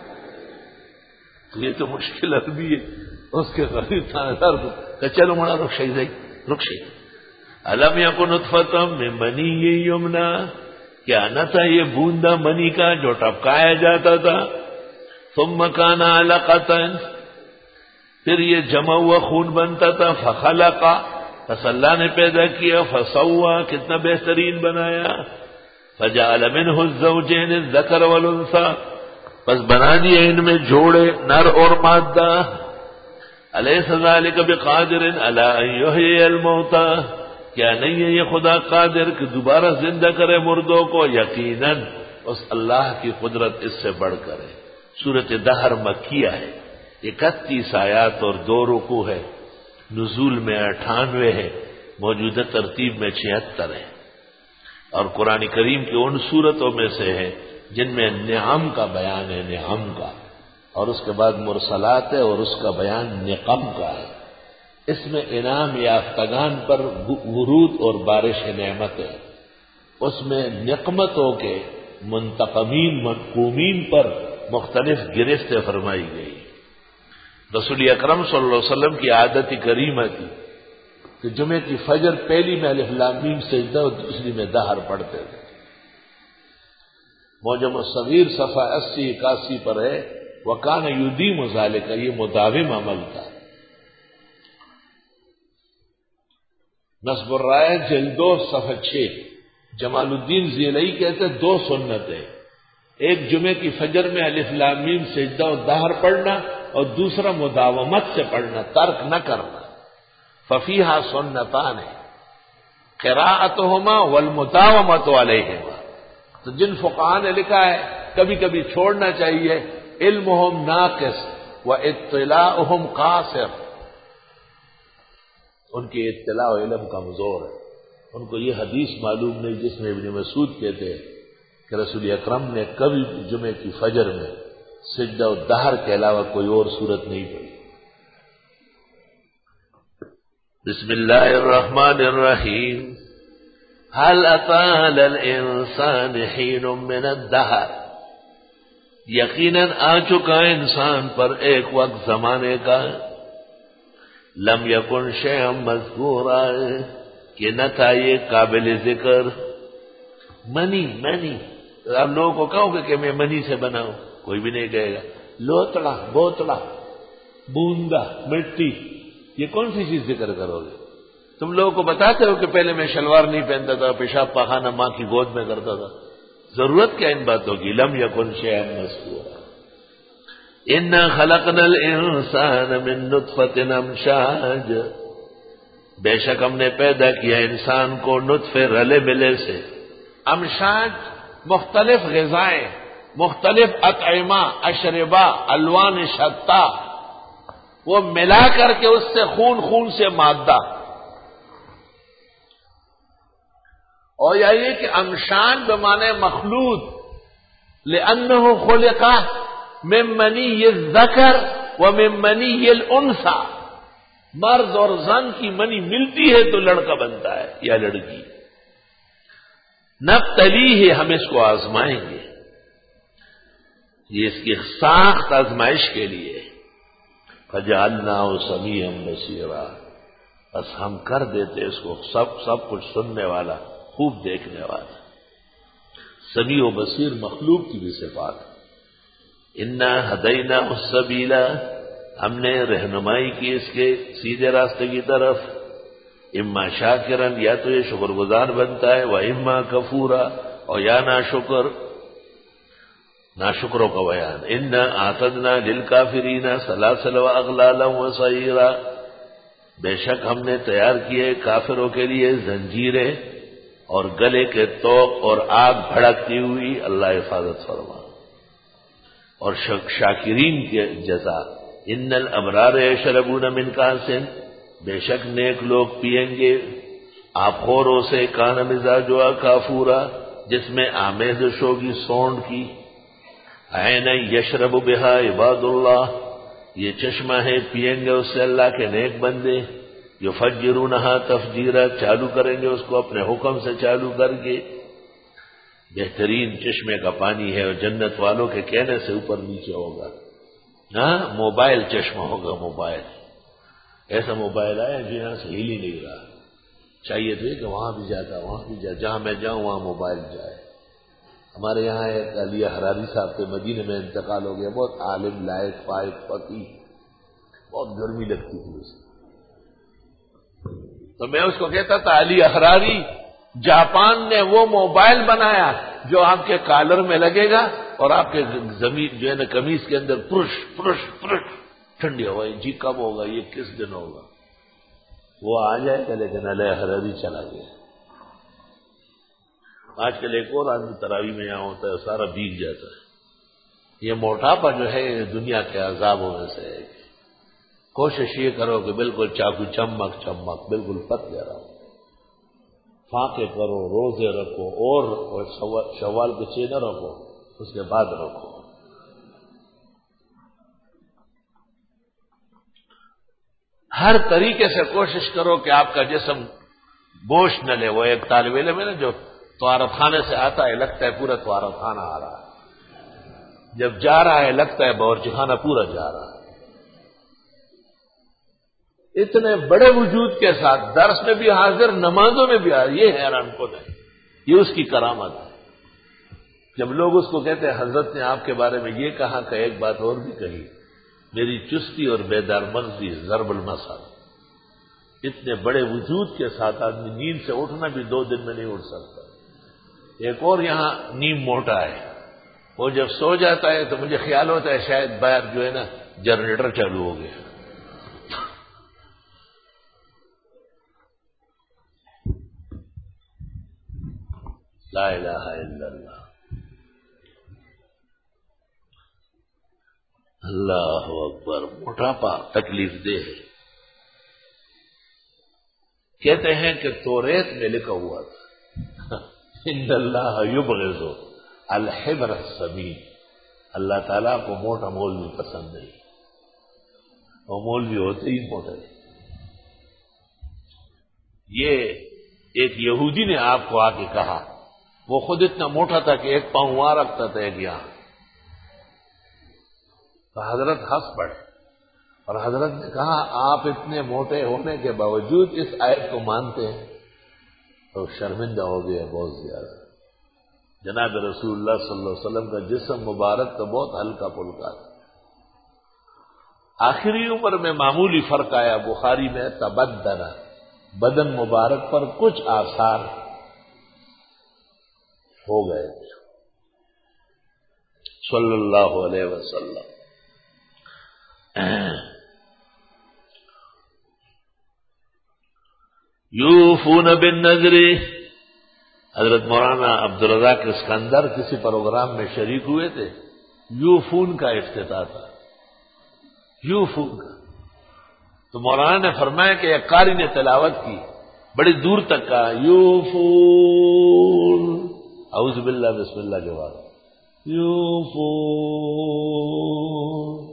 یہ تو مشکل عربی ہے، اس کے غریب تھانے دار کو کہ چلو مڑا رخ شہید رخ شہید علم یکن نطفۃ من منی یمنا، کیا نہ تھا یہ بوندا منی کا جو ٹپکایا جاتا تھا، ثم کان علقۃ، پھر یہ جمع ہوا خون بنتا تھا، فخلق، پس اللہ نے پیدا کیا، فسوا، کتنا بہترین بنایا، فجعل منہ الزوجین الذکر والانثی، پس بنا دیے ان میں جوڑے نر اور مادہ، الیس ذلک بقادر علی ان یحیی الموتى، کیا نہیں ہے یہ خدا قادر کہ دوبارہ زندہ کرے مردوں کو؟ یقیناً اس اللہ کی قدرت اس سے بڑھ کر ہے۔ سورۃ دہر مکیہ ہے، اکتیس آیات اور دو رکوع ہے، نزول میں اٹھانوے ہے، موجودہ ترتیب میں چھہتر ہے، اور قرآن کریم کی ان صورتوں میں سے ہے جن میں نعم کا بیان ہے، نعم کا، اور اس کے بعد مرسلات ہے اور اس کا بیان نقم کا ہے۔ اس میں انعام یافتگان پر ورود اور بارش نعمت ہے، اس میں نقمتوں کے منتقمین منقومین پر مختلف گرفتیں فرمائی گئی۔ رسول اکرم صلی اللہ علیہ وسلم کی عادت کریمہ تھی کہ جمعے کی فجر پہلی میں الف لام میم سجدہ اور دوسری میں دہر پڑھتے تھے۔ معجم الصغیر صفحہ اسی اکاسی پر ہے، وَكَانَ يُدِيمُ ذَلِكَ، یہ مداوم عمل تھا۔ نصب الرائے جلد دو صفحہ چھ، جمال الدین ذیلئی کہتے ہیں دو سنتیں، ایک جمعے کی فجر میں الف لام میم سجدہ اور دہر پڑھنا، اور دوسرا مداومت سے پڑھنا، ترک نہ کرنا۔ ففیہا سنتان، قراءتہما والمداومۃ علیہما، تو جن فقہاء نے لکھا ہے کبھی کبھی چھوڑنا چاہیے، علمہم ناقص و اطلاعہم قاصر، ان کی اطلاع و علم کمزور ہے، ان کو یہ حدیث معلوم نہیں جس میں ابن مسعود کہتے ہیں کہ رسول اکرم نے کبھی جمعے کی فجر میں سجدہ و دہر کے علاوہ کوئی اور صورت نہیں پڑھی۔ بسم اللہ الرحمن الرحیم، هل اتى على الانسان حين من الدهر، یقیناً آ چکا انسان پر ایک وقت زمانے کا، لم یکن شیئا مذکورا، کہ نہ تھا یہ قابل ذکر، منی منی، آپ لوگوں کو کہو گے کہ میں منی سے بنا ہوں، کوئی بھی نہیں کہے گا۔ لوتڑا بوتڑا بوندا مٹی، یہ کون سی چیز ذکر کرو گے؟ تم لوگوں کو بتاتے ہو کہ پہلے میں شلوار نہیں پہنتا تھا، پیشاب پاخانہ ماں کی گود میں کرتا تھا، ضرورت کیا ان باتوں کی؟ لم یکن شیئا مذکورا، انا خلقنا الانسان من نطفۃ امشاج، بے شک ہم نے پیدا کیا انسان کو نطفے رلے ملے سے، امشاج مختلف غذائیں، مختلف اطعمہ، اشربہ، الوان شتیٰ، وہ ملا کر کے اس سے خون، خون سے مادہ، اور یہ کہ امشان بمانے مخلوط، لأنه خلق من منی الذکر ومن منی الانثی، مرد اور زن کی منی ملتی ہے تو لڑکا بنتا ہے یا لڑکی۔ نبتلیہ، ہم اس کو آزمائیں گے، یہ اس کی ساخت آزمائش کے لیے، فجعلناہ سمیعا بصیرا، بس ہم کر دیتے اس کو سب سب کچھ سننے والا، خوب دیکھنے والا۔ سمیع و بصیر مخلوق کی بھی صفات ہے۔ انا ہدیناہ السبیل، ہم نے رہنمائی کی اس کے سیدھے راستے کی طرف، اما شاکرن، یا تو یہ شکر گزار بنتا ہے، و اما کفورا، اور یا نا شکر۔ ناشکروں کا بیان. انا اعتدنا للکافرین سلاسل واغلالا وسعیرا، بے شک ہم نے تیار کیے کافروں کے لیے زنجیریں اور گلے کے توق اور آگ بھڑکتی ہوئی. اللہ حفاظت فرما. اور شاکرین کی جزا، ان الابرار یشربون من کاس، بے شک نیک لوگ پیئیں گے آبخوروں سے، کان مزاجها کافورا، جس میں آمیزش ہوگی سونڈ کی. عین یشرب بہا عباد اللہ، یہ چشمہ ہے پئیں گے اس سے اللہ کے نیک بندے. یفجرونہا تفجیرا، چالو کریں گے اس کو اپنے حکم سے چالو کر کے. بہترین چشمے کا پانی ہے اور جنت والوں کے کہنے سے اوپر نیچے ہوگا. ہاں موبائل چشمہ ہوگا. موبائل ایسا موبائل آیا جو یہاں سے ہل ہی نہیں رہا. چاہیے تو کہ وہاں بھی جاتا وہاں بھی جاتا، جہاں میں جاؤں وہاں موبائل جائے. ہمارے یہاں ایک علی حراری صاحب کے مدینے میں انتقال ہو گیا، بہت عالم لائق فائق فقیہ، بہت گرمی لگتی تھی اسے. تو میں اس کو کہتا تھا علی حراری، جاپان نے وہ موبائل بنایا جو آپ کے کالر میں لگے گا اور آپ کے زمین جو ہے نا قمیص کے اندر پرش پرش پرش ٹھنڈی ہوا. جی کب ہوگا یہ، کس دن ہوگا؟ وہ آ جائے گا، لیکن علی حراری چلا گیا. آج کل ایک اور آدمی تراویح میں یہاں ہوتا ہے سارا بھیگ جاتا ہے. یہ موٹاپا جو ہے دنیا کے عذابوں میں سے ہے. کوشش یہ کرو کہ بالکل چاقو چمک چمک بالکل پتلے رہو. فاقے کرو، روزے رکھو، اور شوال کے چھ نہ رکھو، اس کے بعد رکھو. ہر طریقے سے کوشش کرو کہ آپ کا جسم بوجھ نہ لے. وہ ایک طالب علم ہے نا جو طہارت خانے سے آتا ہے لگتا ہے پورا طہارت خانہ آ رہا ہے، جب جا رہا ہے لگتا ہے باورچی خانہ پورا جا رہا ہے. اتنے بڑے وجود کے ساتھ درس میں بھی حاضر، نمازوں میں بھی حاضر. یہ حیران کن ہے، یہ اس کی کرامت ہے. جب لوگ اس کو کہتے ہیں حضرت نے آپ کے بارے میں یہ کہا کہ ایک بات اور بھی کہی، میری چستی اور بیدار مغزی ضرب المثل. اتنے بڑے وجود کے ساتھ آدمی نیند سے اٹھنا بھی دو دن میں نہیں اٹھ سکتا. ایک اور یہاں نیم موٹا ہے، وہ جب سو جاتا ہے تو مجھے خیال ہوتا ہے شاید باہر جو ہے نا جنریٹر چالو ہو گیا. لا الہ الا اللہ. اللہ اکبر. موٹاپا تکلیف دہ ہے. کہتے ہیں کہ توریت میں لکھا ہوا تھا ان اللہ یبغض الحبر السمین، اللہ تعالیٰ کو موٹا مولوی پسند نہیں، اور مولوی ہوتے ہی موٹے. یہ ایک یہودی نے آپ کو آ کے کہا، وہ خود اتنا موٹا تھا کہ ایک پاؤں وہاں رکھتا تھا ایک یہاں. تو حضرت ہنس پڑے اور حضرت نے کہا آپ اتنے موٹے ہونے کے باوجود اس آیت کو مانتے ہیں. تو شرمندہ ہو گیا بہت زیادہ. جناب رسول اللہ صلی اللہ علیہ وسلم کا جسم مبارک تو بہت ہلکا پھلکا تھا. آخری عمر میں معمولی فرق آیا. بخاری میں تبدل، بدن مبارک پر کچھ آثار ہو گئے. صلی اللہ علیہ وسلم. یوفون بالنذر، حضرت مولانا عبدالرزاق اسکندر کسی پروگرام میں شریک ہوئے تھے. یوفون کا افتتاح تھا، یوفون کا. تو مولانا نے فرمایا کہ ایک قاری نے تلاوت کی، بڑی دور تک کہا یوفون، اعوذ باللہ بسم اللہ کے بعد یوفون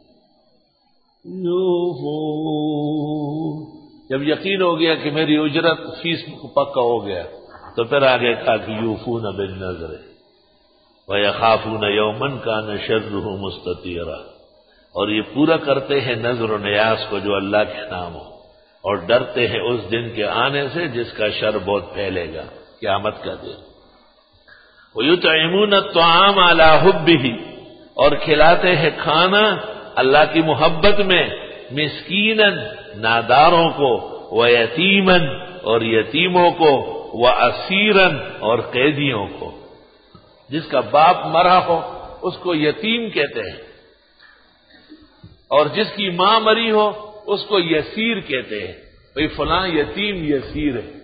یوفون. جب یقین ہو گیا کہ میری اجرت فیس پکا ہو گیا تو پھر آگے کہا کہ یوفون بالنذر ویخافون یوما کان شرہ مستطیرا، اور یہ پورا کرتے ہیں نذر و نیاز کو جو اللہ کے نام ہو، اور ڈرتے ہیں اس دن کے آنے سے جس کا شر بہت پھیلے گا، قیامت کا دن. وَيُطْعِمُونَ الطَّعَامَ عَلَى حُبِّهِ، اور کھلاتے ہیں کھانا اللہ کی محبت میں، مسکیناً ناداروں کو، وَيَتِيمًا اور یتیموں کو، وَأَسِيرًا اور قیدیوں کو. جس کا باپ مرا ہو اس کو یتیم کہتے ہیں، اور جس کی ماں مری ہو اس کو یسیر کہتے ہیں. بھئی فلاں یتیم یسیر ہے.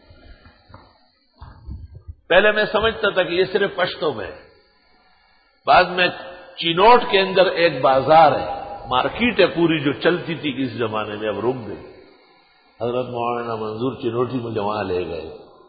پہلے میں سمجھتا تھا کہ یہ صرف پشتو میں ہے، بعد میں چینوٹ کے اندر ایک بازار ہے، مارکیٹ ہے پوری جو چلتی تھی اس زمانے میں، اب رک گئی. حضرت مولانا منظور چینوٹی مجھے وہاں لے گئے.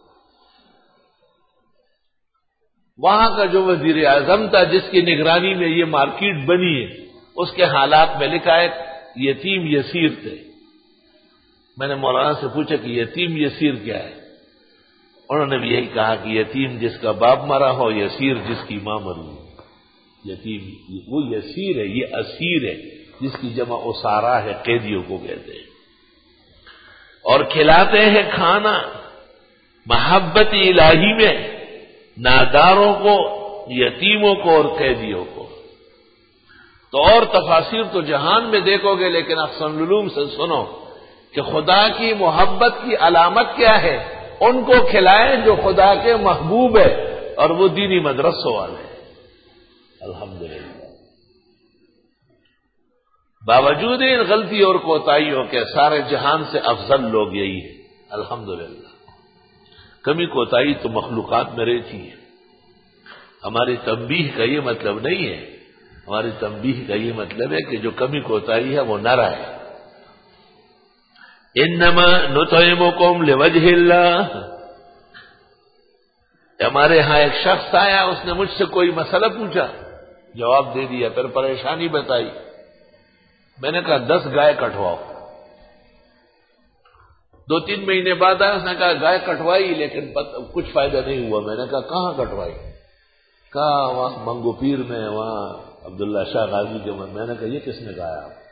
وہاں کا جو وزیر اعظم تھا جس کی نگرانی میں یہ مارکیٹ بنی ہے، اس کے حالات میں لکھا ہے یتیم یسیر تھے. میں نے مولانا سے پوچھا کہ یتیم یسیر کیا ہے؟ انہوں نے بھی یہی کہا کہ یتیم جس کا باپ مرا ہو، یسیر جس کی ماں مری ہو. یتیم وہ یسیر ہے، یہ اسیر ہے جس کی جمع اسارا ہے، قیدیوں کو کہتے ہیں. اور کھلاتے ہیں کھانا محبت الہی میں ناداروں کو، یتیموں کو اور قیدیوں کو. تو اور تفاسیر تو جہان میں دیکھو گے، لیکن احسن العلوم سے سنو کہ خدا کی محبت کی علامت کیا ہے؟ ان کو کھلائیں جو خدا کے محبوب ہے اور وہ دینی مدرسوں والے. الحمدللہ باوجود ان غلطی اور کوتاہیوں کے سارے جہان سے افضل لوگ یہی ہیں. الحمدللہ کمی کوتاہی تو مخلوقات میں رہتی ہے. ہماری تنبیہ کا یہ مطلب نہیں ہے، ہماری تنبیہ کا یہ مطلب ہے کہ جو کمی کوتاہی ہے وہ نہ رہے. انما نطعمکم لوجہ اللہ. ہمارے ہاں ایک شخص آیا، اس نے مجھ سے کوئی مسئلہ پوچھا، جواب دے دیا، پھر پریشانی بتائی. میں نے کہا دس گائے کٹواؤ. دو تین مہینے بعد آیا، اس نے کہا گائے کٹوائی لیکن کچھ فائدہ نہیں ہوا. میں نے کہا کہاں کٹوائی؟ کہا وہاں منگو پیر میں، وہاں عبداللہ شاہ غازی کے. میں نے کہا یہ کس نے کہا؟ آپ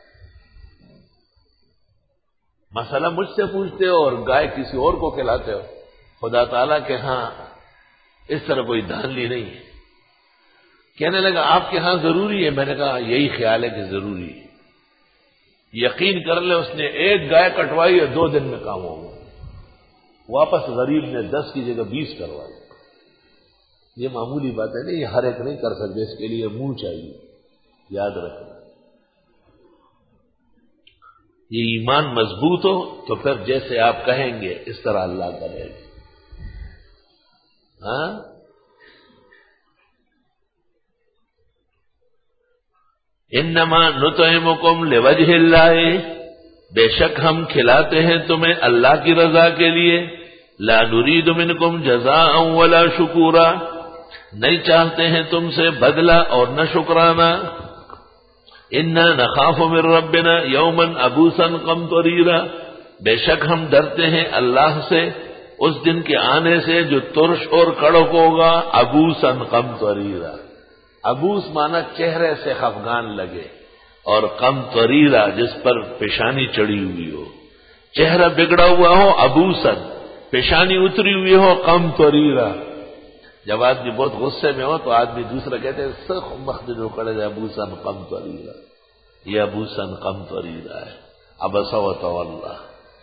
مسئلہ مجھ سے پوچھتے ہو اور گائے کسی اور کو کھلاتے ہو. خدا تعالیٰ کے ہاں اس طرح کوئی دھاندلی نہیں ہے. کہنے لگا آپ کے ہاں ضروری ہے. میں نے کہا یہی خیال ہے کہ ضروری ہے. یقین کر لے اس نے ایک گائے کٹوائی اور دو دن میں کام ہو گیا. واپس غریب نے دس کی جگہ بیس کروائی. یہ معمولی بات ہے نہیں، یہ ہر ایک نہیں کر سکتے، اس کے لیے منہ چاہیے. یاد رکھنا، یہ ایمان مضبوط ہو تو پھر جیسے آپ کہیں گے اس طرح اللہ کرے گا. ہاں انما نطعمکم لوجہ اللہ، بے شک ہم کھلاتے ہیں تمہیں اللہ کی رضا کے لیے. لا نرید منکم جزاء ولا شکورا، نہیں چاہتے ہیں تم سے بدلہ اور نہ شکرانہ. انا نخاف من ربنا یوما عبوسا قمطریرا، بے شک ہم ڈرتے ہیں اللہ سے اس دن کے آنے سے جو ترش اور کڑک ہوگا. عبوسا قمطریرا، عبوس مانا چہرے سے خفگان لگے، اور قمطریرا جس پر پیشانی چڑھی ہوئی ہو، چہرہ بگڑا ہوا ہو عبوسا، پیشانی اتری ہوئی ہو قمطریرا. جب آدمی بہت غصے میں ہو تو آدمی دوسرا کہتے ہیں سخ مخدر کڑے جائے ابوسا قمطریرا. یہ ابوسا قمطریرا ہے. عبس وتولى.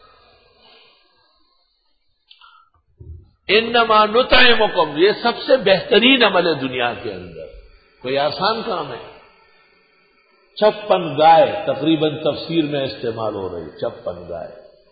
انما نطعمکم، یہ سب سے بہترین عمل ہے دنیا کے اندر، کوئی آسان کام ہے. چھپن گائے تقریباً تفسیر میں استعمال ہو رہی، چھپن گائے،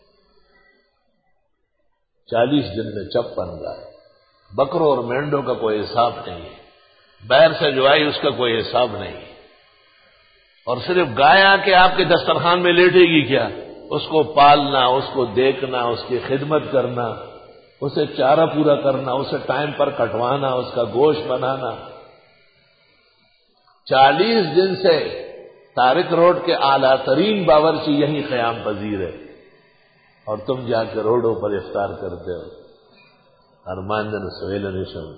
چالیس دن میں چھپن گائے. بکروں اور مینڈوں کا کوئی حساب نہیں ہے، بیر سے جو آئی اس کا کوئی حساب نہیں. اور صرف گائے آ کے آپ کے دسترخوان میں لیٹے گی کیا؟ اس کو پالنا، اس کو دیکھنا، اس کی خدمت کرنا، اسے چارہ پورا کرنا، اسے ٹائم پر کٹوانا، اس کا گوشت بنانا. چالیس دن سے طارق روڈ کے اعلیٰ ترین باورچی یہی قیام پذیر ہے، اور تم جا کے روڈوں پر افطار کرتے ہو. ارمان دن سویل نشم.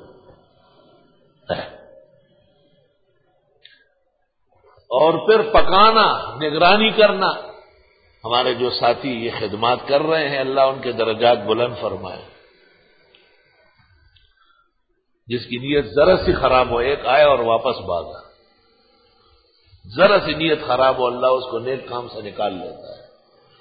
اور پھر پکانا، نگرانی کرنا. ہمارے جو ساتھی یہ خدمات کر رہے ہیں اللہ ان کے درجات بلند فرمائے. جس کی نیت ذرا سی خراب ہو، ایک آئے اور واپس بھاگا، ذرا سی نیت خراب ہو اللہ اس کو نیک کام سے نکال لیتا ہے.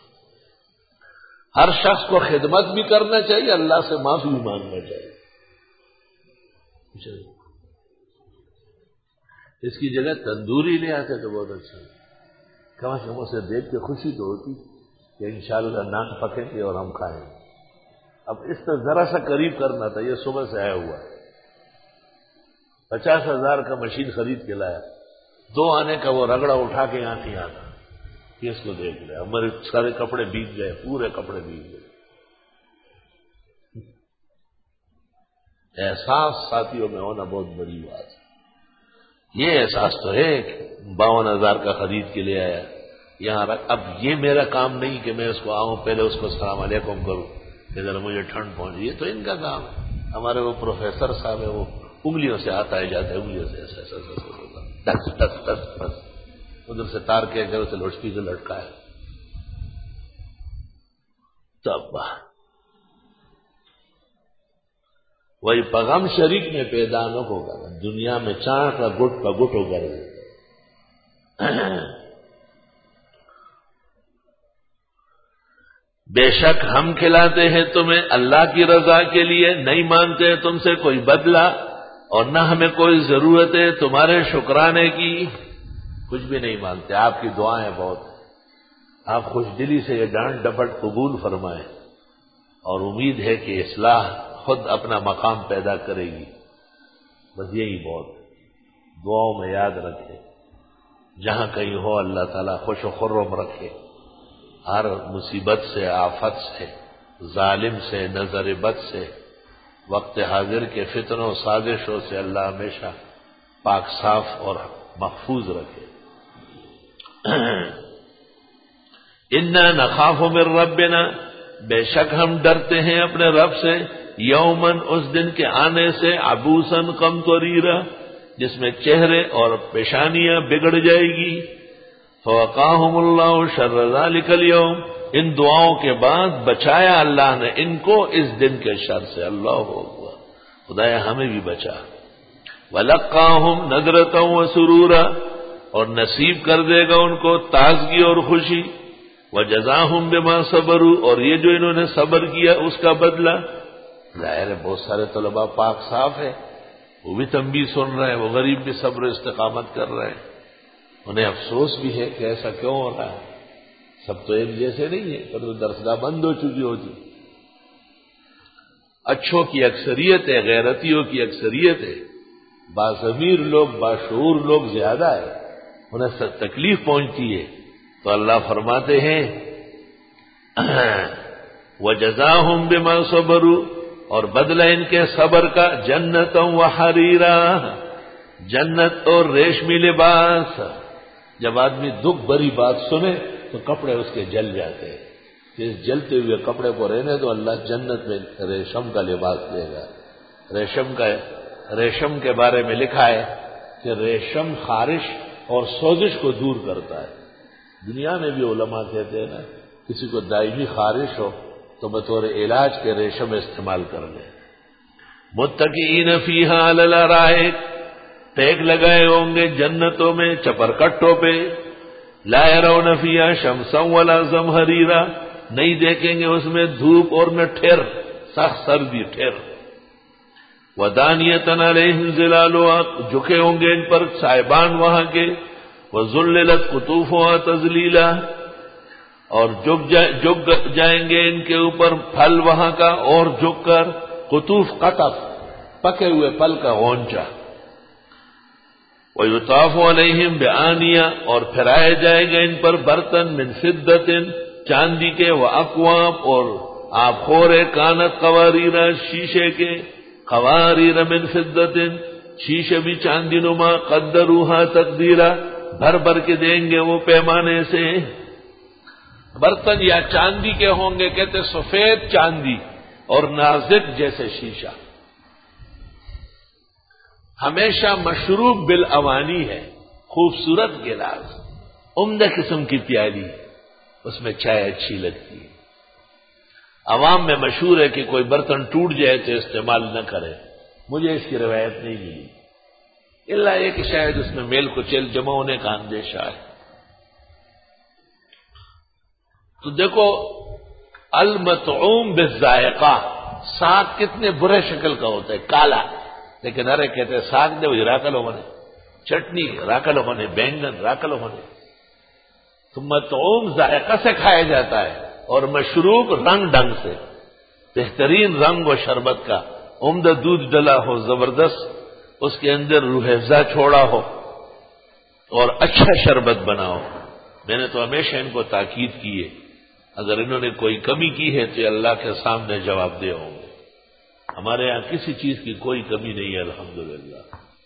ہر شخص کو خدمت بھی کرنا چاہیے، اللہ سے معافی بھی مانگنا چاہیے. اس کی جگہ تندوری لے آتے تو بہت اچھا، کم از کم اسے دیکھ کے خوشی تو ہوتی کہ انشاءاللہ نان پکیں گے اور ہم کھائیں گے۔ اب اس طرح ذرا سا قریب کرنا تھا، یہ صبح سے آیا ہوا ہے، پچاس ہزار کا مشین خرید کے لایا، دو آنے کا وہ رگڑا اٹھا کے یہاں نہیں آتا کہ اس کو دیکھ لے، ہمارے سارے کپڑے بھیگ گئے، پورے کپڑے بھیگ گئے۔ احساس ساتھیوں میں ہونا بہت بڑی بات ہے۔ یہ احساس تو ہے کہ باون ہزار کا خرید کے لے آیا یہاں رکھ، اب یہ میرا کام نہیں کہ میں اس کو آؤں پہلے اس کو السلام علیکم کروں کہ ذرا مجھے ٹھنڈ پہنچی، یہ تو ان کا کام ہے۔ ہمارے وہ پروفیسر صاحب ہے، وہ انگلیوں سے آتا ہے جاتا ہے، انگلیوں سے ایسا ایسا ایسا ہوتا ہے، ٹس ٹس ٹس ٹس، ادھر سے تار کے گھر سے لوڈ اسپیکر لٹکا ہے، تب وہی پیغام شریک میں پیدا نہ ہوگا، دنیا میں چاند کا گٹ کا گٹ ہو کر بے شک ہم کھلاتے ہیں تمہیں اللہ کی رضا کے لیے، نہیں مانتے تم سے کوئی بدلہ اور نہ ہمیں کوئی ضرورت ہے تمہارے شکرانے کی، کچھ بھی نہیں مانتے، آپ کی دعائیں بہت ہیں، آپ خوش دلی سے یہ ڈانٹ ڈپٹ قبول فرمائیں اور امید ہے کہ اصلاح خود اپنا مقام پیدا کرے گی، بس یہی بہت دعاؤں میں یاد رکھیں، جہاں کہیں ہو اللہ تعالیٰ خوش و خرم رکھے، ہر مصیبت سے، آفت سے، ظالم سے، نظر بد سے، وقت حاضر کے فتنوں سازشوں سے اللہ ہمیشہ پاک صاف اور محفوظ رکھے۔ انا نخاف من ربنا، بے شک ہم ڈرتے ہیں اپنے رب سے، یومن اس دن کے آنے سے، عبوسن قمطریرا، جس میں چہرے اور پیشانیاں بگڑ جائے گی، فوقاہم اللہ شر ذلک اليوم، ان دعاؤں کے بعد بچایا اللہ نے ان کو اس دن کے شر سے، اللہ ہوا خدایا ہمیں بھی بچا، ولقاہم نضرۃ وسرورا، اور نصیب کر دے گا ان کو تازگی اور خوشی، وجزاہم بما صبروا، اور یہ جو انہوں نے صبر کیا اس کا بدلہ۔ ظاہر ہے بہت سارے طلباء پاک صاف ہے، وہ بھی تنبیہ سن رہے ہیں، وہ غریب بھی صبر و استقامت کر رہے ہیں، انہیں افسوس بھی ہے کہ ایسا کیوں ہو رہا ہے، سب تو ایک جیسے نہیں ہے، پر درسگاہ بند ہو چکی ہوتی، اچھوں کی اکثریت ہے، غیرتیوں کی اکثریت ہے، باضمیر لوگ، باشعور لوگ زیادہ ہے، انہیں تکلیف پہنچتی ہے، تو اللہ فرماتے ہیں وَجَزَاهُمْ بِمَا صَبَرُوا، اور بدلہ ان کے صبر کا، جنتا وحریرا، جنت اور ریشمی لباس۔ جب آدمی دکھ بری بات سنے تو کپڑے اس کے جل جاتے ہیں، کہ اس جلتے ہوئے کپڑے کو رہنے تو اللہ جنت میں ریشم کا لباس دے گا۔ ریشم کا ریشم کے بارے میں لکھا ہے کہ ریشم خارش اور سوزش کو دور کرتا ہے۔ دنیا میں بھی علماء کہتے ہیں نا، کسی کو دائمی خارش ہو تو بطور علاج کے ریشم استعمال کر لیں۔ متکئین فیہا علی الارائک، ٹیک لگائے ہوں گے جنتوں میں چپرکٹوں پہ، لا یرون فیہا شمسا ولا زمہریرا، نہیں دیکھیں گے اس میں دھوپ اور نہ ٹھیر، سخت سردی ٹھیر۔ ودانیۃ علیہم ظلالها، جھکے ہوں گے ان پر صاحبان وہاں کے، وذللت قطوفها تذلیلا، اور جھک جھک جائیں گے ان کے اوپر پھل وہاں کا اور جھک کر، قطوف قطف، پکے ہوئے پھل کا غونچہ، وَيُطَافُ عَلَيْهِمْ بِآنِيَةٍ، اور پھرائے جائے گا ان پر برتن، من فِضَّةٍ، چاندی کے، وَأَكْوَابٍ، اور آبخورے، کانت قواریر، شیشے کے، قواریر من فِضَّةٍ، شیشے بھی چاندی نما، قدروها تقدیرا، بھر بھر کے دیں گے وہ پیمانے سے۔ برتن یا چاندی کے ہوں گے، کہتے سفید چاندی اور نازک جیسے شیشہ، ہمیشہ مشروب بالاوانی ہے، خوبصورت گلاس، عمدہ قسم کی پیالی، اس میں چائے اچھی لگتی ہے۔ عوام میں مشہور ہے کہ کوئی برتن ٹوٹ جائے تو استعمال نہ کرے، مجھے اس کی روایت نہیں ملی، الا یہ کہ شاید اس میں میل کچیل جمع ہونے کا اندیشہ ہے۔ تو دیکھو المطعوم بالذائقہ، ساگ کتنے برے شکل کا ہوتا ہے، کالا، لیکن ارے کہتے ہیں ساگ دے وہ ہرا کا لوگوں نے چٹنی راکل ہونے، بینگن راکل ہونے، تو مطعوم ذائقہ سے کھایا جاتا ہے، اور مشروب رنگ ڈنگ سے، بہترین رنگ و شربت کا، عمدہ دودھ ڈلا ہو، زبردست اس کے اندر روح افزا چھوڑا ہو اور اچھا شربت بناؤ۔ میں نے تو ہمیشہ ان کو تاکید کی ہے، اگر انہوں نے کوئی کمی کی ہے تو اللہ کے سامنے جواب دہ ہوں گے۔ ہمارے یہاں کسی چیز کی کوئی کمی نہیں ہے الحمدللہ۔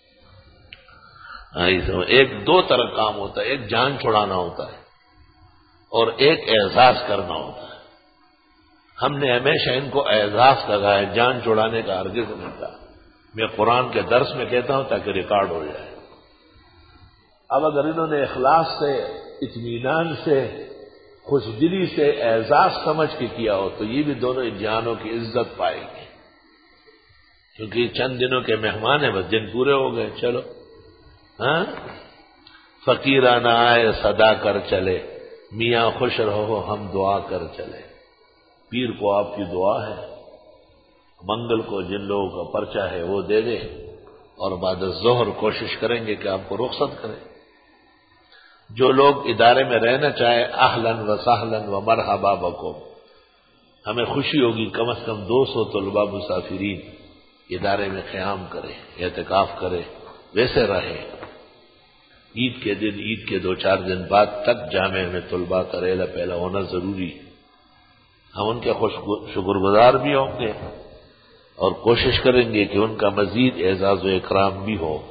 ایک دو طرح کام ہوتا ہے، ایک جان چھڑانا ہوتا ہے اور ایک اعزاز کرنا ہوتا ہے۔ ہم نے ہمیشہ ان کو اعزاز لگا ہے، جان چھڑانے کا ہرگز نہیں تھا۔ میں قرآن کے درس میں کہتا ہوں تاکہ ریکارڈ ہو جائے۔ اب اگر انہوں نے اخلاص سے، اطمینان سے، خوش دلی سے، اعزاز سمجھ کے کیا ہو تو یہ بھی دونوں جانوں کی عزت پائیں گے، کیونکہ چند دنوں کے مہمان ہیں، بس دن پورے ہو گئے، چلو ہاں۔ فقیرانہ آئے صدا کر چلے، میاں خوش رہو ہم دعا کر چلے۔ پیر کو آپ کی دعا ہے، منگل کو جن لوگوں کا پرچہ ہے وہ دے دیں، اور بعد الظہر کوشش کریں گے کہ آپ کو رخصت کریں۔ جو لوگ ادارے میں رہنا چاہے، اہلاً و سہلاً و مرحبا بکم، ہمیں خوشی ہوگی کم از کم دو سو طلباء مسافرین ادارے میں قیام کرے، اعتکاف کرے، ویسے رہے۔ عید کے دن، عید کے دو چار دن بعد تک جامع میں طلباء کا ریلا پہلا ہونا ضروری، ہم ان کے خوش شکر گزار بھی ہوں گے اور کوشش کریں گے کہ ان کا مزید اعزاز و اکرام بھی ہو۔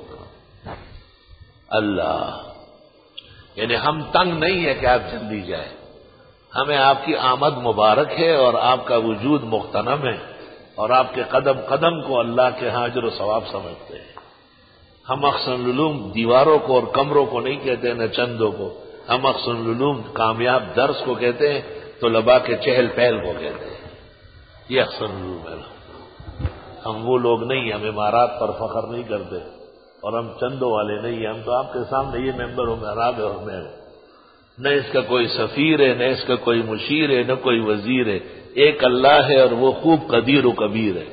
اللہ، یعنی ہم تنگ نہیں ہے کہ آپ جلدی جائیں، ہمیں آپ کی آمد مبارک ہے اور آپ کا وجود مغتنم ہے، اور آپ کے قدم قدم کو اللہ کے ہاں اجر و ثواب سمجھتے ہیں۔ ہم احسن العلوم دیواروں کو اور کمروں کو نہیں کہتے، نہ چندوں کو، ہم احسن العلوم کامیاب درس کو کہتے ہیں، طلباء کے چہل پہل کو کہتے ہیں، یہ احسن العلوم ہے۔ ہم وہ لوگ نہیں، ہم امارات پر فخر نہیں کرتے اور ہم چندوں والے نہیں، ہم تو آپ کے سامنے یہ ممبر ہوں، محراب ہے اور میں ہوں، نہ اس کا کوئی سفیر ہے، نہ اس کا کوئی مشیر ہے، نہ کوئی وزیر ہے، ایک اللہ ہے اور وہ خوب قدیر و کبیر ہے،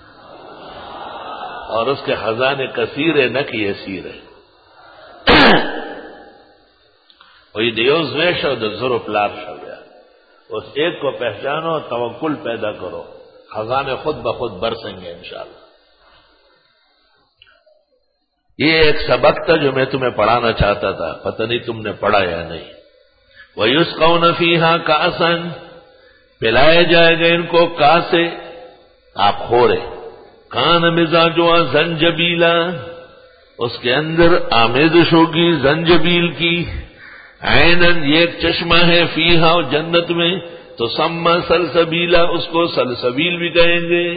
اور اس کے خزانے کثیر ہے، نہ کہ یسیر ہے۔ وہی دیوز ویش اور دزر پلار شو گیا، اس ایک کو پہچانو، توکل پیدا کرو، خزانے خود بخود برسیں گے انشاءاللہ۔ یہ ایک سبق تھا جو میں تمہیں پڑھانا چاہتا تھا، پتہ نہیں تم نے پڑھا یا نہیں۔ وَيُسْقَوْنَ فِيهَا كَأْسًا، پلایا جائے گا ان کو کاسے، آپ خورے، کان مزاجها زنجبیلا، اس کے اندر آمیزش ہوگی زنجبیل کی، عینن یہ ایک چشمہ ہے، فیہا جنت میں، تو سما سلسبیلا، اس کو سلسبیل بھی کہیں گے۔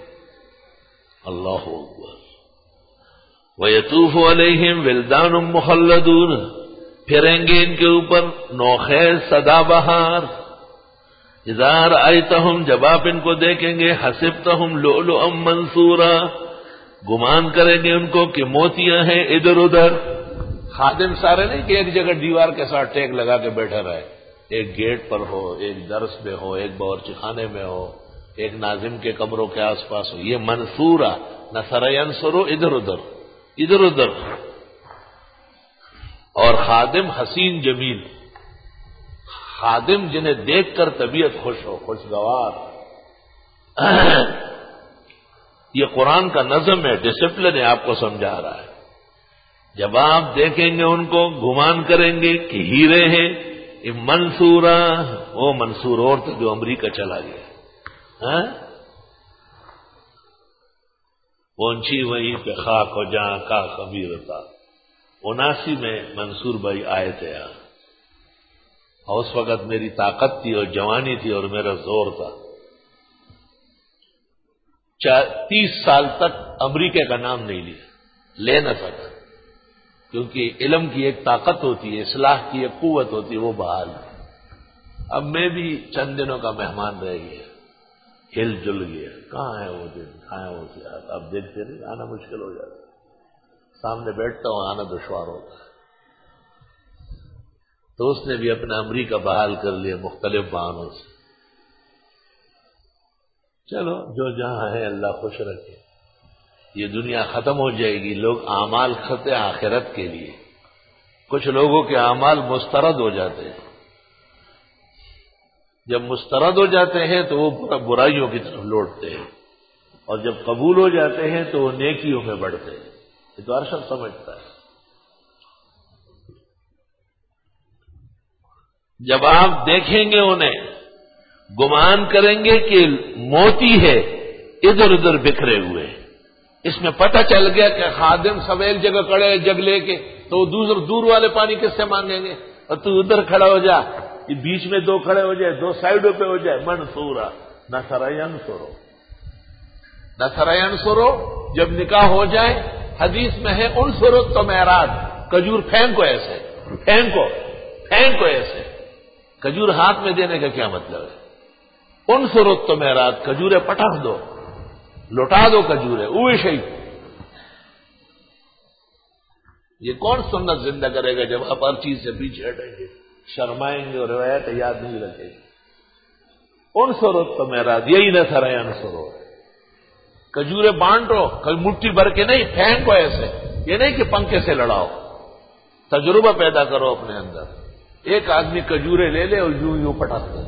اللہ اکبر۔ وَيَطُوفُ عَلَيْهِمْ وِلْدَانٌ مُخَلَّدُونَ، پھریں گے ان کے اوپر نوخیز سدا بہار۔ اذا رأیتہم، جب آپ ان کو دیکھیں گے، حسبتہم لؤلؤا منثورا، گمان کریں گے ان کو کہ موتیاں ہیں ادھر ادھر۔ خادم سارے نہیں کہ ایک جگہ دیوار کے ساتھ ٹیک لگا کے بیٹھا رہے، ایک گیٹ پر ہو، ایک درس میں ہو، ایک باورچی خانے میں ہو، ایک ناظم کے کمروں کے آس پاس ہو، یہ منصورہ، نصر ینصر، ادھر ادھر ادھر ادھر۔ اور خادم حسین جمیل، خادم جنہیں دیکھ کر طبیعت خوش ہو، خوشگوار۔ یہ قرآن کا نظم ہے، ڈسپلن ہے، آپ کو سمجھا رہا ہے۔ جب آپ دیکھیں گے ان کو، گمان کریں گے کہ ہیرے ہیں، منصورہ، وہ منصور اور تو جو امریکہ چلا گیا، ہاں؟ پہنچی وہیں پہ خاک ہو جہاں کا خبیر تھا۔ اناسی میں منصور بھائی آئے تھے یہاں، اور اس وقت میری طاقت تھی اور جوانی تھی اور میرا زور تھا۔ تیس سال تک امریکہ کا نام نہیں لیا، لے نہ سکا، کیونکہ علم کی ایک طاقت ہوتی ہے، اصلاح کی ایک قوت ہوتی ہے، وہ بحال ہے۔ اب میں بھی چند دنوں کا مہمان رہ گیا، ہل جل گیا، کہاں ہے وہ دن، کہاں ہے وہ سیاحت، اب دیکھتے نہیں، آنا مشکل ہو جاتا، سامنے بیٹھتا ہوں آنا دشوار ہوتا ہے۔ تو اس نے بھی اپنا امریکہ بحال کر لیا مختلف بہانوں سے۔ چلو جو جہاں ہے اللہ خوش رکھے۔ یہ دنیا ختم ہو جائے گی، لوگ اعمال خط آخرت کے لیے، کچھ لوگوں کے اعمال مسترد ہو جاتے ہیں، جب مسترد ہو جاتے ہیں تو وہ برائیوں کی طرف لوٹتے ہیں، اور جب قبول ہو جاتے ہیں تو وہ نیکیوں میں بڑھتے ہیں۔ یہ تو ہر شخص سمجھتا ہے۔ جب آپ دیکھیں گے انہیں، گمان کریں گے کہ موتی ہے ادھر ادھر بکھرے ہوئے، اس میں پتہ چل گیا کہ خادم سب ایک جگہ کھڑے ہیں جگ لے کے، تو وہ دور دور والے پانی کس سے مانگیں گے؟ اور تو ادھر کھڑا ہو جا، یہ بیچ میں دو کھڑے ہو جائے، دو سائڈوں پہ ہو جائے، منصورا نصر ینصرو نصر ینصرو، جب نکاح ہو جائے حدیث میں ہے انصرو تو میرات، کھجور پھینکو ایسے، پھینکو پھینکو ایسے، کھجور ہاتھ میں دینے کا کیا مطلب ہے؟ انصرو تو میرات، کھجورے پٹخ دو، لوٹا دو کھجورے، اوے شہید۔ یہ کون سنت زندہ کرے گا جب آپ ہر چیز سے پیچھے ہٹیں گے، شرمائیں گے اور روایت یاد نہیں رکھیں گے؟ انصرو تو میرات، یہی نصر ینصرو، کھجورے بانٹو، کل مٹھی بھر کے نہیں، پھینکو ایسے، یہ نہیں کہ پنکھے سے لڑاؤ، تجربہ پیدا کرو اپنے اندر۔ ایک آدمی کھجورے لے لے اور یوں یوں پٹک دے،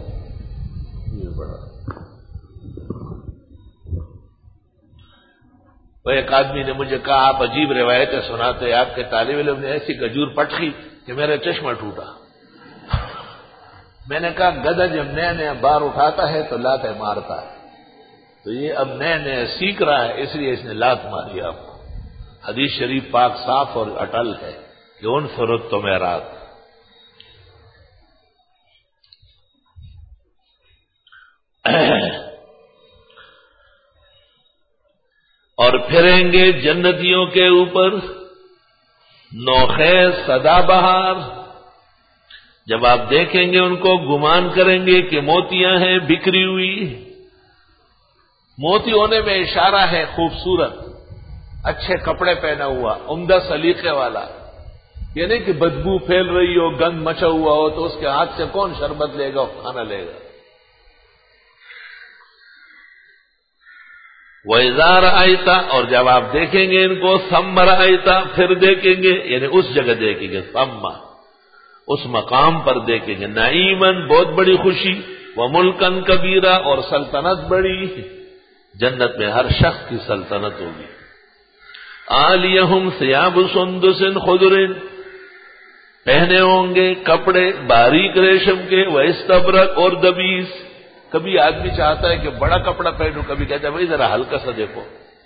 وہ ایک آدمی نے مجھے کہا آپ عجیب روایتیں سناتے، آپ کے طالب علم نے ایسی کھجور پٹکی کہ میرا چشمہ ٹوٹا۔ میں نے کہا گدھا جب نیا نیا بار اٹھاتا ہے تو لاتیں مارتا ہے، تو یہ اب نئے نئے سیکھ رہا ہے اس لیے اس نے لات ماری آپ کو۔ حدیث شریف پاک صاف اور اٹل ہے کہ انصرو تو میرات۔ اور پھریں گے جنتیوں کے اوپر نوخیز سدا بہار، جب آپ دیکھیں گے ان کو گمان کریں گے کہ موتیاں ہیں بکھری ہوئی۔ موتی ہونے میں اشارہ ہے خوبصورت، اچھے کپڑے پہنا ہوا، عمدہ سلیقے والا، یہ نہیں کہ بدبو پھیل رہی ہو، گند مچا ہوا ہو تو اس کے ہاتھ سے کون شربت لے گا اور کھانا لے گا۔ وَإِذَا رَأَيْتَ، اور جب آپ دیکھیں گے ان کو، ثَمَّ رَأَيْتَ، پھر دیکھیں گے، یعنی اس جگہ دیکھیں گے، ثَمَّ اس مقام پر دیکھیں گے، نعیماً بہت بڑی خوشی، وَمُلْكًا كَبِيرًا اور سلطنت بڑی، جنت میں ہر شخص کی سلطنت ہوگی۔ عَالِيَهُمْ ثِيَابُ سُنْدُسٍ خُضْرٍ، پہنے ہوں گے کپڑے باریک ریشم کے، وَإِسْتَبْرَقٍ اور دبیس۔ کبھی آدمی چاہتا ہے کہ بڑا کپڑا پہنوں، کبھی کہتا ہے بھائی ذرا ہلکا سا دیکھو۔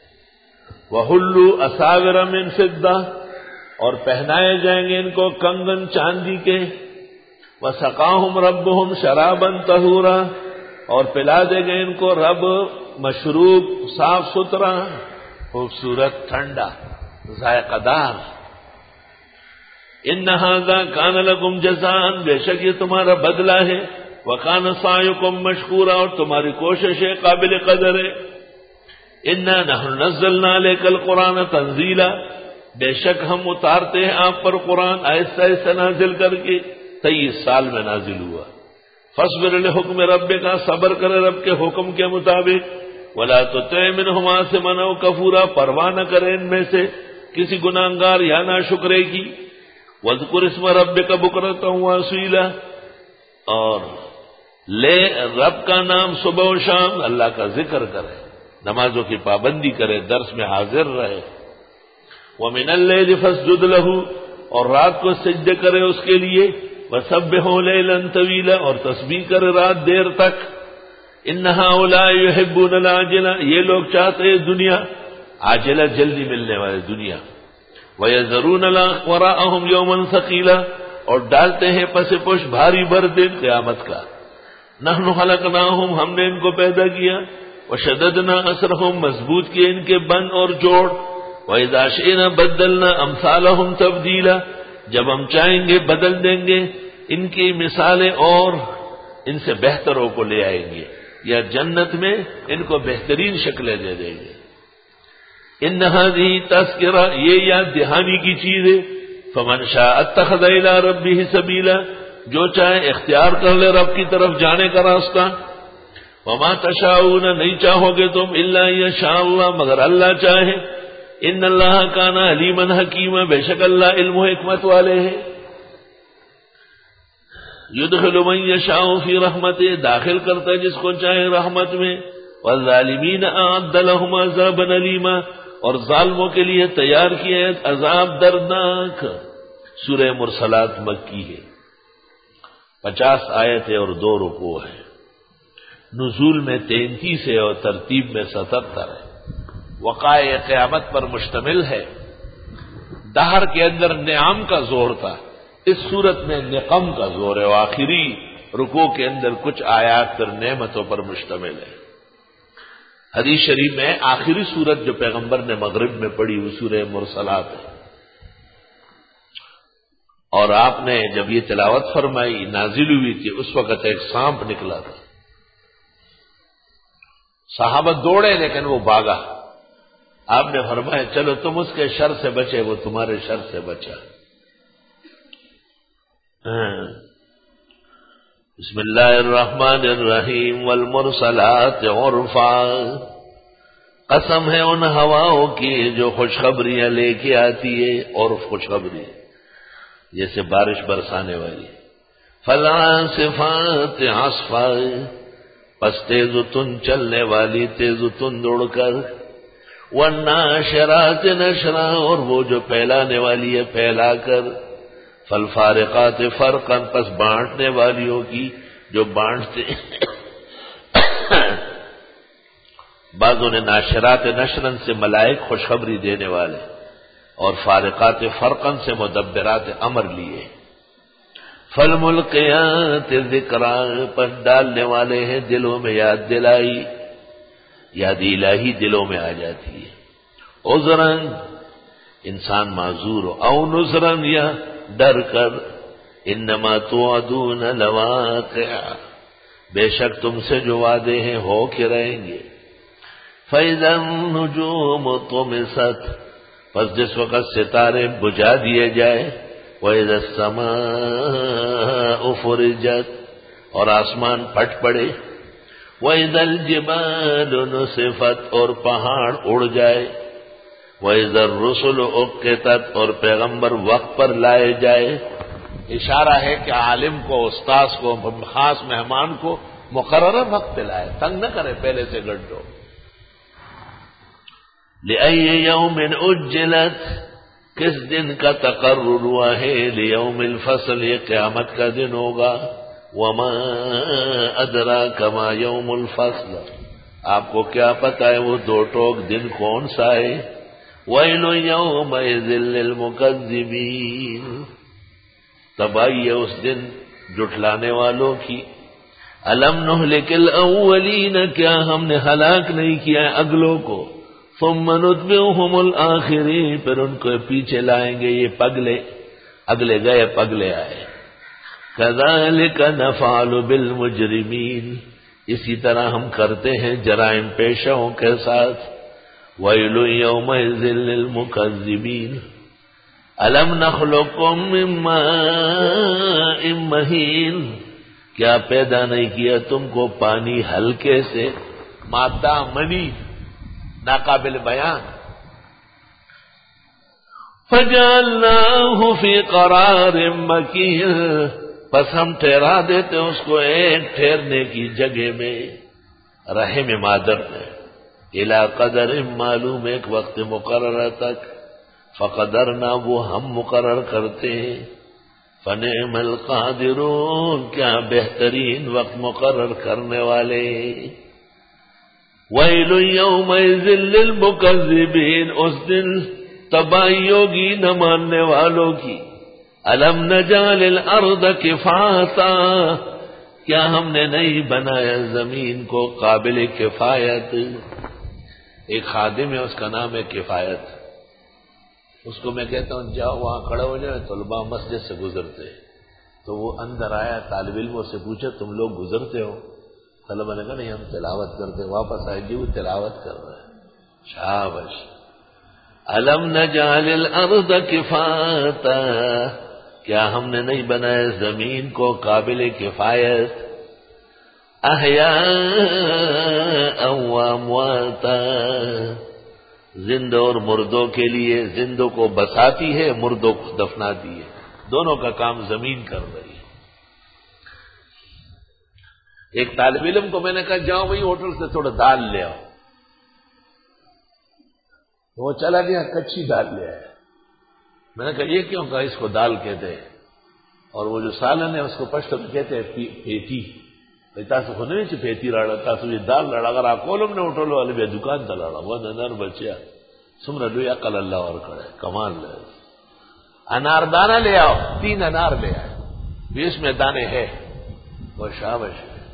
وَحُلُّوا أَسَاوِرَ مِن فِضَّةٍ اور پہنائے جائیں گے ان کو کنگن چاندی کے، وَسَقَاهُمْ رَبُّهُمْ شَرَابًا طَهُورًا اور پلا دے گے ان کو رب مشروب صاف ستھرا، خوبصورت، ٹھنڈا، ذائقہ دار۔ إِنَّ هَذَا كَانَ لَكُمْ جَزَاءً، بے شک یہ تمہارا بدلہ ہے، وَكَانَ سَعْيُكُمْ مَشْكُورًا اور تمہاری کوشش ہے قابل قدر ہے۔ إِنَّا نَحْنُ نَزَّلْنَا عَلَيْكَ الْقُرْآنَ تَنزِيلًا، بے شک ہم اتارتے ہیں آپ پر قرآن آہستہ آہستہ نازل کر کے، تیئیس سال میں نازل ہوا۔ فَاصْبِرْ لِحُکْمِ رَبِّکَ، صبر کرے رب کے حکم کے مطابق، وَلَا تُطِعْ مِنْهُمْ آثِمًا أَوْ كَفُورًا پرواہ نہ کرے ان میں سے کسی گناہگار یا ناشکرے کی۔ وَاذْكُرِ اسْمَ رَبِّكَ بُكْرَةً وَأَصِيلًا اور لے رب کا نام صبح و شام، اللہ کا ذکر کرے، نمازوں کی پابندی کرے، درس میں حاضر رہے۔ وَمِنَ اللَّيْلِ فَاسْجُدْ لَهُ اور رات کو سجدے کرے اس کے لیے، وَسَبِّحُوا لَيْلًا طَوِيلًا اور تسبیح کرے رات دیر تک۔ إِنَّ هَؤُلَاءِ يُحِبُّونَ الْعَاجِلَةَ یہ لوگ چاہتے ہیں دنیا، عاجلہ جلدی ملنے والی دنیا۔ وَيَذَرُونَ وَرَاءَهُمْ يَوْمًا ثَقِيلًا اور ڈالتے ہیں پس پش بھاری بھر دن قیامت کا۔ نحن خلقناہم ہم نے ان کو پیدا کیا، وشددنا اسرہم مضبوط کیے ان کے بند اور جوڑ، وَإِذَا شِئْنَا بَدَّلْنَا أَمْثَالَهُمْ تَبْدِيلًا جب ہم چاہیں گے بدل دیں گے ان کی مثالیں اور ان سے بہتروں کو لے آئیں گے، یا جنت میں ان کو بہترین شکلیں دے دیں گے۔ ان هذه تذکرہ یہ یاد دہانی کی چیز ہے، فمن شاء اتخذ الى ربه سبیلا جو چاہے اختیار کر لے رب کی طرف جانے کا راستہ۔ وما تشاؤون نہیں چاہو گے تم الا یشاء اللہ مگر اللہ چاہے، ان اللہ کان علیما حکیما، بے شک اللہ علم و حکمت والے ہیں. یدخل من یشاء فی رحمتہ، داخل کرتا ہے جس کو چاہے رحمت میں. والظالمین اعد لهم عذابا الیما، اور ظالموں کے لیے تیار کیے ہیں عذاب دردناک. سورہ مرسلات مکی ہے، پچاس آیتیں اور دو رکوع ہے. نزول میں تینتیس ہے اور ترتیب میں ستتر ہے. وقائع قیامت پر مشتمل ہے. دہر کے اندر نعم کا زور تھا، اس صورت میں نقم کا زور ہے. آخری رکوع کے اندر کچھ آیات پر نعمتوں پر مشتمل ہے. حدیث شریف میں آخری سورت جو پیغمبر نے مغرب میں پڑھی وہ سورہ مرسلات ہے. اور آپ نے جب یہ تلاوت فرمائی نازل ہوئی تھی اس وقت ایک سانپ نکلا تھا. صحابہ دوڑے لیکن وہ بھاگا. آپ نے فرمایا چلو تم اس کے شر سے بچے، وہ تمہارے شر سے بچا. بسم اللہ الرحمن الرحیم. والمرسلات عرفا، قسم ہے ان ہواؤں کی جو خوشخبریاں لے کے آتی ہے. عرف خوشخبری جیسے بارش برسانے والی. فالعاصفات عصفا، پس تیز و تند چلنے والی تیز و تند اڑ کر. والناشرات نشرا، اور وہ جو پھیلانے والی ہے پھیلا کر. فالفارقات فرقا، پس بانٹنے والیوں کی جو بانٹتے. بعضوں نے ناشرات نشرن سے ملائک خوشخبری دینے والے اور فارقات فرقن سے مدبرات امر لیے. فالملقیات ذکرا، پر ڈالنے والے ہیں دلوں میں یاد دلائی. یاد الہی دلوں میں آ جاتی ہے. عذرن، انسان معذور ہو. او نذرن، یا ڈر کر. انما توعدون لواقع، بے شک تم سے جو وعدے ہیں ہو کے رہیں گے. فَإِذَا النُّجُومُ طُمِسَتْ، پس جس وقت ستارے بجھا دیے جائے. وَإِذَا السَّمَاءُ فُرِجَتْ، اور آسمان پھٹ پڑے. وَإِذَا الْجِبَالُ نُسِفَتْ، اور پہاڑ اڑ جائے. وَإِذَا الرُّسُلُ أُقِّتَتْ، اور پیغمبر وقت پر لائے جائے. اشارہ ہے کہ عالم کو، استاذ کو، خاص مہمان کو مقررہ وقت پہ لائے، تنگ نہ کرے پہلے سے گھنٹوں. لِأَيِّ يَوْمٍ أُجِّلَتْ، کس دن کا تقرر ہوا ہے. لِيَوْمِ الْفَصْلِ، یہ قیامت کا دن ہوگا. وَمَا أَدْرَاكَ مَا يَوْمُ الْفَصْلِ، آپ کو کیا پتہ ہے وہ دو ٹوک دن کون سا ہے. وَيْلٌ يَوْمَئِذٍ لِّلْمُكَذِّبِينَ، تباہی ہے اس دن جھٹلانے والوں کی. أَلَمْ نُهْلِكِ الْأَوَّلِينَ، کیا ہم نے ہلاک نہیں کیا اگلوں کو. ثُمَّ نُتْبِعُهُمُ الْآخِرِينَ، پھر ان کو پیچھے لائیں گے یہ پگلے. اگلے گئے پگلے آئے. كَذَلِكَ نَفْعَلُ بِالْمُجْرِمِينَ، اسی طرح ہم کرتے ہیں جرائم پیشوں کے ساتھ. وَيْلٌ يَوْمَئِذٍ لِّلْمُكَذِّبِينَ. أَلَمْ نَخْلُقكُّم مِّن مَّاءٍ مَّهِينٍ، کیا پیدا نہیں کیا تم کو پانی ہلکے سے. مادہ منی، ناقابل بیان. فَجَعَلْنَاهُ فِي قَرَارٍ مَّكِينٍ، پس ہم ٹھہرا دیتے اس کو ایک ٹھہرنے کی جگہ میں، رحم مادر میں. اِلَىٰ قَدَرٍ معلوم، ایک وقت مقررہ تک. فَقَدَرْنَا، وہ ہم مقرر کرتے ہیں. فَنِعْمَ الْقَادِرُونَ، کیا بہترین وقت مقرر کرنے والے. وَيْلٌ يَوْمَئِذٍ لِّلْمُكَذِّبِينَ، اس دن تباہی ہوگی نہ ماننے والوں کی. أَلَمْ نَجْعَلِ الْأَرْضَ كِفَاتًا، کیا ہم نے نہیں بنایا زمین کو قابل کفایت. ایک خادم ہے اس کا نام ہے کفایت. اس کو میں کہتا ہوں جاؤ وہاں کھڑا ہو جائے. طلباء مسجد سے گزرتے تو وہ اندر آیا، طالب علموں سے پوچھا تم لوگ گزرتے ہو. طلباء نے کہا نہیں ہم تلاوت کرتے. واپس آئے جی وہ تلاوت کر رہا ہے. شاباش. أَلَمْ نَجْعَلِ الْأَرْضَ كِفَاتًا، کیا ہم نے نہیں بنایا زمین کو قابل کفایت. احیاء وامواتا، زندہ اور مردوں کے لیے، زندوں کو بساتی ہے، مردوں کو دفناتی ہے، دونوں کا کام زمین کر رہی ہے۔ ایک طالب علم کو میں نے کہا جاؤ بھائی ہوٹل سے تھوڑا دال لے آؤ، وہ چلا گیا کچی دال لے آیا۔ میں نے کہا یہ کیوں؟ کہا اس کو دال کہتے ہیں، اور وہ جو سالن ہے اس کو پشت میں کہتے ہیں پیتی۔ تاسو خو نه چې پیتی راړه، تاسو یې دال راړه، اگر اکولم نه وټولو ولې بیا دکان ته لاړه، و ننر بچیا څومره لوی عقل الله ورکړی، کمال دی۔ انار دانہ لے آؤ، تین انار لے آئے، بیس میں دانے ہے، وہ شابش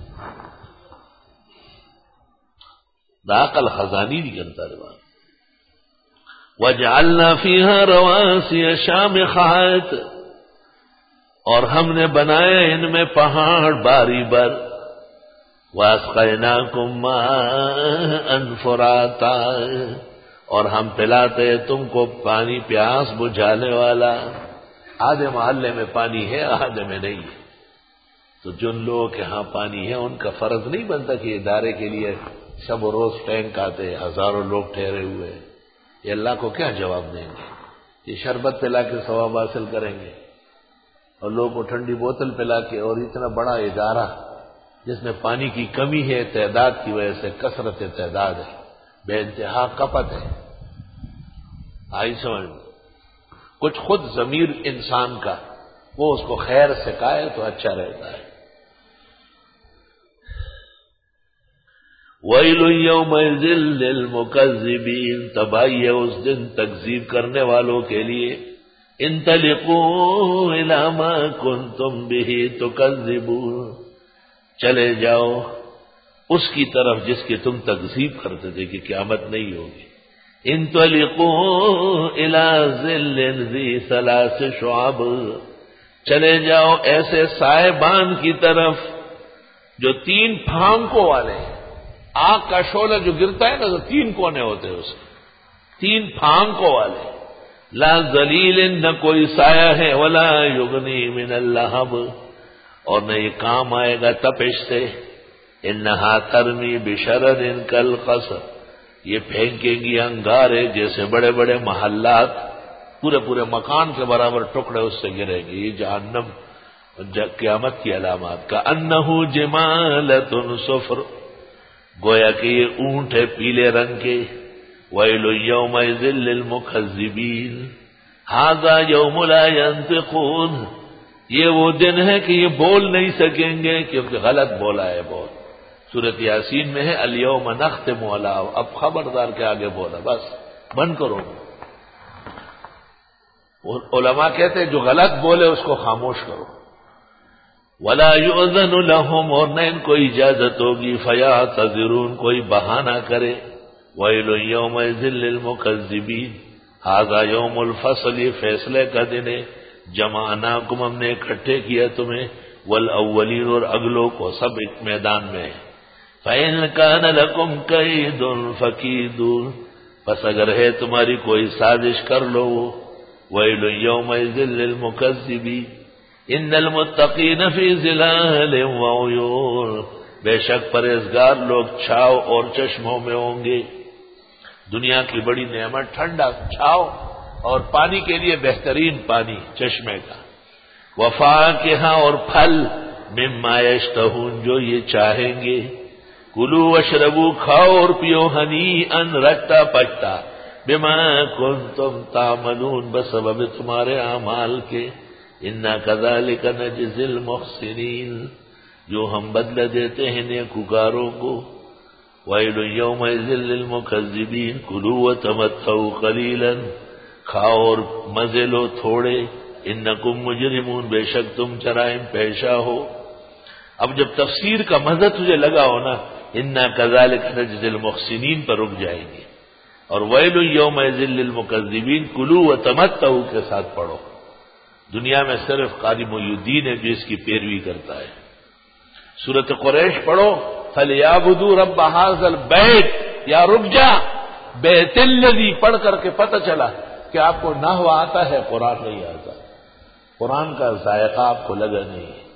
دا عقل خزانی نہیں کرتا روان۔ وَجَعَلْنَا فِيهَا رَوَاسِيَ شَامِخَاتٍ، اور ہم نے بنائے ان میں پہاڑ باری بر، وَأَسْقَيْنَاكُمْ مَاءً فُرَاتًا، اور ہم پلاتے تم کو پانی پیاس بجھانے والا۔ آدھے محلے میں پانی ہے، آدھے میں نہیں ہے، تو جن لوگوں کے ہاں پانی ہے ان کا فرض نہیں بنتا کہ ادارے کے لیے شب و روز ٹینک آتے، ہزاروں لوگ ٹھہرے ہوئے، یہ اللہ کو کیا جواب دیں گے؟ یہ شربت پلا کے ثواب حاصل کریں گے، اور لوگوں کو ٹھنڈی بوتل پلا کے، اور اتنا بڑا ادارہ جس میں پانی کی کمی ہے تعداد کی وجہ سے، کثرت تعداد ہے، بے انتہا کپت ہے۔ آئی سمجھ میں؟ کچھ خود ضمیر انسان کا وہ اس کو خیر سکھائے تو اچھا رہتا ہے۔ وَيْلٌ يَوْمَئِذٍ لِّلْمُكَذِّبِينَ، تباہی ہے اس دن تکذیب کرنے والوں کے لیے۔ انطلقوا إِلَىٰ مَا كُنتُم بِهِ تُكَذِّبُونَ، چلے جاؤ اس کی طرف جس کی تم تکذیب کرتے تھے کہ قیامت نہیں ہوگی۔ انطلقوا إِلَىٰ ظِلٍّ ذِي ثَلَاثِ شُعَبٍ، چلے جاؤ ایسے سائبان کی طرف جو تین پھانکوں والے ہیں۔ آگ کا شعلہ جو گرتا ہے نا تو تین کونے ہوتے ہیں اس کے، تین پھانکوں والے۔ لا ذلیل، نہ کوئی سایہ ہے، ولا یغنی من اللہب، اور نہ یہ کام آئے گا تپش سے۔ انہا ترمی بشرر کالقصر، یہ پھینکے گی انگارے جیسے بڑے بڑے محلات، پورے پورے مکان کے برابر ٹکڑے اس سے گرے گی۔ یہ جہنم قیامت کی علامات کا انہ جمالۃ صفر، گویا کہ یہ اونٹ ہے پیلے رنگ کے۔ ویل یومئذ للمکذبین ھذا یوم لا ینطقون، یہ وہ دن ہے کہ یہ بول نہیں سکیں گے کیونکہ غلط بولا ہے بہت۔ سورۃ یاسین میں ہے الیوم نختم علی، اب خبردار کے آگے بولا بس بند کرو۔ علماء کہتے ہیں جو غلط بولے اس کو خاموش کرو۔ ولا یؤذن لهم، اور نہ ان کو اجازت ہوگی، فیعتذرون، کوئی بہانہ کرے۔ ویل یومئذ للمکذبین ھذا یوم الفصل، یہ فیصلے کا دن ہے۔ جمعناکم، ہم نے اکٹھے کیا تمہیں، والاولین، اور اگلوں کو، سب ایک میدان میں ہے۔ فإن کان لکم کید فکیدون، پس اگر ہے تمہاری کوئی سازش کر لو۔ ویل یومئذ للمکذبین ان المتقین فی ظلال وعیون، بے شک پرہیزگار لوگ چھاؤ اور چشموں میں ہوں گے۔ دنیا کی بڑی نعمت ٹھنڈا چھاؤ اور پانی کے لیے بہترین پانی چشمے کا۔ وفاکہہ، اور پھل، مما یشتہون، جو یہ چاہیں گے۔ کلوا واشربوا، کھاؤ اور پیو، ہنیئا، رچتا پچتا، بما کنتم تعملون، بسبب تمہارے اعمال کے۔ انا کذالک نجزی المحسنین، جو ہم بدلہ دیتے ہیں نیکوکاروں کو۔ ویل یومئذ للمکذبین کلوا وتمتعوا قلیلا، کھاؤ اور مزے لو تھوڑے۔ انکم مجرمون، بے شک تم جرائم پیشہ ہو۔ اب جب تفسیر کا مزہ تجھے لگا ہو نا، انا کذالک نجزی المحسنین پر رک جائیں گے، اور ویل یومئذ للمکذبین کلوا وتمتعوا کے ساتھ پڑھو۔ دنیا میں صرف قاری محی الدین ہے جو اس کی پیروی کرتا ہے۔ سورۃ قریش پڑھو، فَلْيَعْبُدُوا رَبَّ هَٰذَا الْبَيْتِ، یا رک جا، بیت الذی پڑھ کر کے پتہ چلا کہ آپ کو نحو آتا ہے، قرآن نہیں آتا، قرآن کا ذائقہ آپ کو لگا نہیں ہے۔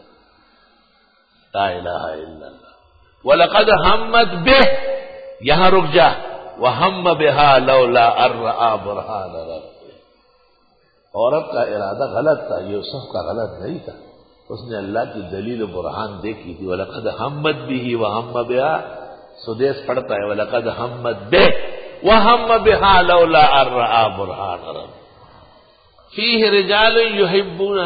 لا الہ الا اللہ۔ وَلَقَدْ هَمَّتْ بِهِ، یہاں رک جا، وہم بہا لولا ان رأى برہان ربہ. عورت کا ارادہ غلط تھا، یوسف کا غلط نہیں تھا، اس نے اللہ کی دلیل و برہان دیکھی تھی. وَلَقَدْ هَمَّتْ بِهِ وَهَمَّ بِهَا، سدیس پڑھتا ہے وَلَقَدْ هَمَّتْ بِهِ وَهَمَّ بِهَا لَوْلَا أَن رَّأَىٰ بُرْهَانَ رَبِّهِ فِيهِ رِجَالٌ يُحِبُّونَ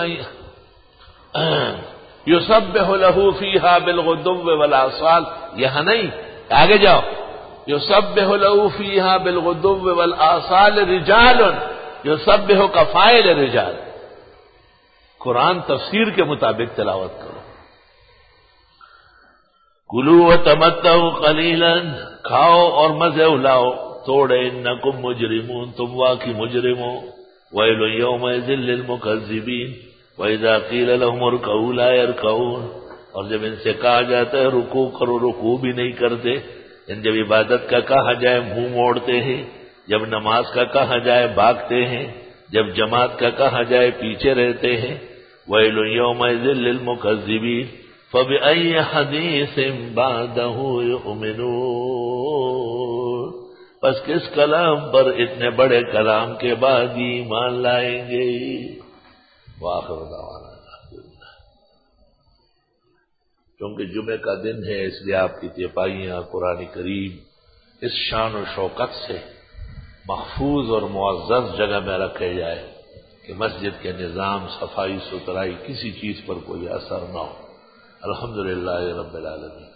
يُسَبِّحُ لَهُ فِيهَا بِالْغُدُوِّ وَالْآصَالِ. یہاں نہیں، آگے جاؤ. يُسَبِّحُ لَهُ فِيهَا بِالْغُدُوِّ وَالْآصَالِ رِجَالٌ، يُسَبِّحُ کا فاعل رجال. قرآن تفسیر کے مطابق تلاوت کرو. کلوا وتمتعوا قلیلا، کھاؤ اور مزے الاؤ توڑے. انکم مجرمون، تم واقعی مجرمو. ویل یومئذ للمکذبین واذا قیل لهم ارکعوا لا یرکعون. اور جب ان سے کہا جاتا ہے رکوع کرو، رکوع بھی نہیں کرتے. ان جب عبادت کا کہا جائے منہ موڑتے ہیں، جب نماز کا کہا جائے بھاگتے ہیں، جب جماعت کا کہا جائے پیچھے رہتے ہیں. ویل یومئذ للمکذبین فبأی حدیث بعدہ یؤمنون. بس کس کلام پر اتنے بڑے کلام کے بعد ایمان لائیں گے. وآخر دعوانا الحمدللہ. کیونکہ جمعے کا دن ہے اس لیے آپ کی تیپائیاں قرآن کریم اس شان و شوکت سے محفوظ اور معزز جگہ میں رکھے جائے کہ مسجد کے نظام، صفائی ستھرائی کسی چیز پر کوئی اثر نہ ہو. الحمدللہ رب العالمین.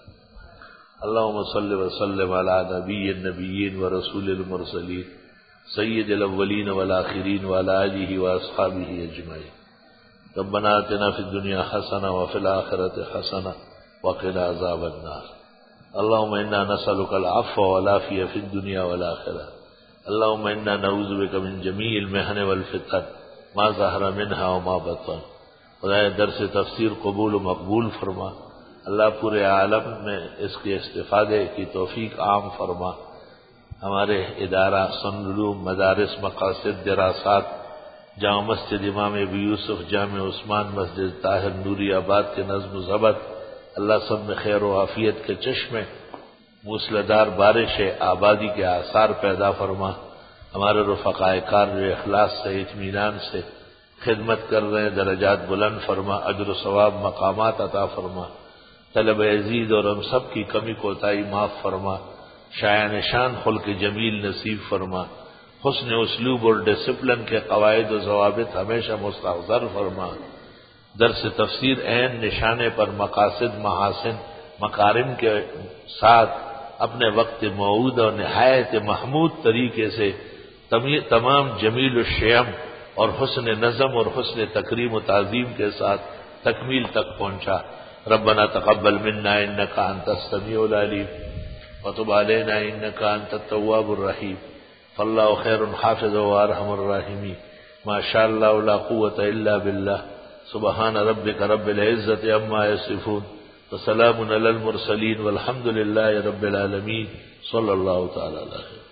اللہم صلی وسلم علی نبی النبیین و رسول المرسلین سید الاولین والآخرین وعلی آلہ واصحابہ اجمعین. ربنا آتنا فی الدنیا حسنہ وفی الآخرۃ حسنہ وقنا عذاب النار. اللہم انا نسألک العفو والعافیہ فی الدنیا والآخرہ. اللہم انا نعوذ بک من جمیع المحن والفتن ما ظہر منہا وما بطن. خدائے درس تفسیر قبول و مقبول فرما. اللہ پورے عالم میں اس کے استفادے کی توفیق عام فرما. ہمارے ادارہ سن علوم مدارس مقاصد دراسات جامع مسجد امام ابی یوسف جامع عثمان مسجد طاہر نوری آباد کے نظم و ضبط اللہ سب میں خیر و عافیت کے چشمے موسلادھار بارش آبادی کے آثار پیدا فرما. ہمارے رفقائے کار جو اخلاص سے اطمینان سے خدمت کر رہے ہیں درجات بلند فرما، اجر و ثواب مقامات عطا فرما. طلب عزیز اور ہم سب کی کمی کوتاہی معاف فرما. شایان شان خلق جمیل نصیب فرما. حسن اسلوب اور ڈسپلن کے قواعد و ضوابط ہمیشہ مستحضر فرما. درس تفسیر عین نشانے پر مقاصد محاسن مکارم کے ساتھ اپنے وقت موعود اور نہایت محمود طریقے سے تمام جمیل الشیم اور حسن نظم اور حسن تکریم و تعظیم کے ساتھ تکمیل تک پہنچا. ربنا تقبل منا انک انت السمیع العلیم وتب علینا انک انت التواب الرحیم. فاللہ خیر حافظ وارحم الراحمین. ما شاء اللہ لا قوة الا باللہ. سبحان ربک رب العزت عما یصفون وسلام علی المرسلین والحمد للہ رب العالمین. صلی اللہ تعالی علیہ